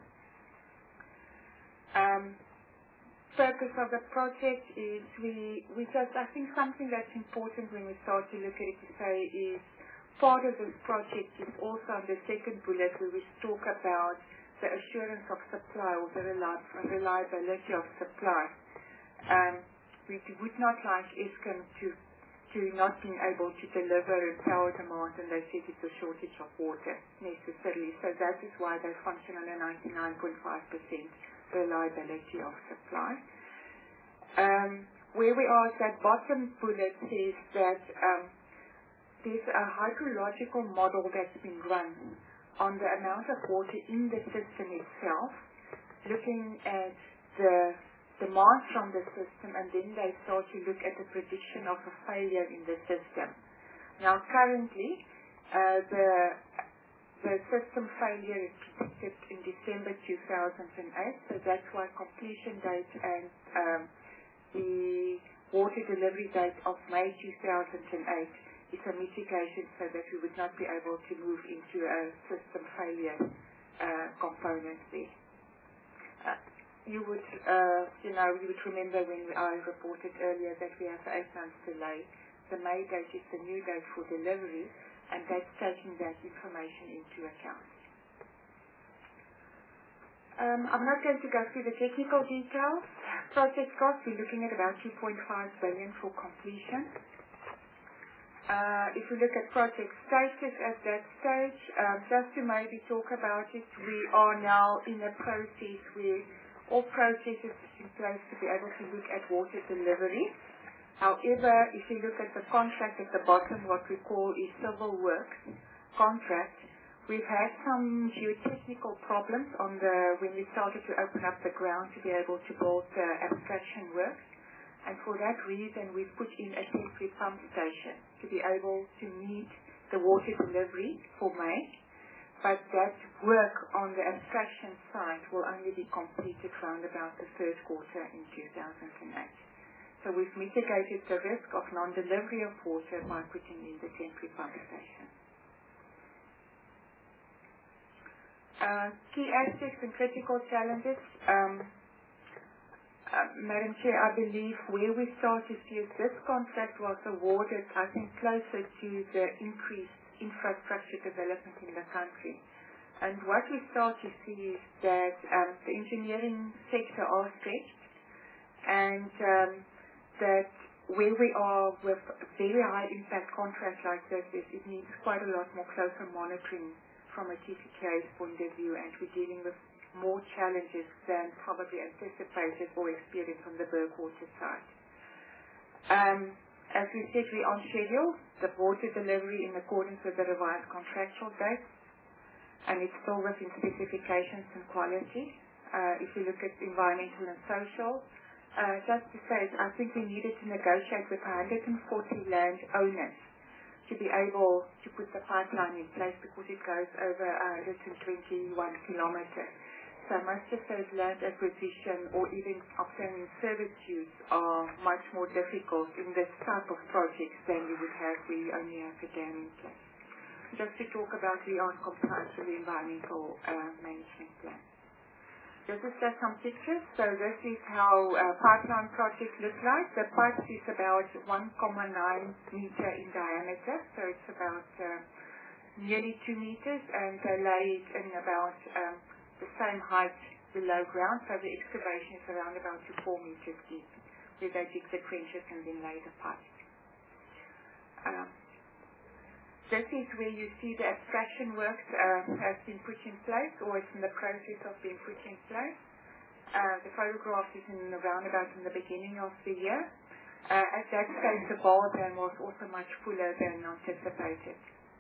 [SPEAKER 9] Um, Focus of the project is we, we just, I think something that's important when we start to look at it to say is part of this project is also on the second bullet where we talk about the assurance of supply or the reliability of supply. Um, we would not like Eskom to, to not being able to deliver a power demand, and they said it's a shortage of water necessarily. So that is why they function on a ninety-nine point five percent reliability of supply. Um, where we are, that bottom bullet says that um, there's a hydrological model that's been run on the amount of water in the system itself, looking at the demand from the system, and then they start to look at the prediction of a failure in the system. Now currently, uh, the The system failure is predicted in December two thousand eight, so that's why completion date and um, the water delivery date of May two thousand eight is a mitigation so that we would not be able to move into a system failure uh, component there. Uh, you would, uh, you know, you would remember when I reported earlier that we have eight months delay. The May date is the new date for delivery, and that's taking that information into account. Um, I'm not going to go through the technical details. Project cost, we're looking at about two point five billion dollars for completion. Uh, if we look at project status at that stage, um, just to maybe talk about it, we are now in a process where all processes are in place to be able to look at water delivery. However, if you look at the contract at the bottom, what we call is civil works contract, we've had some geotechnical problems on the when we started to open up the ground to be able to build the abstraction works. And for that reason, we've put in a temporary pump station to be able to meet the water delivery for May. But that work on the abstraction site will only be completed around about the third quarter in two thousand eight. So we've mitigated the risk of non-delivery of water by putting in the temporary pump station. Uh, key aspects and critical challenges. Um, uh, Madam Chair, I believe where we start to see is this contract was awarded, I think, closer to the increased infrastructure development in the country. And what we start to see is that um, the engineering sector are stretched, and um, that where we are with very high impact contracts like this, is it needs quite a lot more closer monitoring from a T C K A's point of view, and we're dealing with more challenges than probably anticipated or experienced on the Bergwater side. Um, as we said, we're on schedule, the water delivery in accordance with the revised contractual dates, and it's still within specifications and quality. Uh, if you look at environmental and social, uh, just to say, I think we needed to negotiate with one hundred forty land owners to be able to put the pipeline in place because it goes over one hundred twenty-one kilometers. So most of those land acquisition or even obtaining servitudes are much more difficult in this type of projects than we would have we only have a dam in place. Just to talk about the on-compliance with the environmental uh, management plan. This is just some pictures. So this is how a pipeline project looks like. The pipe is about one point nine meter in diameter, so it's about uh, nearly two meters, and they lay it in about um, the same height below ground, so the excavation is around about to four meters deep, where they dig the trenches and then lay the pipe. Um, this is where you see the abstraction works uh, has been put in place, or it's in the process of being put in place. Uh, the photograph is in around about in the beginning of the year. Uh, at that stage, the bar dam was also much fuller than anticipated.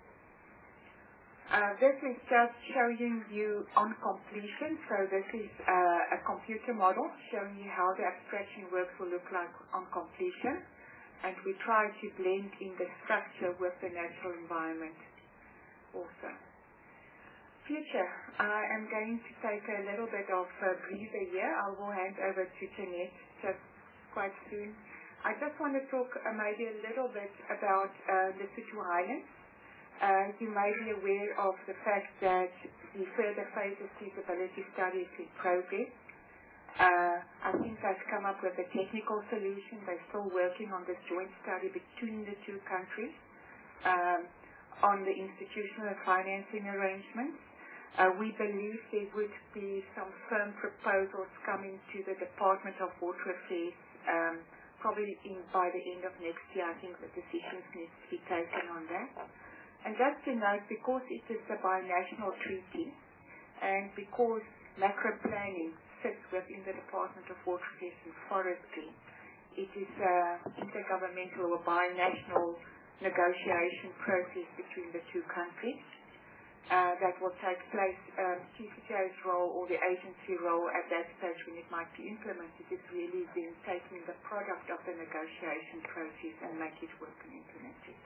[SPEAKER 9] Uh, this is just showing you on completion. So this is uh, a computer model showing you how the abstraction works will look like on completion. And we try to blend in the structure with the natural environment also. Future, I am going to take a little bit of a breather here. I will hand over to Jeanette just quite soon. I just want to talk uh, maybe a little bit about uh, the Lesotho Highlands. Uh, you may be aware of the fact that the further phases feasibility study is in progress. Uh, I think they've come up with a technical solution. They're still working on this joint study between the two countries um, on the institutional and financing arrangements. Uh, we believe there would be some firm proposals coming to the Department of Water Affairs um, probably in, by the end of next year. I think the decisions need to be taken on that. And just to note, because it is a binational treaty, and because macro planning sits within the Department of Water Affairs and Forestry, it is an intergovernmental or binational negotiation process between the two countries uh, that will take place. Um, T C K A's role or the agency role at that stage when it might be implemented is really then taking the product of the negotiation process and make it work and implement it.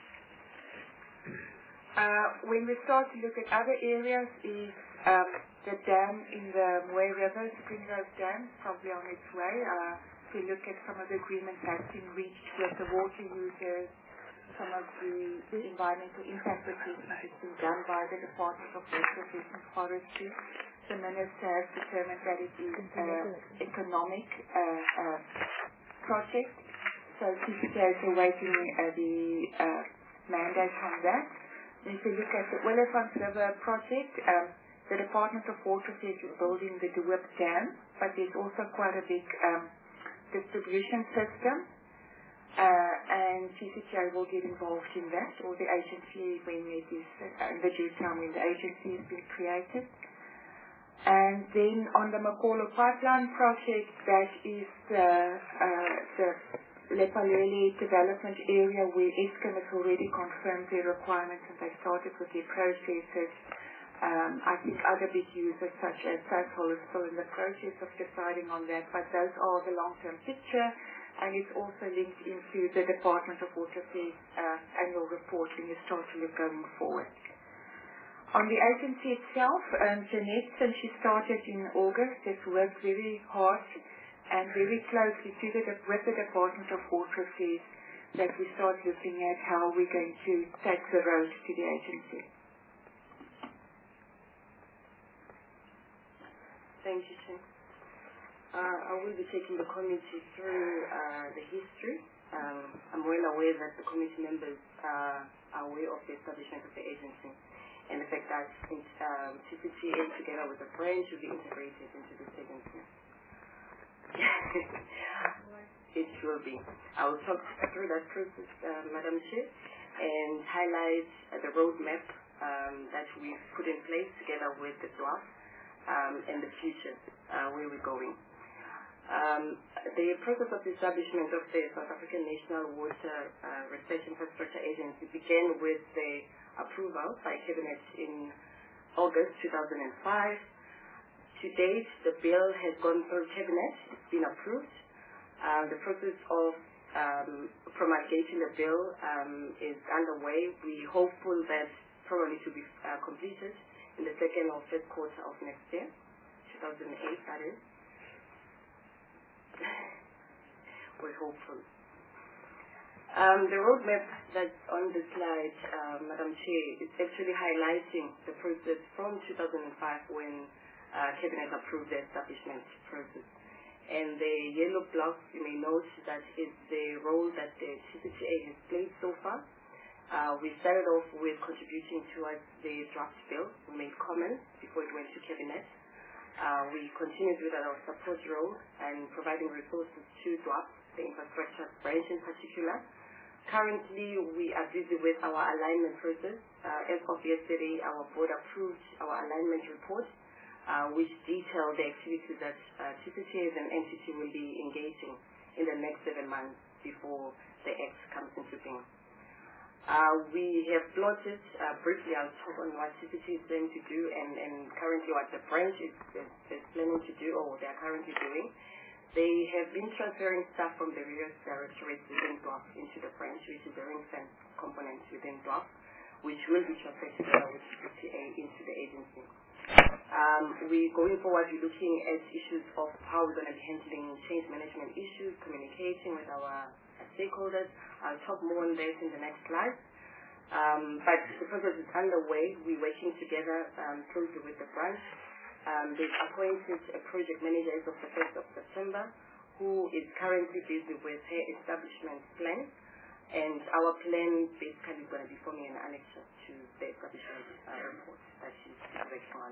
[SPEAKER 9] Uh, when we start to look at other areas is um, the dam in the Mooi River, Springrose Dam, probably on its way. Uh, if we look at some of the agreements that have been reached with the water users, some of the, the environmental impact assessment has been done by the Department of Water Affairs and Forestry. The Minister has determined that it is an economic uh, uh, project, so T C K is awaiting uh, the uh, mandate on that. And if you look at the Oliphant River project, um, the Department of Water Affairs is building the De Hoop Dam, but there's also quite a big um, distribution system, uh, and T C K will get involved in that, or the agency when it is, uh, in the due time when the agency has been created. And then on the Makolo Pipeline project, that is the, uh, the Lepalele development area where Eskom has already confirmed their requirements and they started with their processes. Um, I think other big users such as Sasol is still in the process of deciding on that, but those are the long-term picture, and it's also linked into the Department of Water Affairs uh, annual report when you start to look going forward. On the agency itself, um, Jeanette, since she started in August, has worked very hard and very closely to the, with the Department of Water Affairs that we start looking at how we're going to take the road to the agency.
[SPEAKER 10] Thank you, Chair. Uh, I will be taking the committee through uh, the history. Um, I'm well aware that the committee members are aware of the establishment of the agency and the fact that it, um, T C T A together with the branch will be integrated into this agency. It will be. I will talk through that process, uh, Madam Chair, and highlight uh, the roadmap um, that we've put in place together with the D W A F um, and the future, uh, where we're going. Um, the process of the establishment of the South African National Water uh, Research Infrastructure Agency began with the approval by Cabinet in August two thousand five. To date, the bill has gone through Cabinet. It's been approved. Uh, the process of um, promulgating the bill um, is underway. We're hopeful that probably to be uh, completed in the second or first quarter of next year, two thousand eight, that is. We're hopeful. Um, the roadmap that's on the slide, uh, Madam Chair, is actually highlighting the process from two thousand five when uh, Cabinet approved the establishment process. And the yellow block, you may note that is the role that the T C T A has played so far. Uh, we started off with contributing towards the draft bill. We made comments before it went to Cabinet. Uh, we continued with our support role and providing resources to D W A P, the infrastructure branch in particular. Currently, we are busy with our alignment process. Uh, as of yesterday, our board approved our alignment report, uh, which detailed the activities that uh, T C T A as an entity will be engaging in the next seven months before the Act comes into being. Uh, we have plotted, uh, briefly I'll talk on what T C T is planning to do and, and currently what the branch is, is, is planning to do or they are currently doing. They have been transferring staff from the various directorates within D W A F into the branch, which is the ring fence component within D W A F, which will be transferred together with T C T A into the agency. Um, we going forward, we're looking at issues of how we're going to be handling change management issues, communicating with our stakeholders. I'll talk more on that in the next slide. Um, but the process is underway. We're working together um, closely with the branch. Um, they've appointed a project manager as of the first of September who is currently busy with her establishment plan. And our plan basically is going to be forming an annex to the establishment uh, report that she's working on.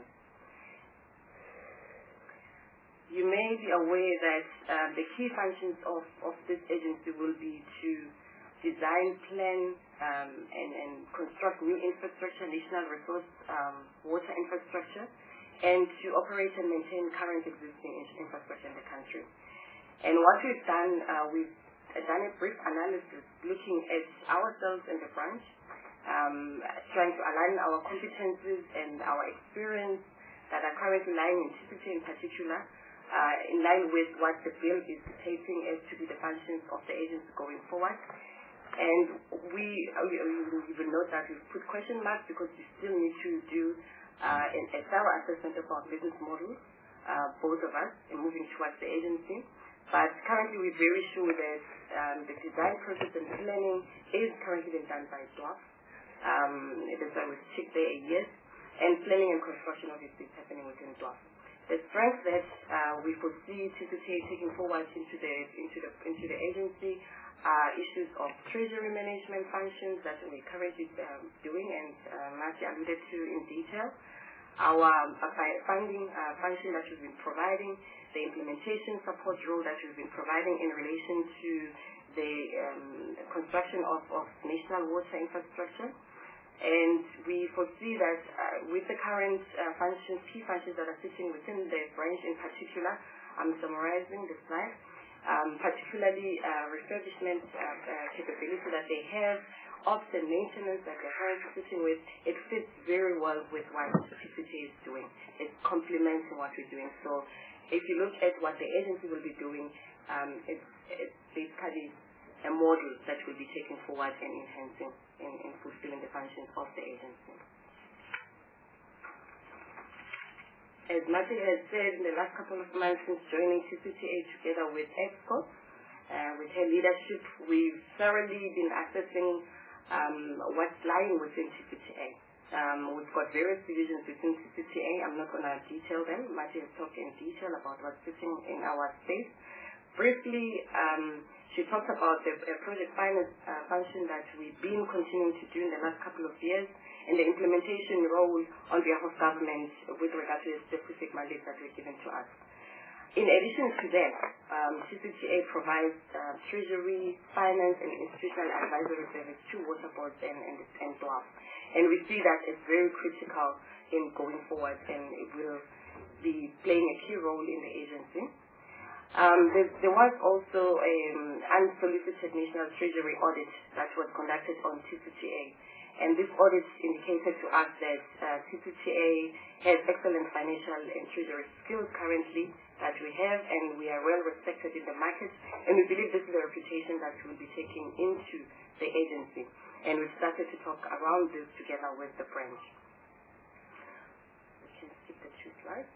[SPEAKER 10] You may be aware that uh, the key functions of, of this agency will be to design, plan, um, and, and construct new infrastructure, national resource um, water infrastructure, and to operate and maintain current existing infrastructure in the country. And what we've done, uh, we've done a brief analysis looking at ourselves and the branch, um, trying to align our competencies and our experience that are currently lying in T C T in particular, uh, in line with what the bill is stating as to be the functions of the agency going forward. And we, you will note that we've put question marks because we still need to do uh, an, a thorough assessment of our business model, uh, both of us, in moving towards the agency. But currently we're very sure that um, the design process and planning is currently being done by D W A F. Um, that's why we've checked there a yes. And planning and construction obviously is happening within D W A F. The strength that uh, we foresee T C T A taking forward into the, into the, into the agency are issues of treasury management functions that we're currently um, doing and uh, Marty alluded to in detail. Our uh, funding uh, function that we've been providing, the implementation support role that we've been providing in relation to the um, construction of, of national water infrastructure. And we foresee that uh, with the current uh, functions, key functions that are sitting within the branch in particular, I'm summarizing the slide, um, particularly uh, refurbishment uh, uh, capability that they have, ops and maintenance that they're currently sitting with, it fits very well with what T C T is doing. It complements what we're doing. So if you look at what the agency will be doing, um, it's, it's basically a model that will be taken forward and enhancing in, in fulfilling the functions of the agency. As Martin has said, in the last couple of months since joining T C T A together with EXCO, uh, with her leadership, we've thoroughly been assessing um, what's lying within T C T A. Um, we've got various divisions within C C T A. I'm not going to detail them. Mati has talked in detail about what's sitting in our space. Briefly, um, she talked about the uh, project finance uh, function that we've been continuing to do in the last couple of years and the implementation role on behalf of government with regard to the specific mandates that were given to us. In addition to that, um, C C T A provides uh, treasury, finance, and institutional advisory service to water boards and, and, and D W A F. And we see that it's very critical in going forward, and it will be playing a key role in the agency. Um, there, there was also an unsolicited national treasury audit that was conducted on C C T A. And this audit indicated to us that uh, C C T A has excellent financial and treasury skills currently that we have, and we are well respected in the market. And we believe this is a reputation that we'll be taking into the agency. And we've started to talk around this together with the branch. We can skip the two slides.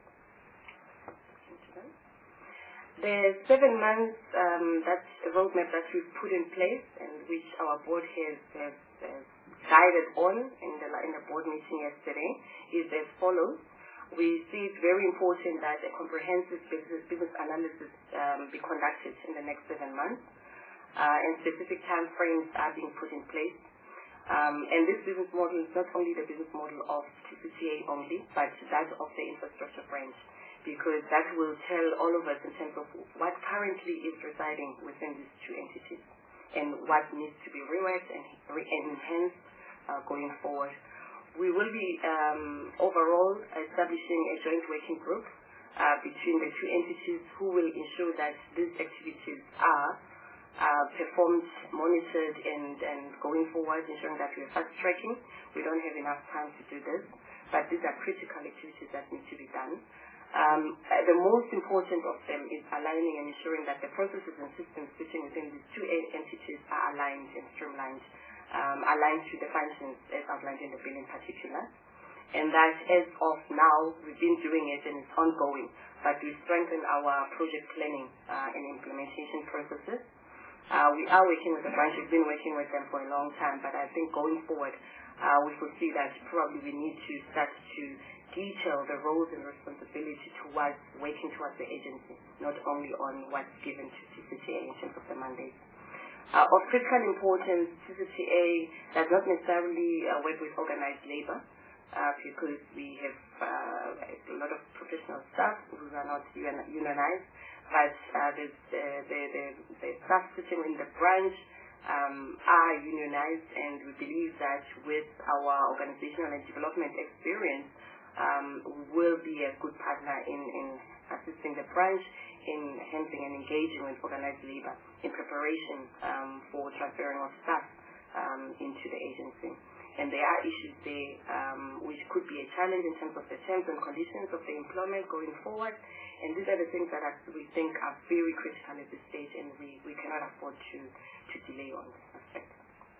[SPEAKER 10] The seven months um, that roadmap that we've put in place and which our board has, has, has guided on in the, in the board meeting yesterday is as follows. We see it very important that a comprehensive business, business analysis um, be conducted in the next seven months, uh, and specific time frames are being put in place. Um, and this business model is not only the business model of C C T A only, but that of the infrastructure branch, because that will tell all of us in terms of what currently is residing within these two entities and what needs to be reworked and, re and enhanced uh, going forward. We will be um, overall establishing a joint working group uh, between the two entities who will ensure that these activities are uh, performed, monitored, and, and going forward, ensuring that we are fast-tracking. We don't have enough time to do this, but these are critical activities that need to be done. Um, the most important of them is aligning and ensuring that the processes and systems sitting within these two entities are aligned and streamlined, um, aligned to the functions as outlined in the bill in particular. And that as of now, we've been doing it and it's ongoing, but we strengthen our project planning uh, and implementation processes. Uh, we are working with the branch, we've been working with them for a long time, but I think going forward, uh, we will see that probably we need to start to detail the roles and responsibility towards working towards the agency, not only on what's given to C C T A in terms of the mandate. Uh, of critical importance, C C T A does not necessarily uh, work with organized labor uh, because we have uh, a lot of professional staff who are not unionized, but uh, the, the, the, the staff sitting in the branch um, are unionized, and we believe that with our organizational and development experience, Um, we will be a good partner in, in assisting the branch in handling and engaging with organized labor in preparation um, for transferring of staff um, into the agency. And there are issues there um, which could be a challenge in terms of the terms and conditions of the employment going forward. And these are the things that are, we think are very critical at this stage, and we, we cannot afford to, to delay on this aspect.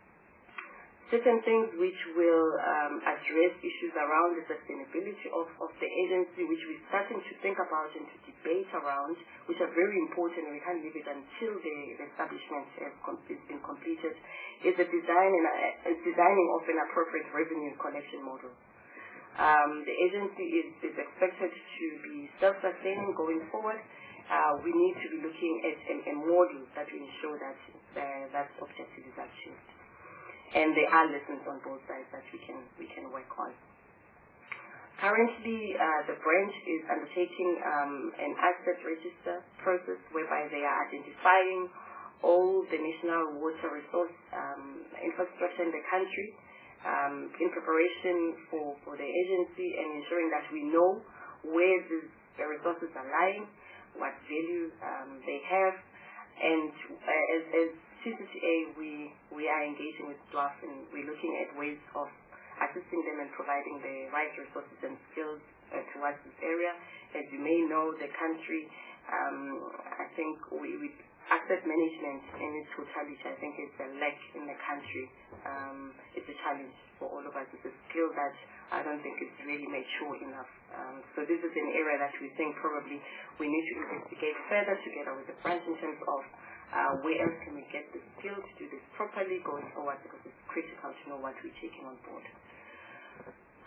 [SPEAKER 10] Certain things which will um, address issues around the sustainability of, of the agency, which we're starting to think about and to debate around, which are very important, and we can't leave it until the, the establishment has com been completed, is the design and uh, designing of an appropriate revenue collection model. Um, the agency is, is expected to be self-sustaining going forward. Uh, we need to be looking at a, a model that will ensure that uh, that objective is achieved. And there are lessons on both sides that we can we can work on. Currently, uh, the branch is undertaking um, an asset register process whereby they are identifying all the national water resource um, infrastructure in the country um, in preparation for, for the agency, and ensuring that we know where this, the resources are lying, what value um, they have, and uh, as, as C C T A, we, we are engaging with D W A F, and we're looking at ways of assisting them and providing the right resources and skills uh, towards this area. As you may know, the country, um, I think we, we asset management in its totality, I think it's a lack in the country. Um, it's a challenge for all of us. It's a skill that I don't think is really mature enough. Um, so this is an area that we think probably we need to investigate further together with the branch in terms of Uh, where else can we get the skill to do this properly going forward, because it's critical to know what we're taking on board.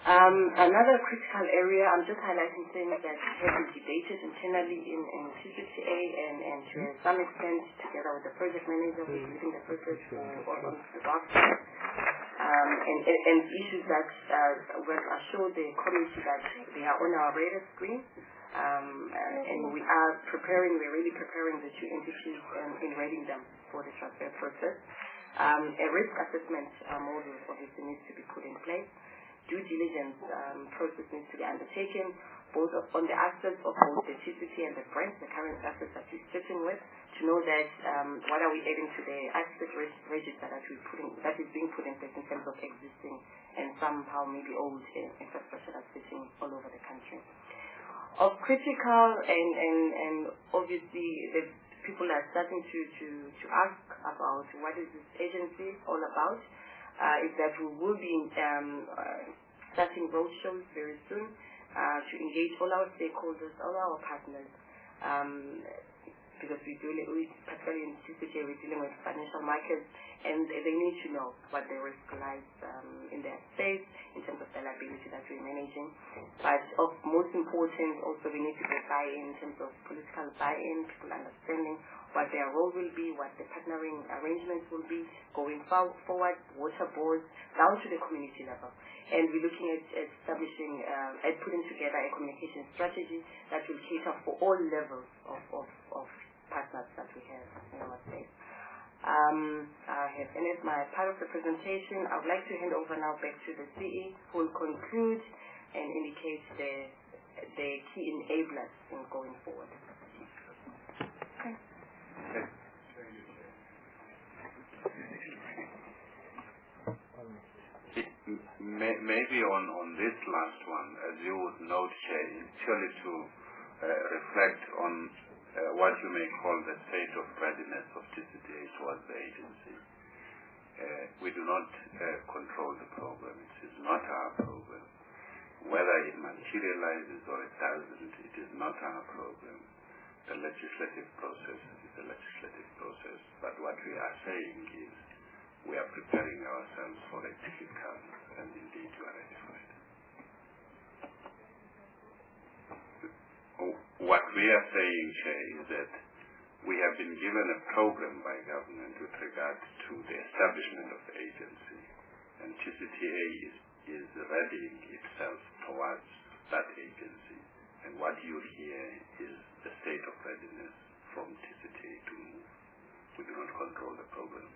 [SPEAKER 10] Um, another critical area, I'm just highlighting things that have been debated internally in, in T C T A and, and to some extent together with the project manager who's leading the process for on the document. Um, and, and, and issues that uh, will assure the community that they are on our radar screen. Um, uh, and we are preparing, we're really preparing the two entities and in readying them for the transfer process. Um, a risk assessment uh, model obviously needs to be put in place. Due diligence um, process needs to be undertaken, both of, on the assets of both the T C T and the branch, the current assets that we're sitting with, to know that um, what are we adding to the asset register that we're putting, that is being put in place in terms of existing and somehow maybe old uh, infrastructure that's sitting all over the country. Of critical and, and, and obviously the people are starting to, to, to ask about what is this agency all about. Uh, is that we will be um, uh, starting roadshows very soon uh, to engage all our stakeholders, all our partners, um, because we do, we, particularly in T C T A, we're dealing with financial markets, and they need to know what the risk lies um, in their space in terms of the liability that we're managing. But of most important, also we need to get buy-in in terms of political buy-in, people understanding what their role will be, what the partnering arrangements will be going forward, water boards, down to the community level. And we're looking at establishing, uh, at putting together a communication strategy that will cater for all levels of, of, of partners that we have in our space. Um, I have ended my part of the presentation. I would like to hand over now back to the C E, who will conclude and indicate the, the key enablers in going forward. Okay.
[SPEAKER 11] Maybe on, on this last one, as you would note, Chair, actually to uh, reflect on uh, what you may call the state of readiness of T C T A towards the agency. Uh, we do not uh, control the program. It is not our program. Whether it materializes or it doesn't, it is not our program. The legislative process is a legislative process. But what we are saying is we are preparing ourselves for it if it comes, and indeed you are ready for it. What we are saying here is that we have been given a program by government with regard to the establishment of the agency, and T C T A is, is readying itself towards that agency. And what you hear is the state of readiness from T C T A to move. We do not control the program.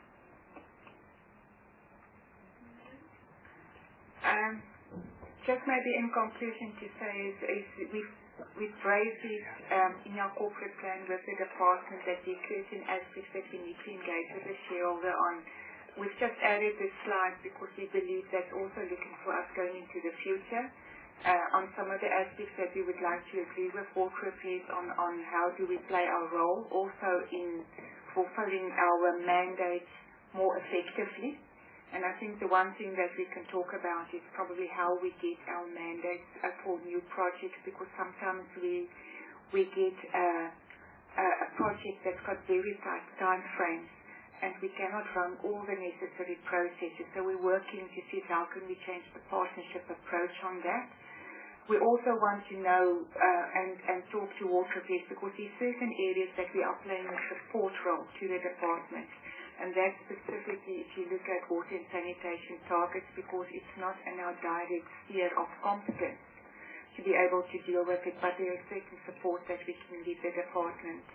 [SPEAKER 9] Um, just maybe in conclusion to say is, is we've, we've raised this um, in our corporate plan with the department that there are certain aspects that we need to engage with the shareholder on. We've just added this slide because we believe that's also looking for us going into the future uh, on some of the aspects that we would like to agree with corporate affairs on, on how do we play our role also in fulfilling our mandates more effectively. And I think the one thing that we can talk about is probably how we get our mandates uh, for new projects, because sometimes we we get uh, a, a project that's got very tight time frames and we cannot run all the necessary processes. So we're working to see how can we change the partnership approach on that. We also want to know uh, and, and talk to water affairs, because there's certain areas that we are playing a support role to the department. And that's specifically if you look at water and sanitation targets, because it's not in our direct sphere of competence to be able to deal with it, but there is certain support that we can give the department.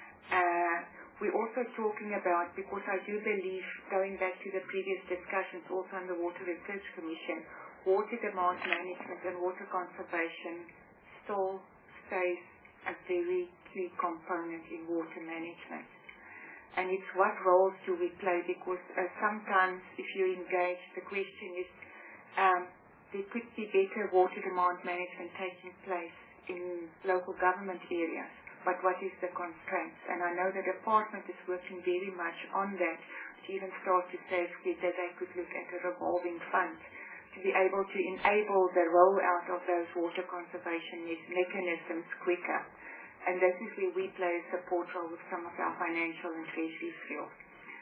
[SPEAKER 9] Uh, we're also talking about, because I do believe, going back to the previous discussions also on the Water Research Commission, water demand management and water conservation still stays a very key component in water management. And it's what roles do we play, because uh, sometimes if you engage, the question is um, there could be better water demand management taking place in local government areas, but what is the constraints? And I know the department is working very much on that to even start to say that they could look at a revolving fund to be able to enable the rollout of those water conservation mechanisms quicker. And this is where we play a support role with some of our financial and treasury skills.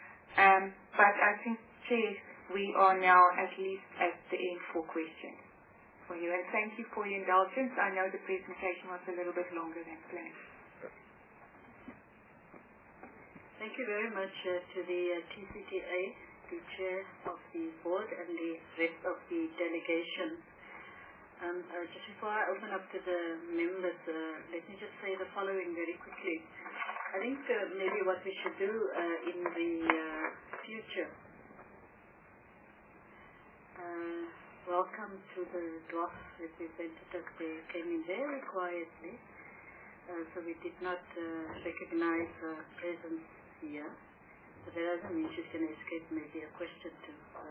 [SPEAKER 9] Um, but I think, Chair, we are now at least at the end for questions. for you. And thank you for your indulgence. I know the presentation was a little bit longer than planned.
[SPEAKER 1] Thank you very much uh, to the uh, T C T A, the chair of the board, and the rest of the delegation. Um, uh, just before I open up to the members, uh, let me just say the following very quickly. I think uh, maybe what we should do uh, in the uh, future, uh, welcome to the D W A F representative. They came in very quietly, uh, so we did not uh, recognize her presence here. But that doesn't mean she's going to escape maybe a question to her.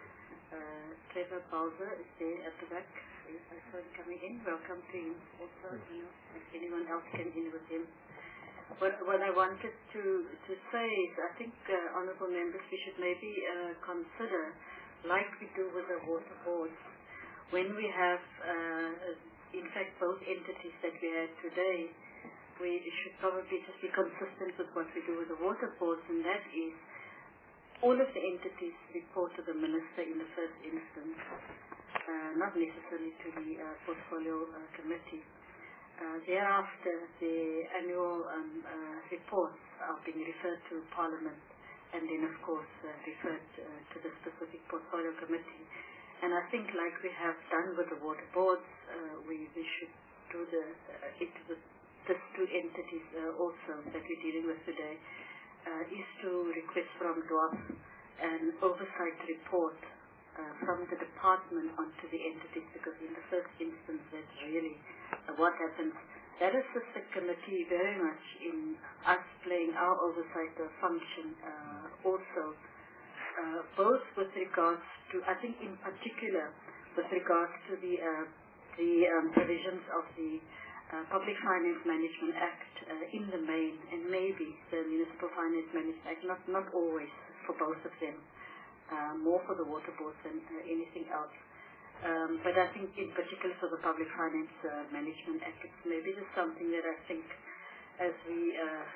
[SPEAKER 1] Uh, Trevor Bowser is there at the back. I saw him coming in. Welcome to him also. You know, if anyone else came in with him. What, what I wanted to, to say is I think, uh, honourable members, we should maybe uh, consider, like we do with the water boards, when we have, uh, in fact, both entities that we have today, we should probably just be consistent with what we do with the water boards, and that is all of the entities report to the minister in the first instance, uh, not necessarily to the uh, portfolio uh, committee. Uh, thereafter, the annual um, uh, reports are being referred to Parliament, and then, of course, uh, referred uh, to the specific portfolio committee. And I think, like we have done with the water boards, uh, we, we should do the uh, it with these two entities uh, also that we're dealing with today, uh, is to request from D W A F an oversight report uh, from the department onto the entities, because in the first instance that's really uh, what happens. That assists the committee very much in us playing our oversight uh, function uh, also, uh, both with regards to, I think in particular, with regards to the, uh, the um, provisions of the Uh, Public Finance Management Act uh, in the main, and maybe the Municipal Finance Management Act, not, not always for both of them, uh, more for the water boards than uh, anything else. Um, but I think in particular for the Public Finance uh, Management Act, it's maybe just something that I think as we uh,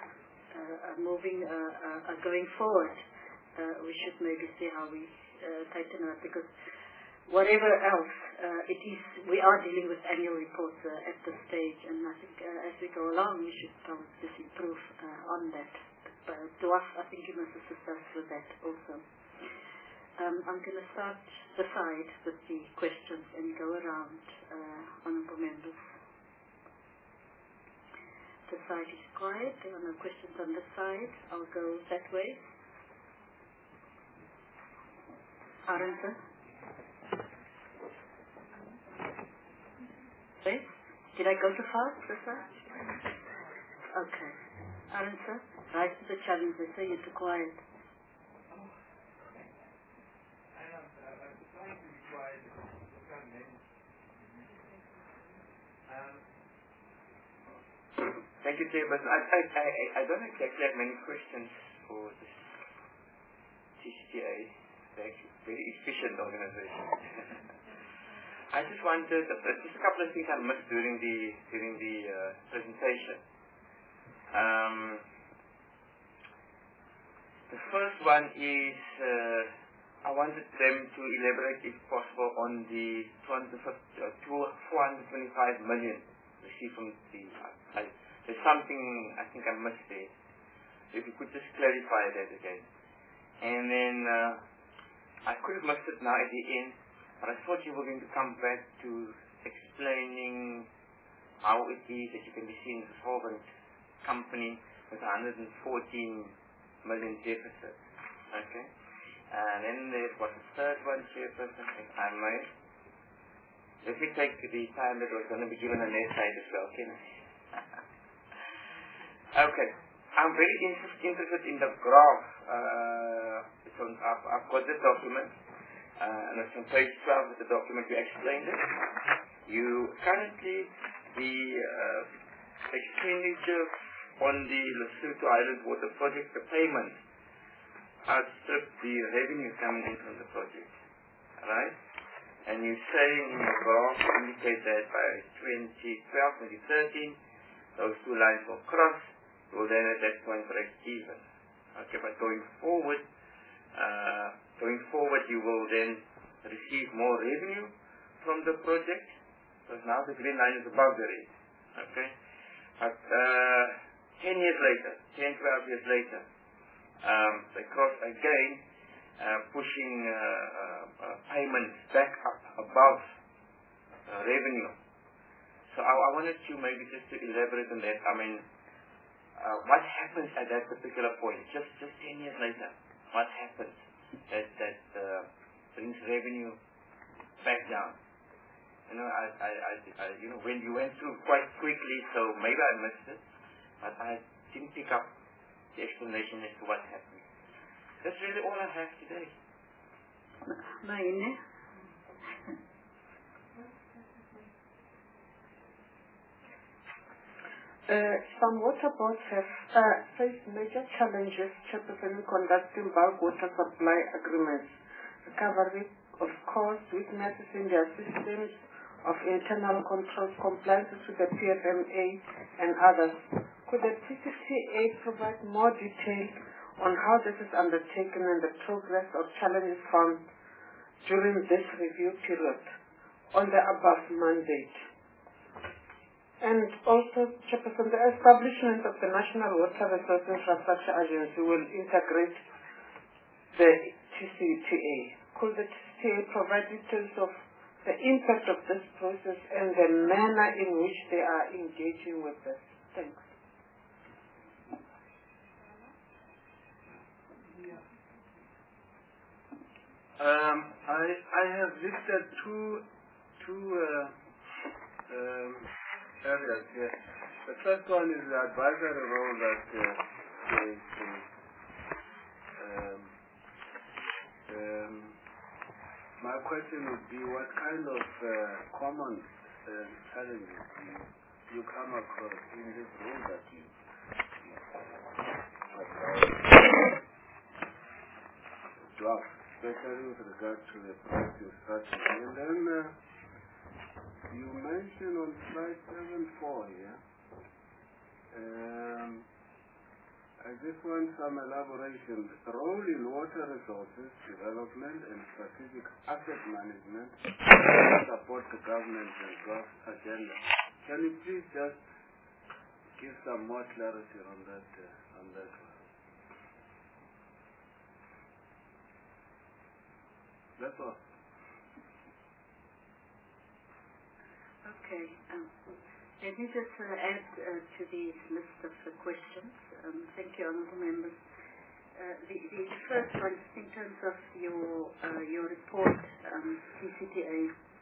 [SPEAKER 1] uh, are moving, uh, uh, are going forward, uh, we should maybe see how we uh, tighten up, because whatever else uh, it is, we are dealing with annual reports uh, at this stage, and I think uh, as we go along, we should probably just improve uh, on that. But uh, to us, I think you must assist us with that also. Um, I'm going to start the side with the questions and go around, uh, honourable members. The side is quiet. There are no questions on this side. I'll go that way. Arendse. Did I go too fast, this side? Okay. Arendse, rise to the challenge. They say you're too quiet.
[SPEAKER 4] Thank you, Chairperson. I, I, I, I don't exactly have many questions for this T C T A. They're actually a very efficient organization. I just wanted, uh, just a couple of things I missed during the during the uh, presentation. Um, the first one is uh, I wanted them to elaborate, if possible, on the four hundred twenty-five million received from the. Uh, I, there's something I think I missed there. So if you could just clarify that again. And then uh, I could have missed it now at the end. But I thought you were going to come back to explaining how it is that you can be seen as a solvent company with one hundred fourteen million deficit. Okay? And then there was a third one, Chairperson, if I may. Let me take the time that was going to be given on their side as well, can I? Okay. I'm very interest, interested in the graph. Uh, it's on, I've, I've got this document. Uh, and it's on page twelve of the document we explained it. You currently, the uh, expenditure on the Lesotho Island Water Project, the payments outstrip the revenue coming in from the project. Alright? And you say in your graph, indicate that by twenty twelve, twenty thirteen, those two lines will cross, you will then at that point break even. Okay, but going forward, uh, Going forward, you will then receive more revenue from the project, because now the green line is above the red. Okay? But uh, ten years later, ten, twelve years later, um, they cross again, uh, pushing uh, uh, uh, payments back up above uh, revenue. So I, I wanted you maybe just to elaborate on that. I mean, uh, what happens at that particular point? Just just ten years later, what happens that that uh, brings revenue back down? You know, I, I, I, I, you know, when you went through quite quickly, so maybe I missed it, but I didn't pick up the explanation as to what happened. That's really all I have today.
[SPEAKER 1] Maine. Uh, some water boards have uh, faced major challenges, Chairperson, in conducting bulk water supply agreements, recovery of cost, weaknesses in their systems of internal controls, compliance with the P F M A, and others. Could the T C T A provide more detail on how this is undertaken and the progress of challenges found during this review period on the above mandate? And also, Chairperson, the establishment of the National Water Resource Infrastructure Agency will integrate the T C T A. Could the T C T A provide details of the impact of this process and the manner in which they are engaging with this? Thanks.
[SPEAKER 5] Um, I I have listed two two uh, um, areas here. The first one is the advisory role that uh, is, um, um, my question would be what kind of uh, common uh, challenges you, you come across in this role that you, you draft, especially with regard to the pricing strategy. And then uh, you mentioned on slide seven four here, um, I just want some elaboration. The role in water resources development and strategic asset management to support the government and growth agenda. Can you please just give some more clarity on that uh, on that one? That's all.
[SPEAKER 1] Okay. Um, let me just uh, add uh, to the list of uh, questions. Um, thank you, honourable members. Uh, the, the first one, in terms of your uh, your report, um, T C T A.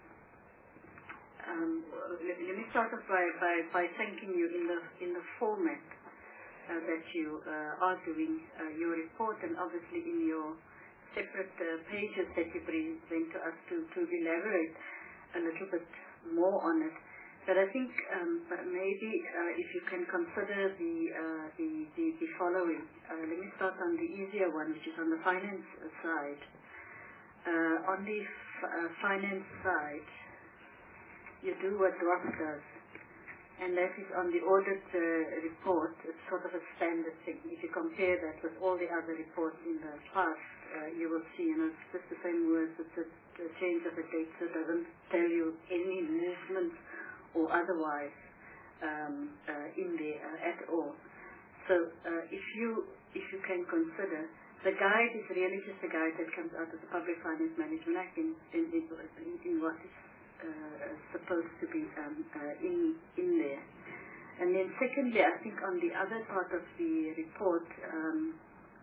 [SPEAKER 1] Um, let, let me start off by, by, by thanking you in the in the format uh, that you uh, are doing uh, your report, and obviously in your separate uh, pages that you present to us to, to elaborate a little bit more on it. But I think um, maybe uh, if you can consider the, uh, the, the, the following. Uh, let me start on the easier one, which is on the finance side. Uh, on the f uh, finance side, you do what D W A F does, and that is on the audit uh, report. It's sort of a standard thing. If you compare that with all the other reports in the past, uh, you will see, you know, it's just the same words. It's a, a change of a date, so it doesn't tell you any movement or otherwise um, uh, in there uh, at all. So uh, if you if you can consider, the guide is really just a guide that comes out of the Public Finance Management Act in in, in, in what is uh, supposed to be um, uh, in in there. And then secondly, I think on the other part of the report, um,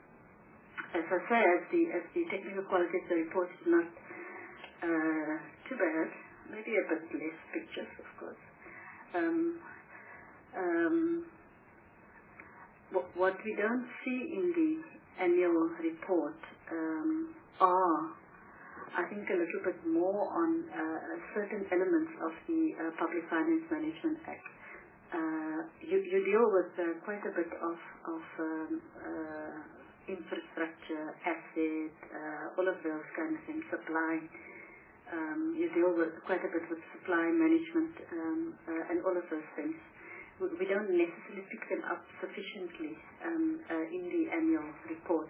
[SPEAKER 1] as I say, as the as the technical quality of the report is not uh, too bad. Maybe a bit less pictures, of course. Um, um, what, what we don't see in the annual report um, are, I think, a little bit more on uh, certain elements of the uh, Public Finance Management Act. Uh, you, you deal with uh, quite a bit of, of um, uh, infrastructure, asset, uh, all of those kind of things, supply. Um, you deal with quite a bit with supply management um, uh, and all of those things. We, we don't necessarily pick them up sufficiently um, uh, in the annual report.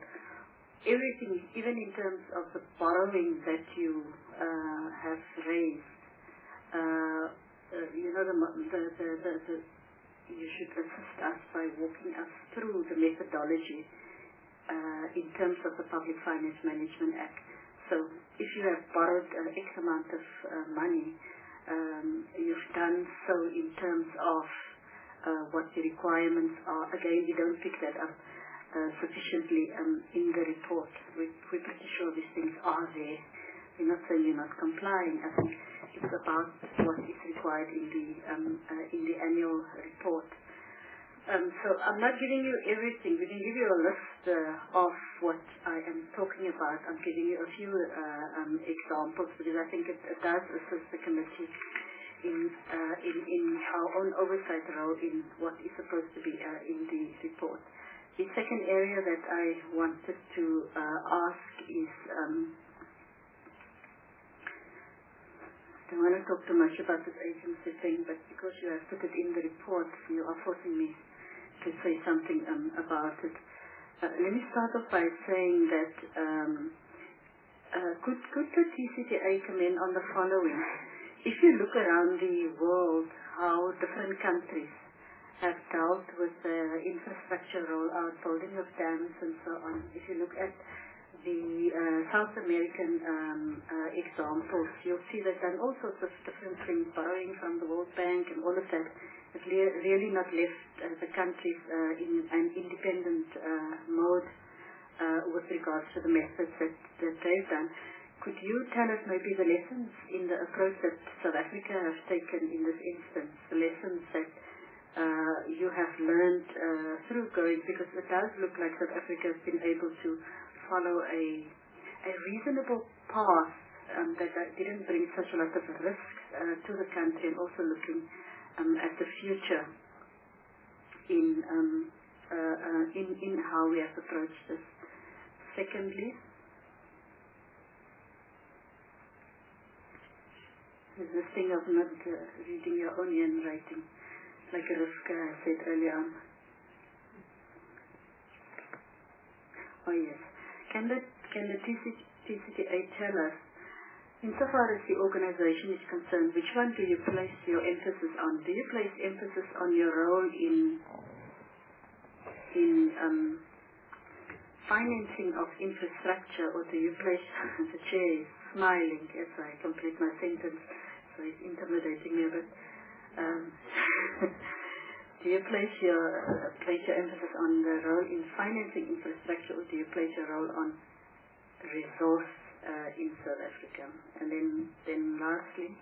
[SPEAKER 1] Everything, even in terms of the borrowing that you uh, have raised, uh, uh, you know, the, the, the, the, the, you should assist us by walking us through the methodology uh, in terms of the Public Finance Management Act. So if you have borrowed uh, X amount of uh, money, um, you've done so in terms of uh, what the requirements are. Again, we don't pick that up uh, sufficiently um, in the report. We, we're pretty sure these things are there. We're not saying you're not complying. I think it's about what is required in the um, uh, in the annual report. Um, so I'm not giving you everything. We can give you a list uh, of what I am talking about. I'm giving you a few uh, um, examples because I think it, it does assist the committee in, uh, in in our own oversight role in what is supposed to be uh, in the report. The second area that I wanted to uh, ask is, um, I don't want to talk too much about this agency thing, but because you have put it in the report, you are forcing me to say something um, about it. Uh, let me start off by saying that um, uh, could, could the T C T A comment on the following? If you look around the world, how different countries have dealt with the infrastructure rollout, building of dams and so on. If you look at the uh, South American um, uh, examples, you'll see they've done all sorts of different things, borrowing from the World Bank and all of that. It's le- really not left uh, the countries uh, in an independent uh, mode uh, with regards to the methods that, that they've done. Could you tell us maybe the lessons in the approach that South Africa has taken in this instance, the lessons that uh, you have learned uh, through going, because it does look like South Africa has been able to follow a, a reasonable path um, that, that didn't bring such a lot of risks uh, to the country, and also looking um, at the future in, um, uh, uh, in, in how we have approached this. Secondly, there's this thing of not uh, reading your own handwriting, like Rivka said earlier on. Oh yes. Can the, can the T C T A tell us, insofar as the organization is concerned, which one do you place your emphasis on? Do you place emphasis on your role in in um, financing of infrastructure, or do you place, the chair is smiling as I complete my sentence, so it's intimidating me a bit. Um, do you place your, uh, place your emphasis on the role in financing infrastructure, or do you place your role on resource uh, in South Africa? And then, then lastly,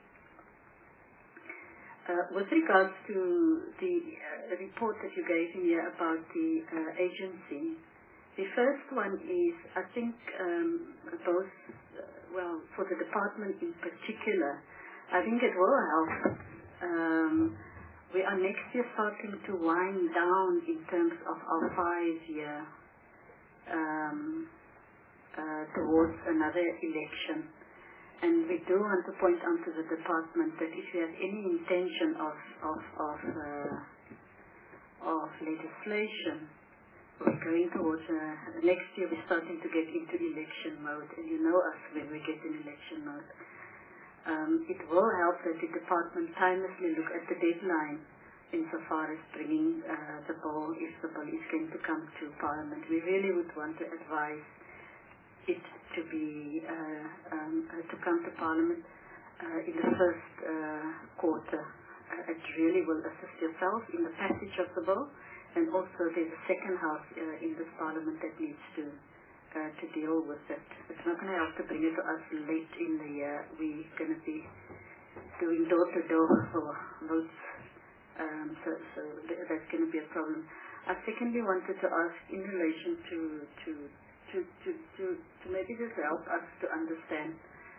[SPEAKER 1] uh, with regards to the uh, report that you gave me about the uh, agency, the first one is, I think, um, both, uh, well, for the department in particular, I think it will help. Um, we are next year starting to wind down in terms of our five-year um, uh, towards another election. And we do want to point out to the department that if you have any intention of, of, of, uh, of legislation, we're going towards, uh, next year we're starting to get into election mode, and you know us when we get in election mode. Um, it will help that the department timelessly look at the deadline insofar as bringing uh, the bill, if the bill is going to come to Parliament. We really would want to advise it to be, uh, um, uh, to come to Parliament uh, in the first uh, quarter. Uh, it really will assist yourself in the passage of the bill. And also there's a second house uh, in this Parliament that needs to uh, to deal with it. It's not going to help to bring it to us late in the year. We're going to be doing door-to-door for votes. Um, so so th- that's going to be a problem. I secondly wanted to ask in relation to, to, to, to, to, to maybe just help us to understand.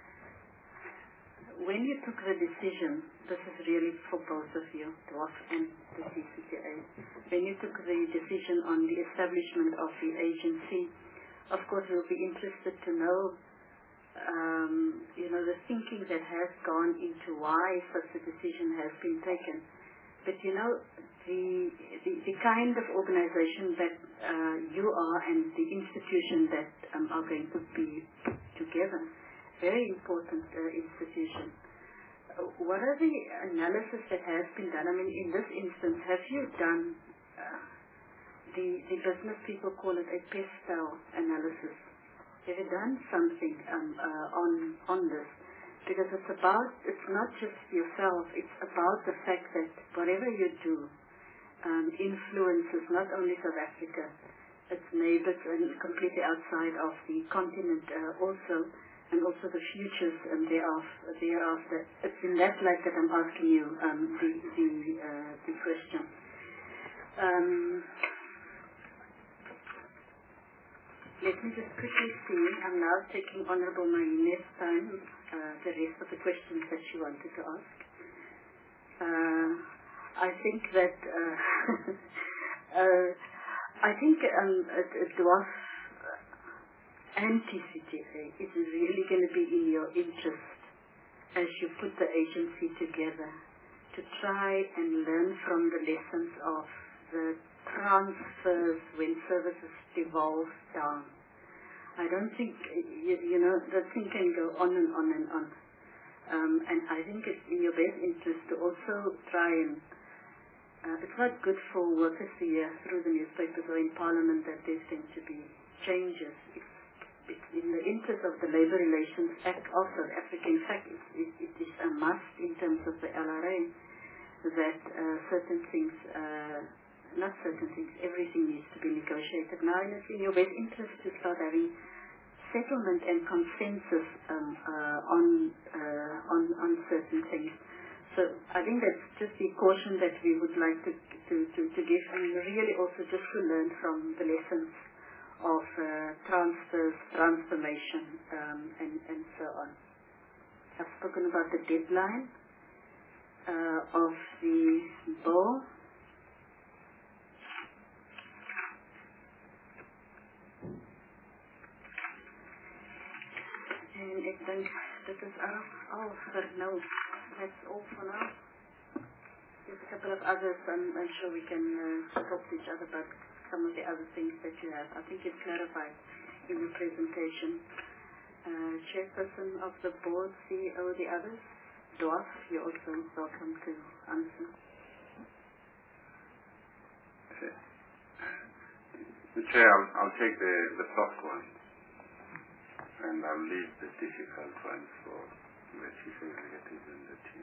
[SPEAKER 1] When you took the decision, this is really for both of you, D W A F and the T C T A, when you took the decision on the establishment of the agency, of course we'll be interested to know, um, you know, the thinking that has gone into why such a decision has been taken. But you know, the, the, the kind of organization that uh, you are and the institution that um, are going to be put together, very important uh, institution. what are the analysis that has been done? I mean, in this instance, have you done, uh, the, the business people call it a pestle analysis. Have you done something um, uh, on, on this? Because it's about, it's not just yourself, it's about the fact that whatever you do um, influences not only South Africa, its neighbors and completely outside of the continent uh, also, and also the futures and thereof, thereafter. It's in that light that I'm asking you um, the, the, uh, the question. Um, let me just quickly see. I'm now taking Honourable Marine's time, uh, the rest of the questions that she wanted to ask. Uh, I think that uh, uh, I think um, it, it was anti-C T A. It is really going to be in your interest as you put the agency together to try and learn from the lessons of the transfers when services devolve down. I don't think, you, you know, the thing can go on and on and on. Um, and I think it's in your best interest to also try and, uh, it's not good for workers to hear through the newspapers or in Parliament that there's going to be changes. It's, it's in the interest of the Labour Relations Act of South Africa. In fact, it, it, it is a must in terms of the L R A that uh, certain things, uh, not certain things, everything needs to be negotiated. Now, and it's in your best interest to start having settlement and consensus um, uh, on, uh, on on certain things. So I think that's just the caution that we would like to to, to, to give, and really also just to learn from the lessons of uh, transfers, transformation, um, and, and so on. I've spoken about the deadline uh, of the bill. And I think that is all, all for now. That's all for now. There's a couple of others. I'm, I'm sure we can uh, talk to each other about some of the other things that you have. I think it's clarified in your presentation. Uh, Chairperson of the board, C E O, the others. Dwarf, you're also welcome to answer.
[SPEAKER 11] The Chair, I'll, I'll take the, the soft one, and I'll leave the difficult ones for the chief executive and the team.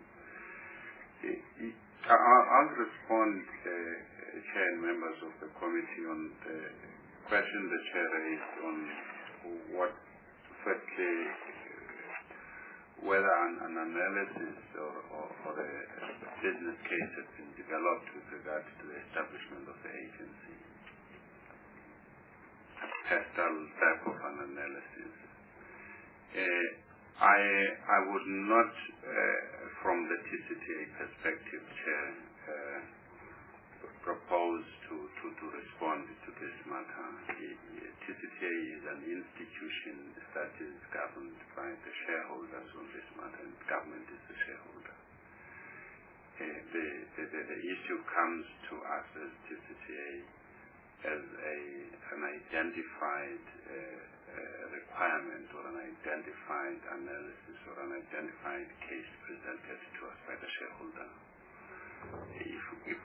[SPEAKER 11] I'll, I'll respond, uh, Chair and members of the committee, on the question the Chair raised on what, firstly, whether an, an analysis or, or, or a, a business case has been developed with regard to the establishment of the agency. A pestle type of an analysis. Uh, I I would not, uh, from the T C T A perspective, Chair, uh, propose to, to, to respond to this matter. T C T A is an institution that is governed by the shareholders on this matter, and government is the shareholder. Uh, the, the, the, the issue comes to us as T C T A as a, an identified uh, uh, requirement or an identified analysis or an identified case presented to us by the shareholder. If, if,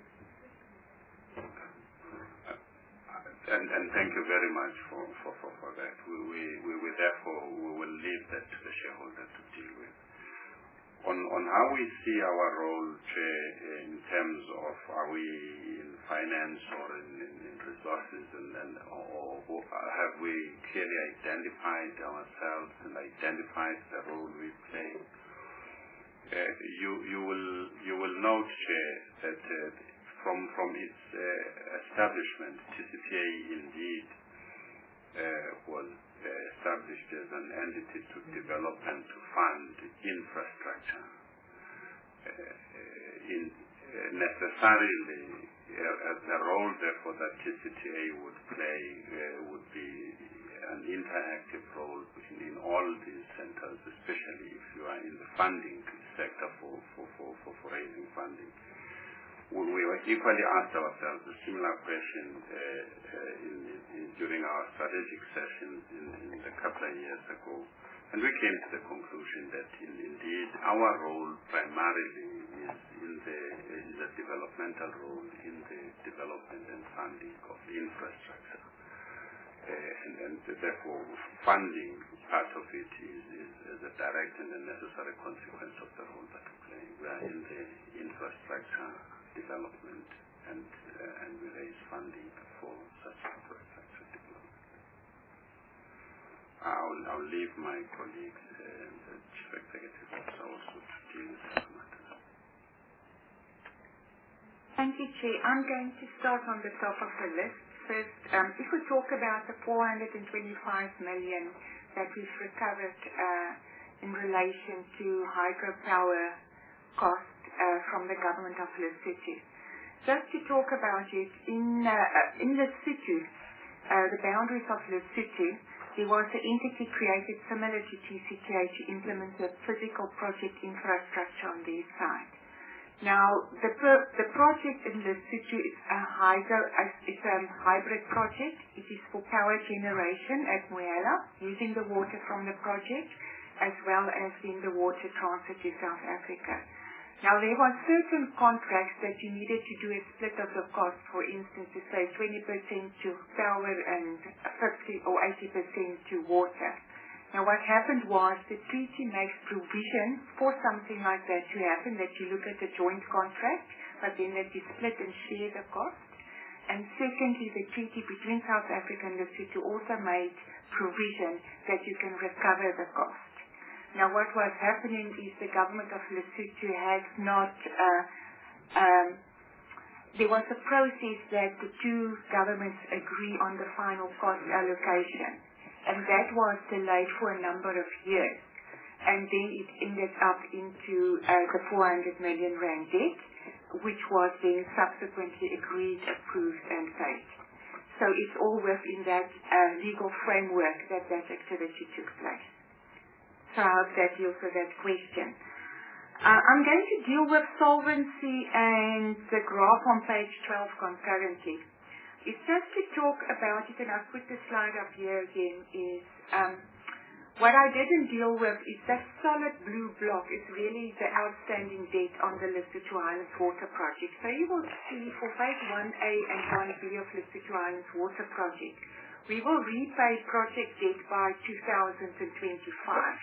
[SPEAKER 11] uh, and, and thank you very much for, for, for, for that. We, we, we, we therefore we will leave that to the shareholder to deal with. On, on how we see our role, Chair, in terms of are we in finance or in, in, in resources, and, and or, or have we clearly identified ourselves and identified the role we play? Uh, you you will you will note, Chair, that uh, from from its uh, establishment, T C T A indeed uh, was Uh, established as an entity to develop and to fund infrastructure. Uh, uh, in, uh, necessarily, uh, as the role therefore that T C T A would play uh, would be an interactive role in, in all these centers, especially if you are in the funding sector for, for, for, for, for raising funding. We were equally asked ourselves a similar question uh, uh, in, in, during our strategic sessions in, in a couple of years ago And we came to the conclusion that in, indeed our role primarily is in the, is a developmental role in the development and funding of infrastructure. Uh, and, and therefore funding part of it is, is, is a direct and a necessary consequence of the role that we play. We are in the infrastructure development and, uh, and we raise funding for such infrastructure development. I'll, I'll leave my colleagues, uh, the Chief Executive Officer, also to deal with that matter.
[SPEAKER 9] Thank you, Chair. I'm going to start on the top of the list. First, um, if we talk about the four hundred twenty-five million that we've recovered uh, in relation to hydropower cost uh, from the government of Lesotho. Just to talk about it, in, uh, in Lesotho, uh, the boundaries of Lesotho, there was an entity created similar to T C T A to implement the physical project infrastructure on their side. Now, the, pro the project in Lesotho is a hydro, it's a hybrid project. It is for power generation at Moela, using the water from the project, as well as in the water transit to South Africa. Now, there were certain contracts that you needed to do a split of the cost, for instance, to say twenty percent to power and fifty or eighty percent to water. Now, what happened was the treaty makes provision for something like that to happen, that you look at a joint contract, but then that you split and share the cost. And secondly, the treaty between South Africa and Lesotho also made provision that you can recover the cost. Now, what was happening is the government of Lesotho has not, uh, um, there was a process that the two governments agree on the final cost allocation. And that was delayed for a number of years. And then it ended up into uh, the four hundred million rand debt, which was then subsequently agreed, approved, and paid. So it's all within that uh, legal framework that that activity took place. So I hope that deals with that question. Uh, I'm going to deal with solvency and the graph on page twelve concurrently. It's just to talk about it, and I've put the slide up here again, is um, what I didn't deal with is that solid blue block is really the outstanding debt on the Lesotho Highlands Water Project. So you will see for phase one A and one B of Lesotho Highlands Water Project, we will repay project debt by two thousand twenty-five.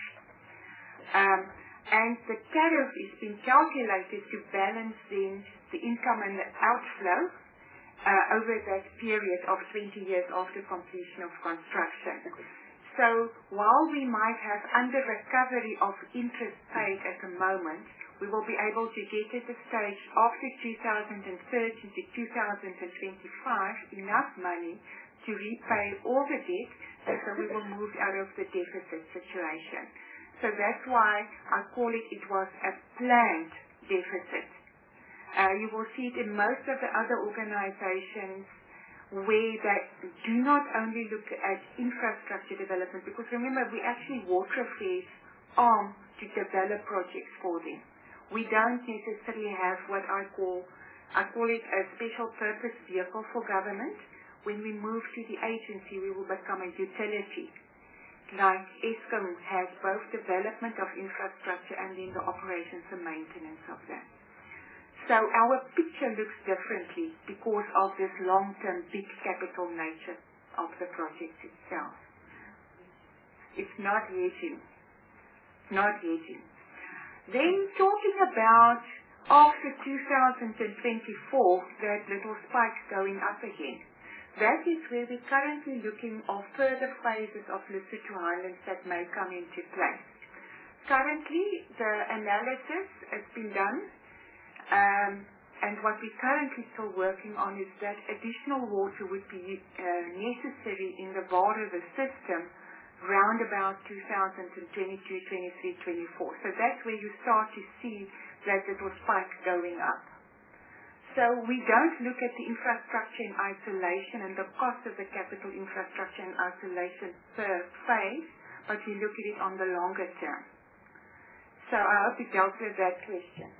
[SPEAKER 9] Um, and the tariff is being calculated to balance then the income and the outflow Uh, over that period of twenty years after completion of construction. So while we might have under recovery of interest paid at the moment, we will be able to get at the stage after two thousand thirty to two thousand twenty-five enough money to repay all the debt, and so we will move out of the deficit situation. So that's why I call it, it was a planned deficit. Uh, you will see it in most of the other organizations where they do not only look at infrastructure development, because remember, we actually Water Affairs arm to develop projects for them. We don't necessarily have what I call, I call it a special purpose vehicle for government. When we move to the agency, we will become a utility. Like Eskom has both development of infrastructure and then the operations and maintenance of that. So our picture looks differently because of this long-term big capital nature of the project itself. It's not hedging. Not hedging. Then talking about after two thousand twenty-four, that little spike going up again. That is where we're currently looking at further phases of Lesotho Highlands that may come into place. Currently, the analysis has been done. Um, and what we're currently still working on is that additional water would be uh, necessary in the Vaal River system round about two thousand twenty-two, twenty-three, twenty-four. So that's where you start to see that little spike going up. So we don't look at the infrastructure in isolation and the cost of the capital infrastructure in isolation per phase, but we look at it on the longer term. So I hope it dealt with that question.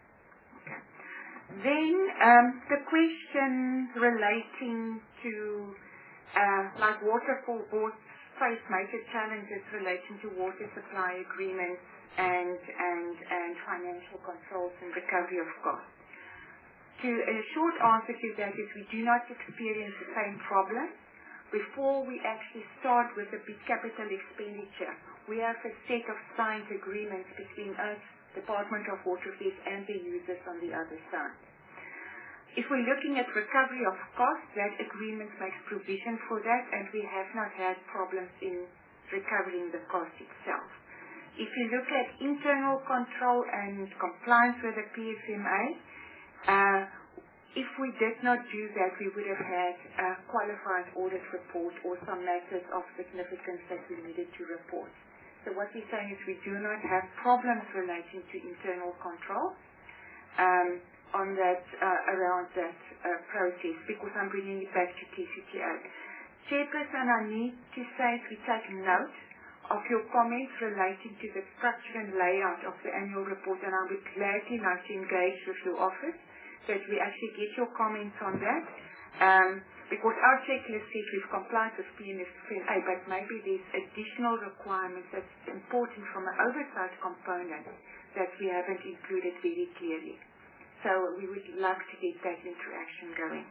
[SPEAKER 9] Then um, the question relating to uh, like waterfall boards face major challenges relating to water supply agreements and, and, and financial controls and recovery of costs. To a short answer to that is we do not experience the same problem. Before we actually start with a big capital expenditure, we have a set of signed agreements between us, Department of Water Affairs, and the users on the other side. If we're looking at recovery of costs, that agreement makes provision for that, and we have not had problems in recovering the cost itself. If you look at internal control and compliance with the P S M A, uh, if we did not do that, we would have had a qualified audit report or some matters of significance that we needed to report. So what we're saying is we do not have problems relating to internal control um, on that, uh, around that uh, process, because I'm bringing it back to T C T A. Chairperson, I need to say we take note of your comments relating to the structure and layout of the annual report, and I would gladly like to engage with your office that we actually get your comments on that, um, because our checklist says we've complied with P M S A, but maybe there's additional requirements that's important from an oversight component that we haven't included very clearly. So we would love to get that interaction going.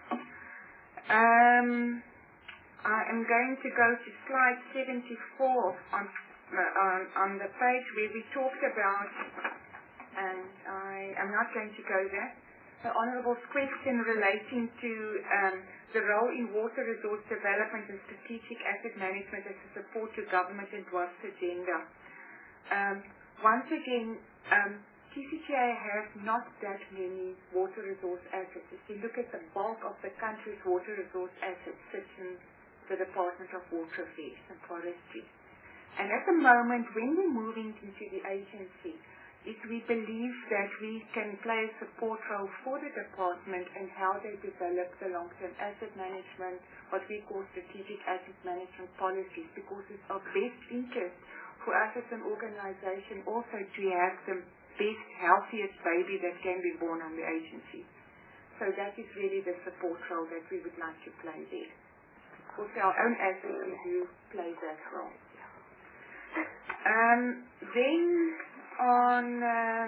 [SPEAKER 9] Um, I am going to go to slide seventy-four on, uh, on, on the page where we talked about, and I am not going to go there, the Honourable's question relating to um, the role in water resource development and strategic asset management as a support to government and W A F's agenda. Um, once again, um, T C T A has not that many water resource assets. If you look at the bulk of the country's water resource assets, sits in the Department of Water Affairs and Forestry. And at the moment, when we're moving into the agency, is we believe that we can play a support role for the department and how they develop the long-term asset management, what we call strategic asset management policies, because it's of best interest for us as an organization also to have the best, healthiest baby that can be born on the agency. So that is really the support role that we would like to play there. Also our own assets, we do play that role. Um, then on um,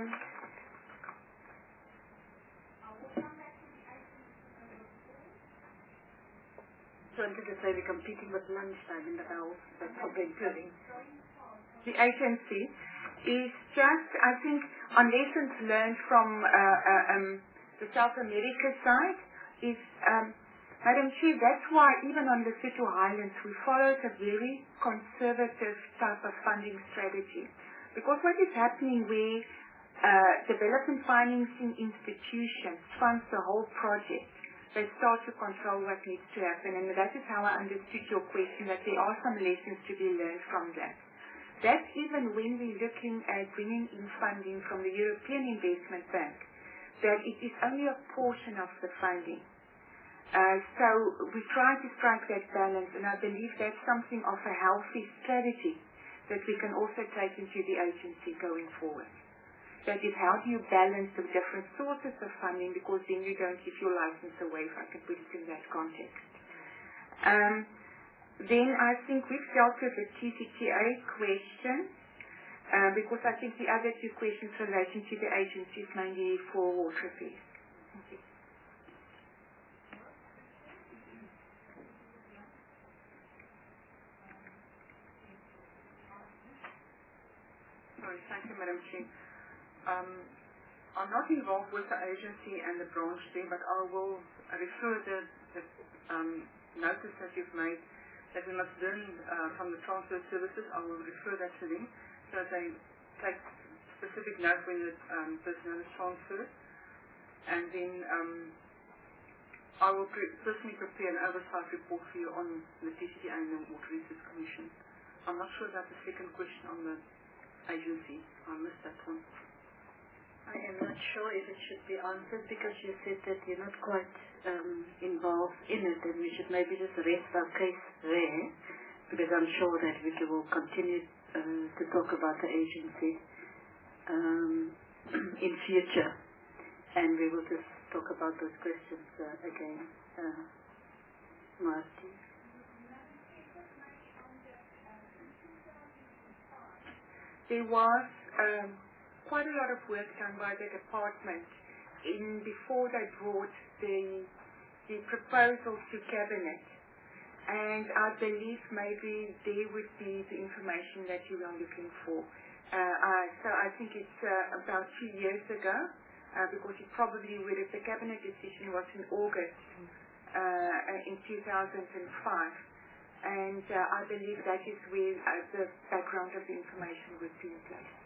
[SPEAKER 1] so wanted to say we're competing with lunchtime in the house. That's probably including.
[SPEAKER 9] The agency is just, I think, on lessons learned from uh, uh, um, the South America side is, um, Madam Chair, that's why even on the Lesotho Highlands we followed a very conservative type of funding strategy. Because what is happening where uh, development financing institutions funds the whole project, they start to control what needs to happen, and that is how I understood your question, that there are some lessons to be learned from that. That's even when we're looking at bringing in funding from the European Investment Bank, that it is only a portion of the funding. Uh, so we try to strike that balance, and I believe that's something of a healthy strategy that we can also take into the agency going forward. That is, how do you balance the different sources of funding, because then you don't give your license away, if I can put it in that context. Um, then I think we've dealt with the T C T A question, uh, because I think the other two questions relating to the agencies mainly for water affairs. Thank you.
[SPEAKER 1] Sorry, thank you, Madam Chair. Um, I'm not involved with the agency and the branch there, but I will refer the, the um, notice that you've made that we must learn uh, from the transfer services. I will refer that to them so that they take specific note when the um, personnel is transferred. And then um, I will pre personally prepare an oversight report for you on the T C T A and the Water Resources Commission. I'm not sure about the second question on the agency. I missed that one.
[SPEAKER 10] I am not sure if it should be answered because you said that you're not quite um, involved in it, and we should maybe just rest our case there, because I'm sure that we will continue uh, to talk about the agency um, in future, and we will just talk about those questions uh, again. Uh, Marty.
[SPEAKER 9] there was um, quite a lot of work done by the department in before they brought the the proposals to cabinet, and I believe maybe there would be the information that you are looking for. Uh, uh, so I think it's uh, about two years ago, uh, because you probably would have, the cabinet decision was in August uh, in two thousand five, and uh, I believe that is where uh, the background of the information would be in place.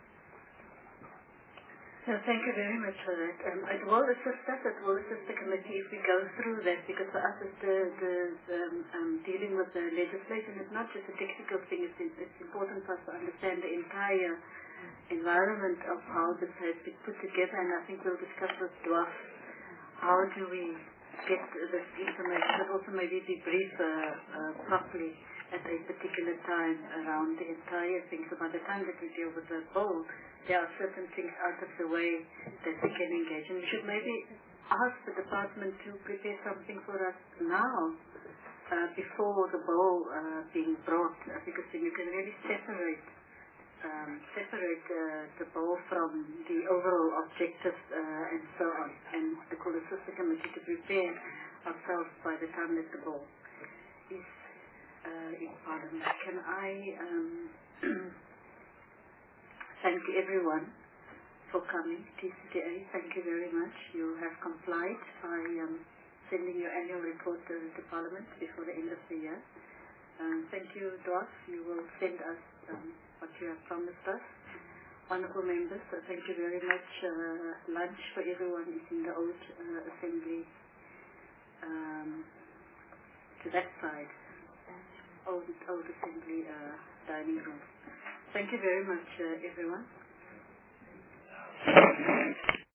[SPEAKER 1] So thank you very much for that. Um, it will assist us, it will assist the committee if we go through that, because for us it's the, the, the um, um, dealing with the legislation is not just a technical thing, it's, it's important for us to understand the entire environment of how this has been put together, and I think we'll discuss with D W A F how do we get this information, but also maybe debrief uh, uh, properly at a particular time around the entire thing. So by the time that we deal with the bill, there are certain things out of the way that we can engage. And we should maybe ask the department to prepare something for us now, uh, before the bill uh, being brought, uh, because then you can really separate um, separate uh, the bill from the overall objectives uh, and so on. And we could assist the committee to prepare ourselves by the time that the bill is Uh, in Parliament. Can I um, thank everyone for coming, T C T A. Thank you very much. You have complied by um, sending your annual report to the Parliament before the end of the year. Um, thank you, D W A F. You will send us um, what you have promised us. Honourable members, so thank you very much. Uh, lunch for everyone is in the old uh, assembly um, to that side. Old, old assembly uh, dining room. Thank you very much, uh, everyone.